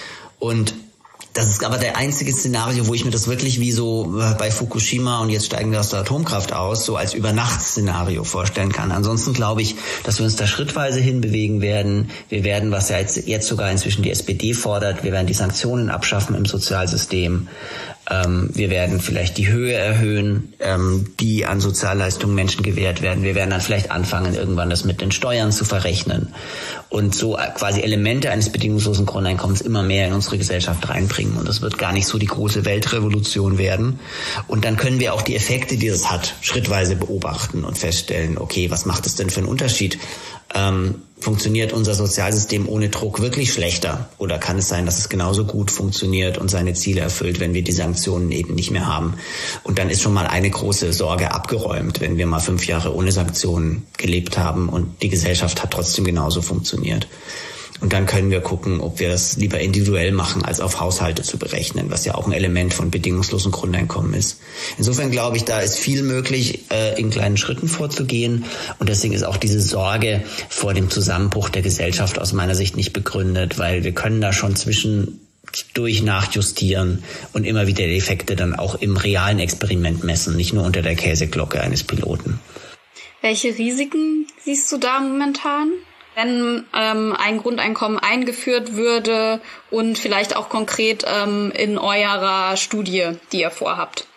Und das ist aber der einzige Szenario, wo ich mir das wirklich wie so bei Fukushima und jetzt steigen wir aus der Atomkraft aus, so als Übernachtsszenario vorstellen kann. Ansonsten glaube ich, dass wir uns da schrittweise hinbewegen werden. Wir werden, was ja jetzt, jetzt sogar inzwischen die S P D fordert, wir werden die Sanktionen abschaffen im Sozialsystem. Ähm, wir werden vielleicht die Höhe erhöhen, ähm, die an Sozialleistungen Menschen gewährt werden. Wir werden dann vielleicht anfangen, irgendwann das mit den Steuern zu verrechnen und so quasi Elemente eines bedingungslosen Grundeinkommens immer mehr in unsere Gesellschaft reinbringen. Und das wird gar nicht so die große Weltrevolution werden. Und dann können wir auch die Effekte, die das hat, schrittweise beobachten und feststellen, okay, was macht es denn für einen Unterschied? Ähm, funktioniert unser Sozialsystem ohne Druck wirklich schlechter? Oder kann es sein, dass es genauso gut funktioniert und seine Ziele erfüllt, wenn wir die Sanktionen eben nicht mehr haben? Und dann ist schon mal eine große Sorge abgeräumt, wenn wir mal fünf Jahre ohne Sanktionen gelebt haben und die Gesellschaft hat trotzdem genauso funktioniert. Und dann können wir gucken, ob wir das lieber individuell machen, als auf Haushalte zu berechnen, was ja auch ein Element von bedingungslosem Grundeinkommen ist. Insofern glaube ich, da ist viel möglich, äh, in kleinen Schritten vorzugehen. Und deswegen ist auch diese Sorge vor dem Zusammenbruch der Gesellschaft aus meiner Sicht nicht begründet, weil wir können da schon zwischendurch nachjustieren und immer wieder die Effekte dann auch im realen Experiment messen, nicht nur unter der Käseglocke eines Piloten. Welche Risiken siehst du da momentan, wenn ähm, ein Grundeinkommen eingeführt würde und vielleicht auch konkret ähm, in eurer Studie, die ihr vorhabt?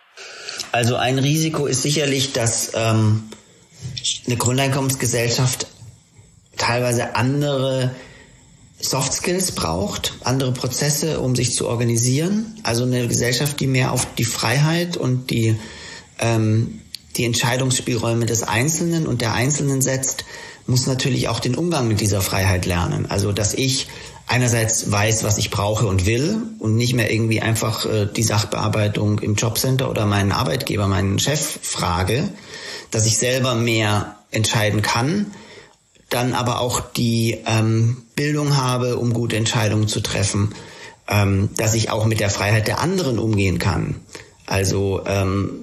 Also ein Risiko ist sicherlich, dass ähm, eine Grundeinkommensgesellschaft teilweise andere Soft Skills braucht, andere Prozesse, um sich zu organisieren. Also eine Gesellschaft, die mehr auf die Freiheit und die, ähm, die Entscheidungsspielräume des Einzelnen und der Einzelnen setzt, muss natürlich auch den Umgang mit dieser Freiheit lernen. Also, dass ich einerseits weiß, was ich brauche und will und nicht mehr irgendwie einfach äh, die Sachbearbeitung im Jobcenter oder meinen Arbeitgeber, meinen Chef frage, dass ich selber mehr entscheiden kann, dann aber auch die ähm, Bildung habe, um gute Entscheidungen zu treffen, ähm, dass ich auch mit der Freiheit der anderen umgehen kann. Also ähm,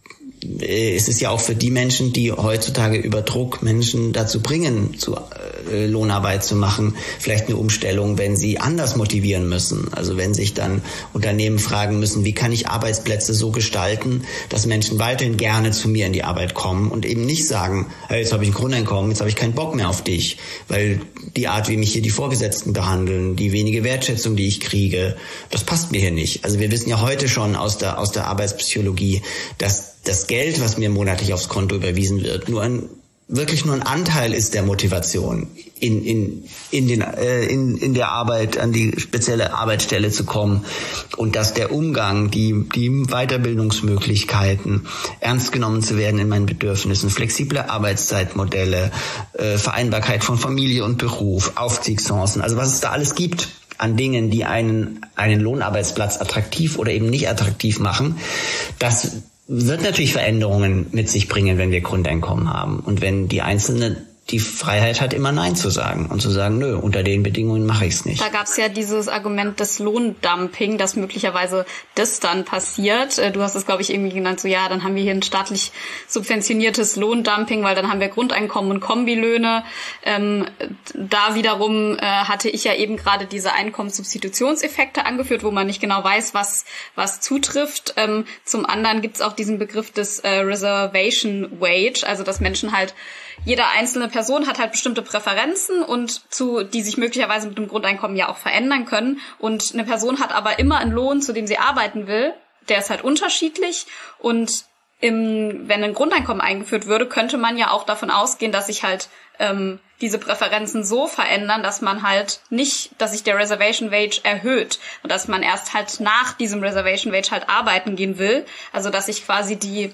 es ist ja auch für die Menschen, die heutzutage über Druck Menschen dazu bringen, zu äh, Lohnarbeit zu machen, vielleicht eine Umstellung, wenn sie anders motivieren müssen. Also wenn sich dann Unternehmen fragen müssen, wie kann ich Arbeitsplätze so gestalten, dass Menschen weiterhin gerne zu mir in die Arbeit kommen und eben nicht sagen, hey, jetzt habe ich ein Grundeinkommen, jetzt habe ich keinen Bock mehr auf dich, weil die Art, wie mich hier die Vorgesetzten behandeln, die wenige Wertschätzung, die ich kriege, das passt mir hier nicht. Also wir wissen ja heute schon aus der, aus der Arbeitspsychologie, dass das Geld, was mir monatlich aufs Konto überwiesen wird, nur ein wirklich nur ein Anteil ist der Motivation, in in in den äh, in in der Arbeit an die spezielle Arbeitsstelle zu kommen, und dass der Umgang, die die Weiterbildungsmöglichkeiten, ernst genommen zu werden in meinen Bedürfnissen, flexible Arbeitszeitmodelle, äh, Vereinbarkeit von Familie und Beruf, Aufstiegschancen, also was es da alles gibt an Dingen, die einen einen Lohnarbeitsplatz attraktiv oder eben nicht attraktiv machen, das wird natürlich Veränderungen mit sich bringen, wenn wir Grundeinkommen haben. Und wenn die Einzelne die Freiheit hat, immer Nein zu sagen und zu sagen, nö, unter den Bedingungen mache ich es nicht. Da gab es ja dieses Argument des Lohndumping, dass möglicherweise das dann passiert. Du hast es, glaube ich, irgendwie genannt, so ja, dann haben wir hier ein staatlich subventioniertes Lohndumping, weil dann haben wir Grundeinkommen und Kombilöhne. Ähm, da wiederum äh, hatte ich ja eben gerade diese Einkommenssubstitutionseffekte angeführt, wo man nicht genau weiß, was was zutrifft. Ähm, zum anderen gibt es auch diesen Begriff des äh, Reservation Wage, also dass Menschen halt, jede einzelne Person hat halt bestimmte Präferenzen und zu, die sich möglicherweise mit dem Grundeinkommen ja auch verändern können. Und eine Person hat aber immer einen Lohn, zu dem sie arbeiten will. Der ist halt unterschiedlich. Und im, wenn ein Grundeinkommen eingeführt würde, könnte man ja auch davon ausgehen, dass sich halt ähm, diese Präferenzen so verändern, dass man halt nicht, dass sich der Reservation Wage erhöht und dass man erst halt nach diesem Reservation Wage halt arbeiten gehen will. Also dass sich quasi die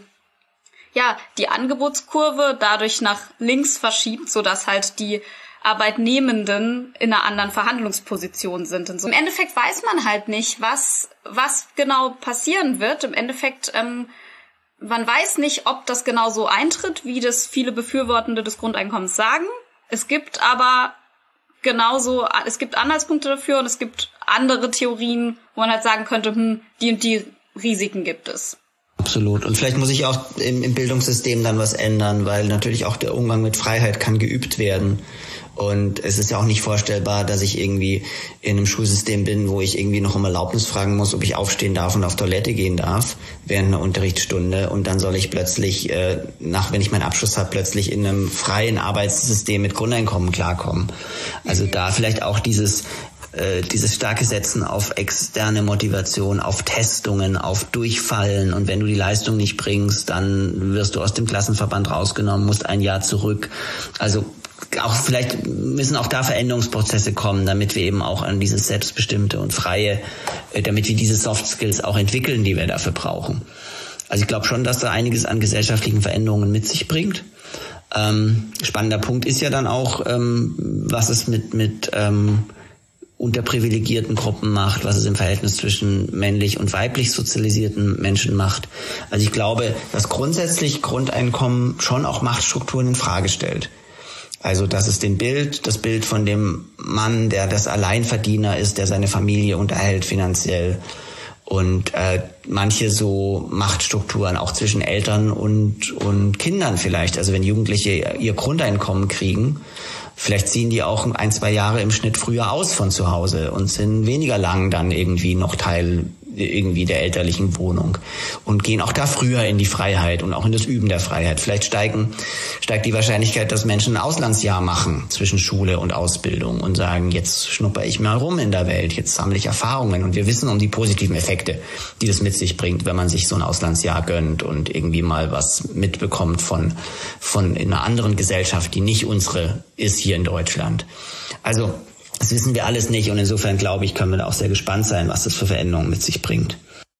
ja, die Angebotskurve dadurch nach links verschiebt, so dass halt die Arbeitnehmenden in einer anderen Verhandlungsposition sind. Und so. Im Endeffekt weiß man halt nicht, was was genau passieren wird. Im Endeffekt, ähm, man weiß nicht, ob das genau so eintritt, wie das viele Befürwortende des Grundeinkommens sagen. Es gibt aber genauso, es gibt Anhaltspunkte dafür und es gibt andere Theorien, wo man halt sagen könnte, hm, die und die Risiken gibt es. Absolut. Und vielleicht muss ich auch im, im Bildungssystem dann was ändern, weil natürlich auch der Umgang mit Freiheit kann geübt werden. Und es ist ja auch nicht vorstellbar, dass ich irgendwie in einem Schulsystem bin, wo ich irgendwie noch um Erlaubnis fragen muss, ob ich aufstehen darf und auf Toilette gehen darf während einer Unterrichtsstunde. Und dann soll ich plötzlich, äh, nach wenn ich meinen Abschluss habe, plötzlich in einem freien Arbeitssystem mit Grundeinkommen klarkommen. Also da vielleicht auch dieses dieses starke Setzen auf externe Motivation, auf Testungen, auf Durchfallen, und wenn du die Leistung nicht bringst, dann wirst du aus dem Klassenverband rausgenommen, musst ein Jahr zurück. Also auch vielleicht müssen auch da Veränderungsprozesse kommen, damit wir eben auch an dieses selbstbestimmte und freie, damit wir diese Soft Skills auch entwickeln, die wir dafür brauchen. Also ich glaube schon, dass da einiges an gesellschaftlichen Veränderungen mit sich bringt. Ähm, spannender Punkt ist ja dann auch, ähm, was es mit mit ähm, unterprivilegierten Gruppen macht, was es im Verhältnis zwischen männlich und weiblich sozialisierten Menschen macht. Also ich glaube, dass grundsätzlich Grundeinkommen schon auch Machtstrukturen in Frage stellt. Also dass es den Bild, das Bild von dem Mann, der das Alleinverdiener ist, der seine Familie unterhält finanziell, und äh, manche so Machtstrukturen auch zwischen Eltern und und Kindern vielleicht. Also wenn Jugendliche ihr Grundeinkommen kriegen, vielleicht ziehen die auch ein, zwei Jahre im Schnitt früher aus von zu Hause und sind weniger lang dann irgendwie noch Teil irgendwie der elterlichen Wohnung und gehen auch da früher in die Freiheit und auch in das Üben der Freiheit. Vielleicht steigen, steigt die Wahrscheinlichkeit, dass Menschen ein Auslandsjahr machen zwischen Schule und Ausbildung und sagen, jetzt schnupper ich mal rum in der Welt, jetzt sammle ich Erfahrungen, und wir wissen um die positiven Effekte, die das mit sich bringt, wenn man sich so ein Auslandsjahr gönnt und irgendwie mal was mitbekommt von, von einer anderen Gesellschaft, die nicht unsere ist hier in Deutschland. Also, das wissen wir alles nicht, und insofern, glaube ich, können wir da auch sehr gespannt sein, was das für Veränderungen mit sich bringt.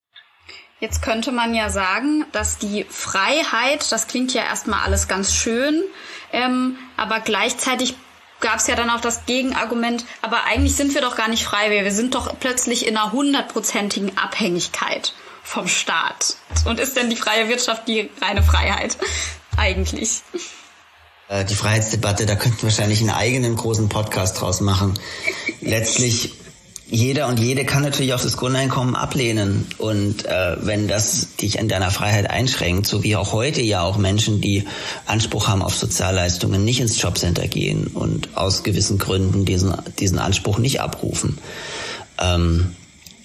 Jetzt könnte man ja sagen, dass die Freiheit, das klingt ja erstmal alles ganz schön, ähm, aber gleichzeitig gab es ja dann auch das Gegenargument, aber eigentlich sind wir doch gar nicht frei, wir sind doch plötzlich in einer hundertprozentigen Abhängigkeit vom Staat. Und ist denn die freie Wirtschaft die reine Freiheit? Eigentlich. Die Freiheitsdebatte, da könnten wir wahrscheinlich einen eigenen großen Podcast draus machen. Letztlich, jeder und jede kann natürlich auch das Grundeinkommen ablehnen. Und äh, wenn das dich in deiner Freiheit einschränkt, so wie auch heute ja auch Menschen, die Anspruch haben auf Sozialleistungen, nicht ins Jobcenter gehen und aus gewissen Gründen diesen, diesen Anspruch nicht abrufen. Ähm,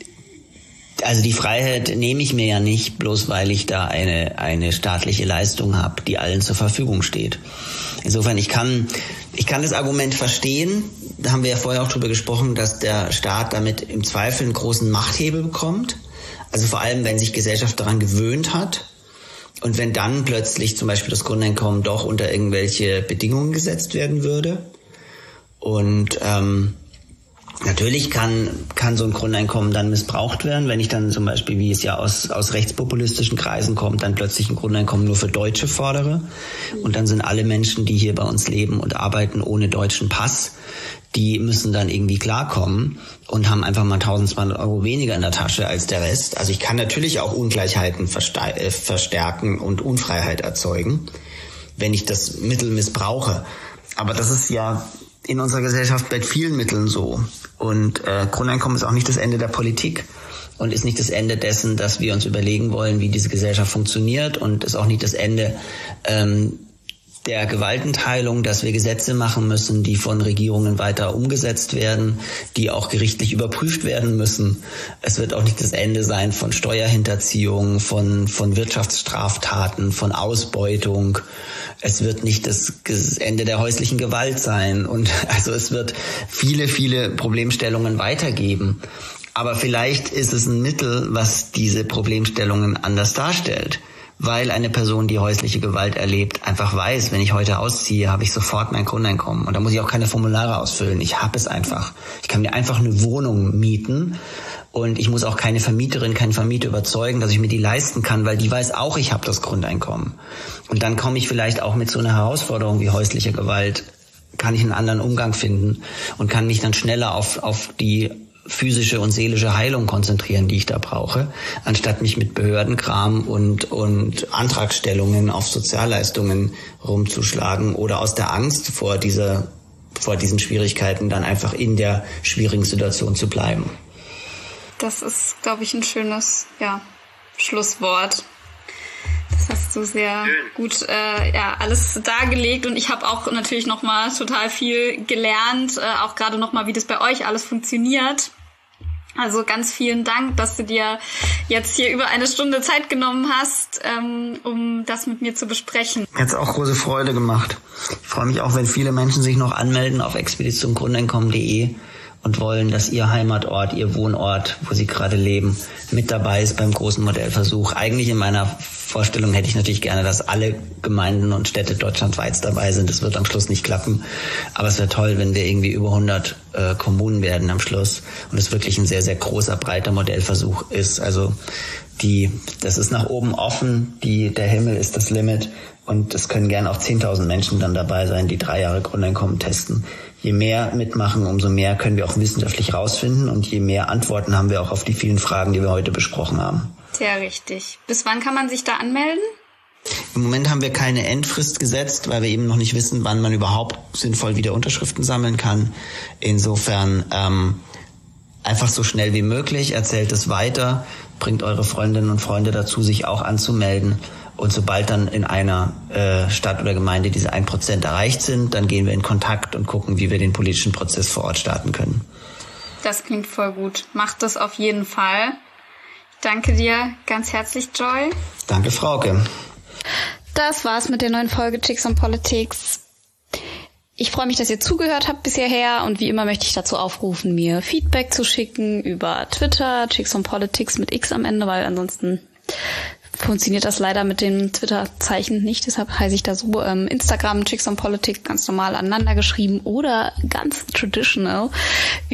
Also die Freiheit nehme ich mir ja nicht, bloß weil ich da eine eine staatliche Leistung habe, die allen zur Verfügung steht. Insofern, ich kann ich kann das Argument verstehen, da haben wir ja vorher auch drüber gesprochen, dass der Staat damit im Zweifel einen großen Machthebel bekommt. Also vor allem, wenn sich Gesellschaft daran gewöhnt hat und wenn dann plötzlich zum Beispiel das Grundeinkommen doch unter irgendwelche Bedingungen gesetzt werden würde. Und ähm, natürlich kann kann so ein Grundeinkommen dann missbraucht werden, wenn ich dann zum Beispiel, wie es ja aus aus rechtspopulistischen Kreisen kommt, dann plötzlich ein Grundeinkommen nur für Deutsche fordere. Und dann sind alle Menschen, die hier bei uns leben und arbeiten ohne deutschen Pass, die müssen dann irgendwie klarkommen und haben einfach mal eintausendzweihundert Euro weniger in der Tasche als der Rest. Also ich kann natürlich auch Ungleichheiten verstärken und Unfreiheit erzeugen, wenn ich das Mittel missbrauche. Aber das ist ja in unserer Gesellschaft bei vielen Mitteln so. Und äh, Grundeinkommen ist auch nicht das Ende der Politik und ist nicht das Ende dessen, dass wir uns überlegen wollen, wie diese Gesellschaft funktioniert, und ist auch nicht das Ende ähm, der Gewaltenteilung, dass wir Gesetze machen müssen, die von Regierungen weiter umgesetzt werden, die auch gerichtlich überprüft werden müssen. Es wird auch nicht das Ende sein von Steuerhinterziehung, von von Wirtschaftsstraftaten, von Ausbeutung. Es wird nicht das Ende der häuslichen Gewalt sein. Und also es wird viele, viele Problemstellungen weitergeben. Aber vielleicht ist es ein Mittel, was diese Problemstellungen anders darstellt. Weil eine Person, die häusliche Gewalt erlebt, einfach weiß, wenn ich heute ausziehe, habe ich sofort mein Grundeinkommen. Und da muss ich auch keine Formulare ausfüllen. Ich habe es einfach. Ich kann mir einfach eine Wohnung mieten. Und ich muss auch keine Vermieterin, keinen Vermieter überzeugen, dass ich mir die leisten kann, weil die weiß auch, ich habe das Grundeinkommen. Und dann komme ich vielleicht auch mit so einer Herausforderung wie häusliche Gewalt, kann ich einen anderen Umgang finden und kann mich dann schneller auf auf die physische und seelische Heilung konzentrieren, die ich da brauche, anstatt mich mit Behördenkram und und Antragstellungen auf Sozialleistungen rumzuschlagen oder aus der Angst vor dieser vor diesen Schwierigkeiten dann einfach in der schwierigen Situation zu bleiben. Das ist, glaube ich, ein schönes, ja, Schlusswort. Das hast du sehr gut äh, ja, alles dargelegt, und ich habe auch natürlich nochmal total viel gelernt, äh, auch gerade nochmal, wie das bei euch alles funktioniert. Also ganz vielen Dank, dass du dir jetzt hier über eine Stunde Zeit genommen hast, ähm, um das mit mir zu besprechen. Hat's auch große Freude gemacht. Ich freue mich auch, wenn viele Menschen sich noch anmelden auf expedition grundeinkommen punkt de und wollen, dass ihr Heimatort, ihr Wohnort, wo sie gerade leben, mit dabei ist beim großen Modellversuch. Eigentlich in meiner Vorstellung hätte ich natürlich gerne, dass alle Gemeinden und Städte deutschlandweit dabei sind. Das wird am Schluss nicht klappen. Aber es wäre toll, wenn wir irgendwie über hundert äh, Kommunen werden am Schluss und es wirklich ein sehr, sehr großer, breiter Modellversuch ist. Also die, das ist nach oben offen, die, der Himmel ist das Limit, und es können gerne auch zehntausend Menschen dann dabei sein, die drei Jahre Grundeinkommen testen. Je mehr mitmachen, umso mehr können wir auch wissenschaftlich rausfinden, und je mehr Antworten haben wir auch auf die vielen Fragen, die wir heute besprochen haben. Sehr richtig. Bis wann kann man sich da anmelden? Im Moment haben wir keine Endfrist gesetzt, weil wir eben noch nicht wissen, wann man überhaupt sinnvoll wieder Unterschriften sammeln kann. Insofern ähm, einfach so schnell wie möglich, erzählt es weiter, bringt eure Freundinnen und Freunde dazu, sich auch anzumelden. Und sobald dann in einer äh, Stadt oder Gemeinde diese ein Prozent erreicht sind, dann gehen wir in Kontakt und gucken, wie wir den politischen Prozess vor Ort starten können. Das klingt voll gut. Macht das auf jeden Fall. Danke dir ganz herzlich, Joy. Danke, Frauke. Das war's mit der neuen Folge Chicks on Politics. Ich freue mich, dass ihr zugehört habt bis hierher, und wie immer möchte ich dazu aufrufen, mir Feedback zu schicken über Twitter, Chicks on Politics mit X am Ende, weil ansonsten funktioniert das leider mit dem Twitter-Zeichen nicht. Deshalb heiße ich da so. Ähm, Instagram, Chicks on Politics, ganz normal aneinander geschrieben, oder ganz traditional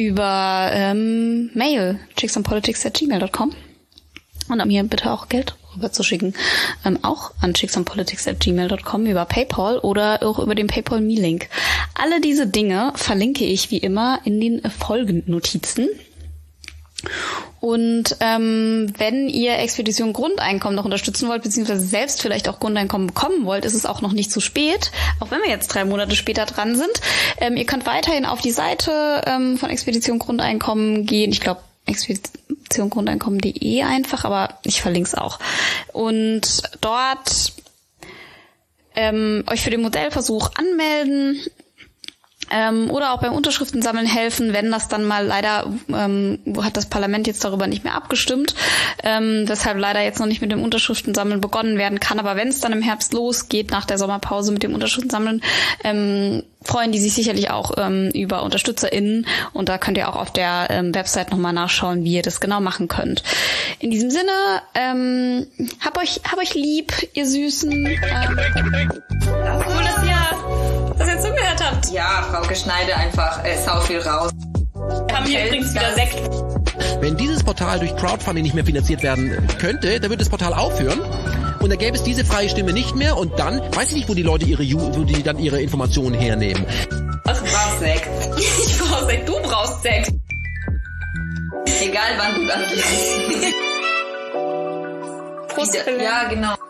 über ähm, Mail, chicksonpolitics at gmail dot com. Und an mir bitte auch Geld rüber zu schicken. Ähm, auch an schicksampolitics at gmail dot com über PayPal oder auch über den PayPal-Me-Link. Alle diese Dinge verlinke ich wie immer in den Folgennotizen. Und ähm, wenn ihr Expedition Grundeinkommen noch unterstützen wollt, beziehungsweise selbst vielleicht auch Grundeinkommen bekommen wollt, ist es auch noch nicht zu spät, auch wenn wir jetzt drei Monate später dran sind. Ähm, ihr könnt weiterhin auf die Seite ähm, von Expedition Grundeinkommen gehen. Ich glaube, expedition grundeinkommen punkt de einfach, aber ich verlinke es auch. Und dort ähm, euch für den Modellversuch anmelden. Ähm, oder auch beim Unterschriftensammeln helfen, wenn das dann mal leider, ähm, hat das Parlament jetzt darüber nicht mehr abgestimmt, ähm, weshalb leider jetzt noch nicht mit dem Unterschriftensammeln begonnen werden kann. Aber wenn es dann im Herbst losgeht, nach der Sommerpause mit dem Unterschriftensammeln, ähm, freuen die sich sicherlich auch ähm, über UnterstützerInnen. Und da könnt ihr auch auf der ähm, Website nochmal nachschauen, wie ihr das genau machen könnt. In diesem Sinne, ähm, hab euch, hab euch lieb, ihr Süßen. Ähm, Cool, dass ihr, dass ihr zugehört habt. Ja, Frauke, schneide einfach äh, sau viel raus. Wir haben hier übrigens wieder Sekt. Wenn dieses Portal durch Crowdfunding nicht mehr finanziert werden könnte, dann würde das Portal aufhören und dann gäbe es diese freie Stimme nicht mehr und dann weiß ich nicht, wo die Leute ihre, wo die dann ihre Informationen hernehmen. Was, du brauchst Sekt. Ich brauch Sekt, du brauchst Sekt. Egal wann du das liest. Prost, Ja, genau.